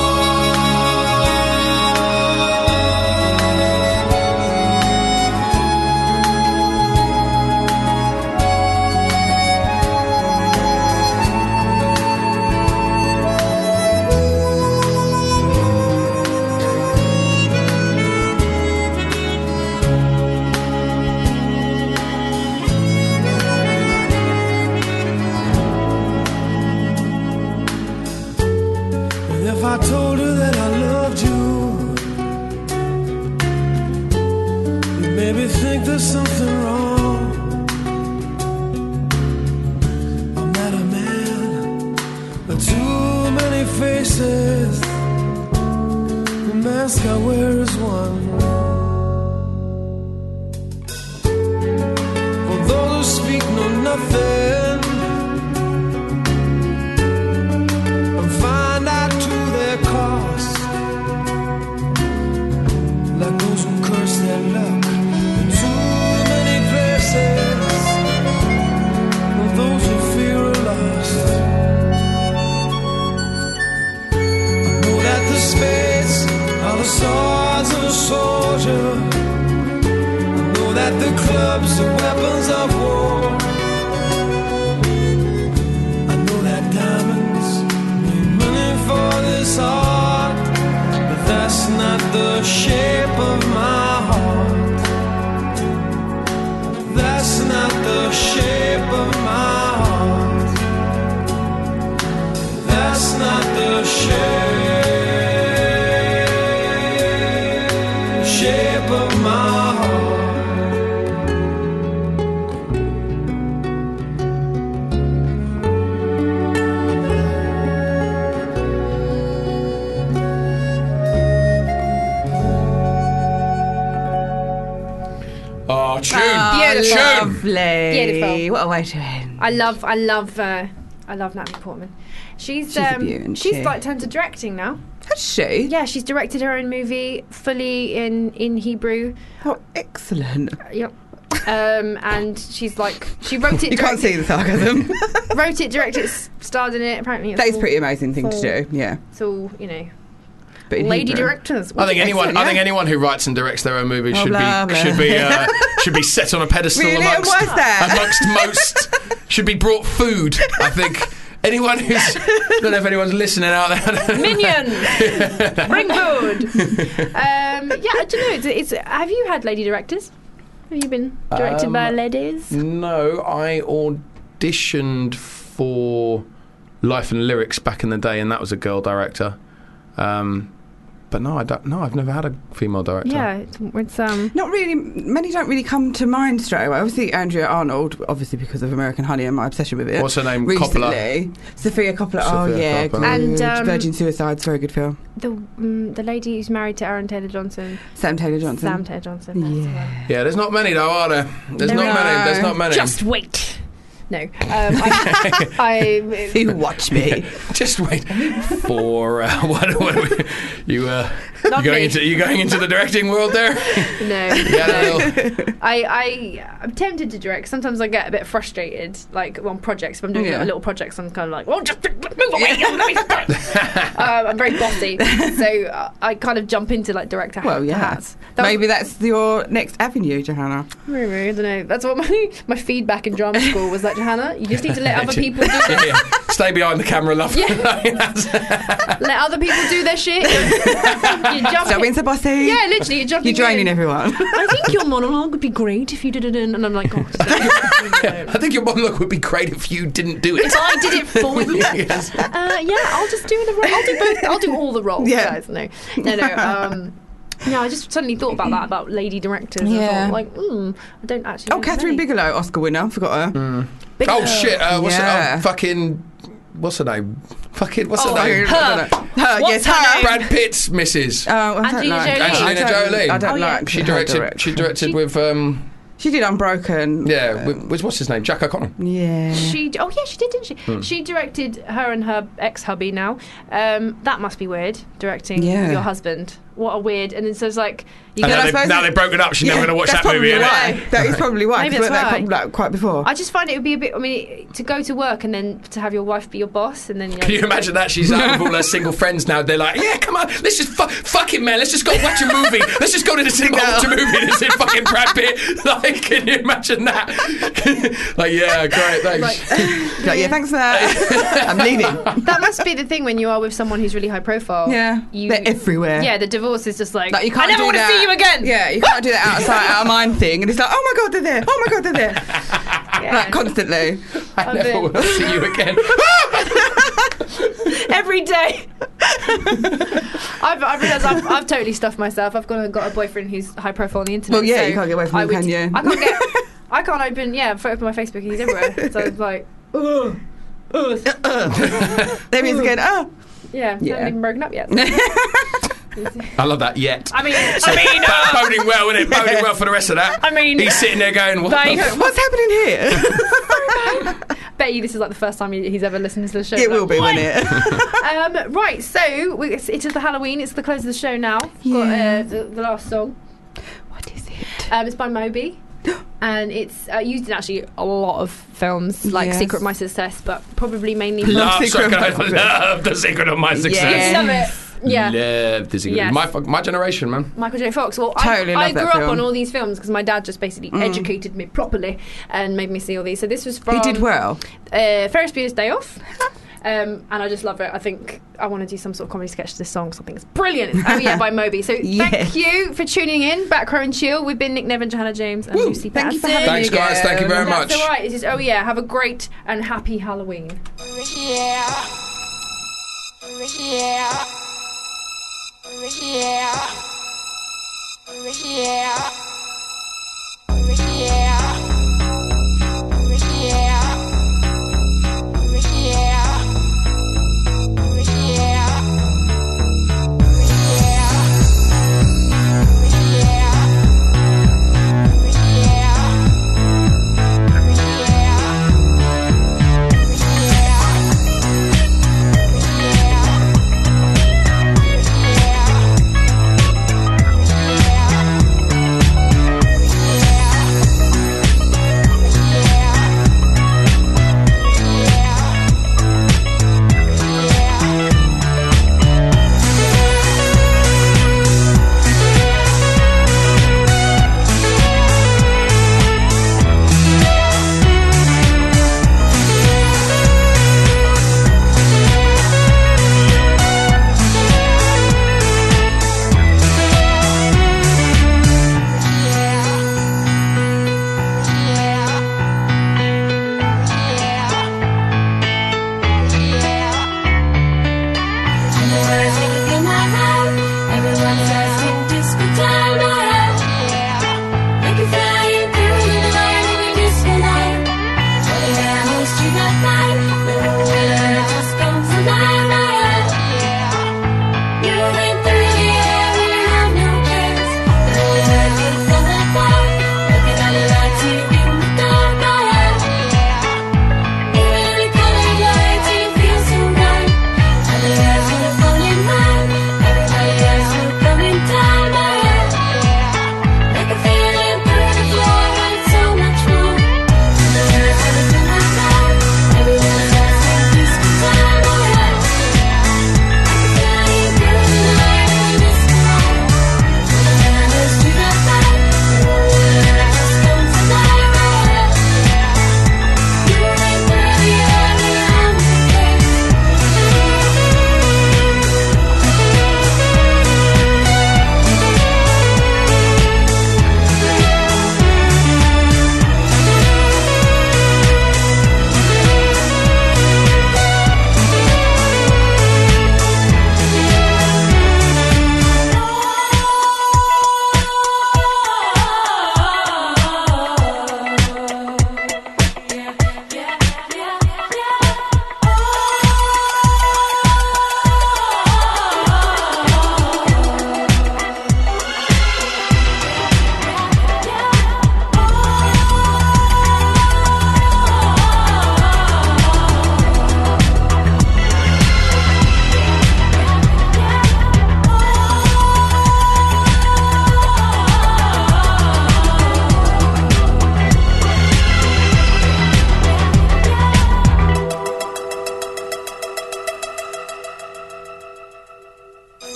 faces, the mask I wear is one. For those who speak know nothing and find out to their cost, like those who curse their luck in too many places, or those who fear are lost. I know that the spades are the swords of a soldier. I know that the clubs are weapons of war. I know that diamonds need money for this art, but that's not the shape of my heart. That's not the shape of my heart. That's not the shape shape of my heart. Oh, tune, Oh, tune. lovely. Beautiful. What a way to end. I love, I love, uh, I love Natalie Portman. She's She's a um, beaut, isn't she's she? like turned to directing now. Has she? Yeah, she's directed her own movie fully in in Hebrew. Oh, excellent. Yep. Um, and she's like, she wrote it. You can't see the sarcasm. Wrote it, directed, it, starred in it. Apparently, it's That is a all pretty amazing thing to full- do. Yeah. It's all, you know, But in lady Hebrew. directors. I think anyone. Excellent, I think yeah. anyone who writes and directs their own movies Oh, should blah, be blah. should be uh, should be set on a pedestal Really? And amongst why's that? amongst most. Should be brought food. I think anyone who's. I don't know if anyone's listening out there. Minion, bring food. Um, yeah, I don't know. It's, it's, have you had lady directors? Have you been directed by Um, ladies? No, I auditioned for Life and Lyrics back in the day, and that was a girl director. Um, but no, I don't. No, I've never had a female director. Yeah, it's, it's um. Not really. Many don't really come to mind straight away. Obviously, Andrea Arnold, obviously because of American Honey and my obsession with it. What's her name? Recently. Coppola. Sophia Coppola. oh Sophia yeah, Coppola. good. And, um, Virgin Suicide's very good film. The um, the lady who's married to Aaron Taylor Johnson. Sam Taylor Johnson. Sam Taylor Johnson. that's the one. Yeah, there's not many though, are there? There's No. not many. There's not many. Just wait. No. Um, I, I, you watch me. Just wait for uh, what, what you uh, Not you going me. into you going into the directing world there? No, Yeah, no. I, I, I'm tempted to direct. Sometimes I get a bit frustrated, like on projects. If I'm doing Yeah. little, little projects, I'm kind of like, well, just move away. Let me start. um, I'm very bossy, so uh, I kind of jump into like director Well, yeah. hats. That Maybe that's your next avenue, Johanna. Maybe, I don't know. That's what my my feedback in drama school was like, Johanna, you just need to let other people do Yeah, their, yeah. Stay behind the camera, love. let other people do their shit. You jump Stop being so bossy. Yeah, literally, you're jumping You're joining in. everyone. I think your monologue would be great if you did it in, and I'm like, oh, I think your monologue would be great if you didn't do it. if I did it for you. Yes. Uh, yeah, I'll just do the. Ro- I'll do both. I'll do all the roles, Yeah. guys. No, no, no. Um, no, I just suddenly thought about that about lady directors. I Yeah. thought, like, mm, I don't actually. Oh, know Catherine many. Bigelow, Oscar winner. Forgot her. Bigelow. Oh shit! Uh, what's Yeah. her, uh, fucking? What's her name? Fucking what's Oh, her name? her. Her, What's yes, her her. name? Brad Pitt's missus. Oh, I don't Angelina like. Jolie. Angelina I don't, Jolie. I don't Oh, yeah. like She her directed. direction. She directed with um. She did Unbroken. Yeah, with, with what's his name? Jack O'Connell. Yeah. She. Oh yeah, she did, didn't she? Hmm. She directed her and her ex-hubby now. Um, that must be weird. Directing Yeah. your husband. What a weird. And then so it's like you And get. now, I they, suppose now it- they've broken up. She's Yeah, never going to watch that's that movie. probably innit? why. That is probably why. Maybe 'cause that's weren't they why. quite, like, quite before. I just find it would be a bit. I mean, to go to work and then to have your wife be your boss, and then you know, Can you imagine that? She's out with all her single friends now. They're like, yeah, come on, let's just fu- fuck it, man. Let's just go watch a movie. Let's just go to the cinema and watch a movie and see fucking Brad Pitt. Like, can you imagine that? Like, yeah, great, thanks. Like, yeah, thanks for that. I'm leaving. That must be the thing when you are with someone who's really high profile. Yeah, you, they're everywhere. Yeah, the divorce is just like, Like you can't I never do want to that. see you again. Yeah, you can't do that outside, out of mind thing. And it's like, oh my god, they're there. Oh my god, they're there. Yeah. Like constantly. I I've never been- want to see you again. Every day. I've, I've realised I've, I've totally stuffed myself. I've got a, got a boyfriend who's high profile on the internet. Well, yeah, so you can't get away from I him, would- can you? I can't get. I can't open. Yeah, if I open my Facebook, he's everywhere. So it's like, ugh, ugh. There he is again. Oh. Yeah, Yeah. haven't even broken up yet. I love that. Yet. I mean, So, I mean, that's uh, boding well, isn't it? Boding well for the rest of that. I mean, he's sitting there going, "What? they- the f- What's happening here? bet you this is like the first time he- he's ever listened to the show. It Like, will be, what? won't it? um, right, so we, it's, it is the Halloween. It's the close of the show now. Yeah. Got uh, the, the last song. What is it? Um, it's by Moby. And it's uh, used in actually a lot of films, like Yes. Secret of My Success, but probably mainly. Love, Secret so of can I My Success. love the secret of my success. Yeah. Love it. Yeah. Love the secret. Yes. My fu- my generation, man. Michael J. Fox. Well, Totally I, I love that grew up film. on all these films because my dad just basically Mm. educated me properly and made me see all these. So this was from. He did well. Uh, Ferris Bueller's Day Off. Um, and I just love it. I think I want to do some sort of comedy sketch to this song, so I think it's brilliant. It's Oh Yeah by Moby. So Yes. thank you for tuning in. Back Row and Chill. We've been Nick Nevin, Johanna James, and Lucy Thank you for Patterson. having Thanks, me guys. again. Thank you very much. That's all right. It's just, oh yeah, have a great and happy Halloween. Yeah. Yeah. Yeah. Yeah. Yeah.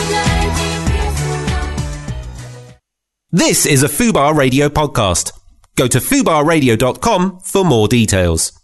This is a Fubar Radio podcast. Go to fubar radio dot com for more details.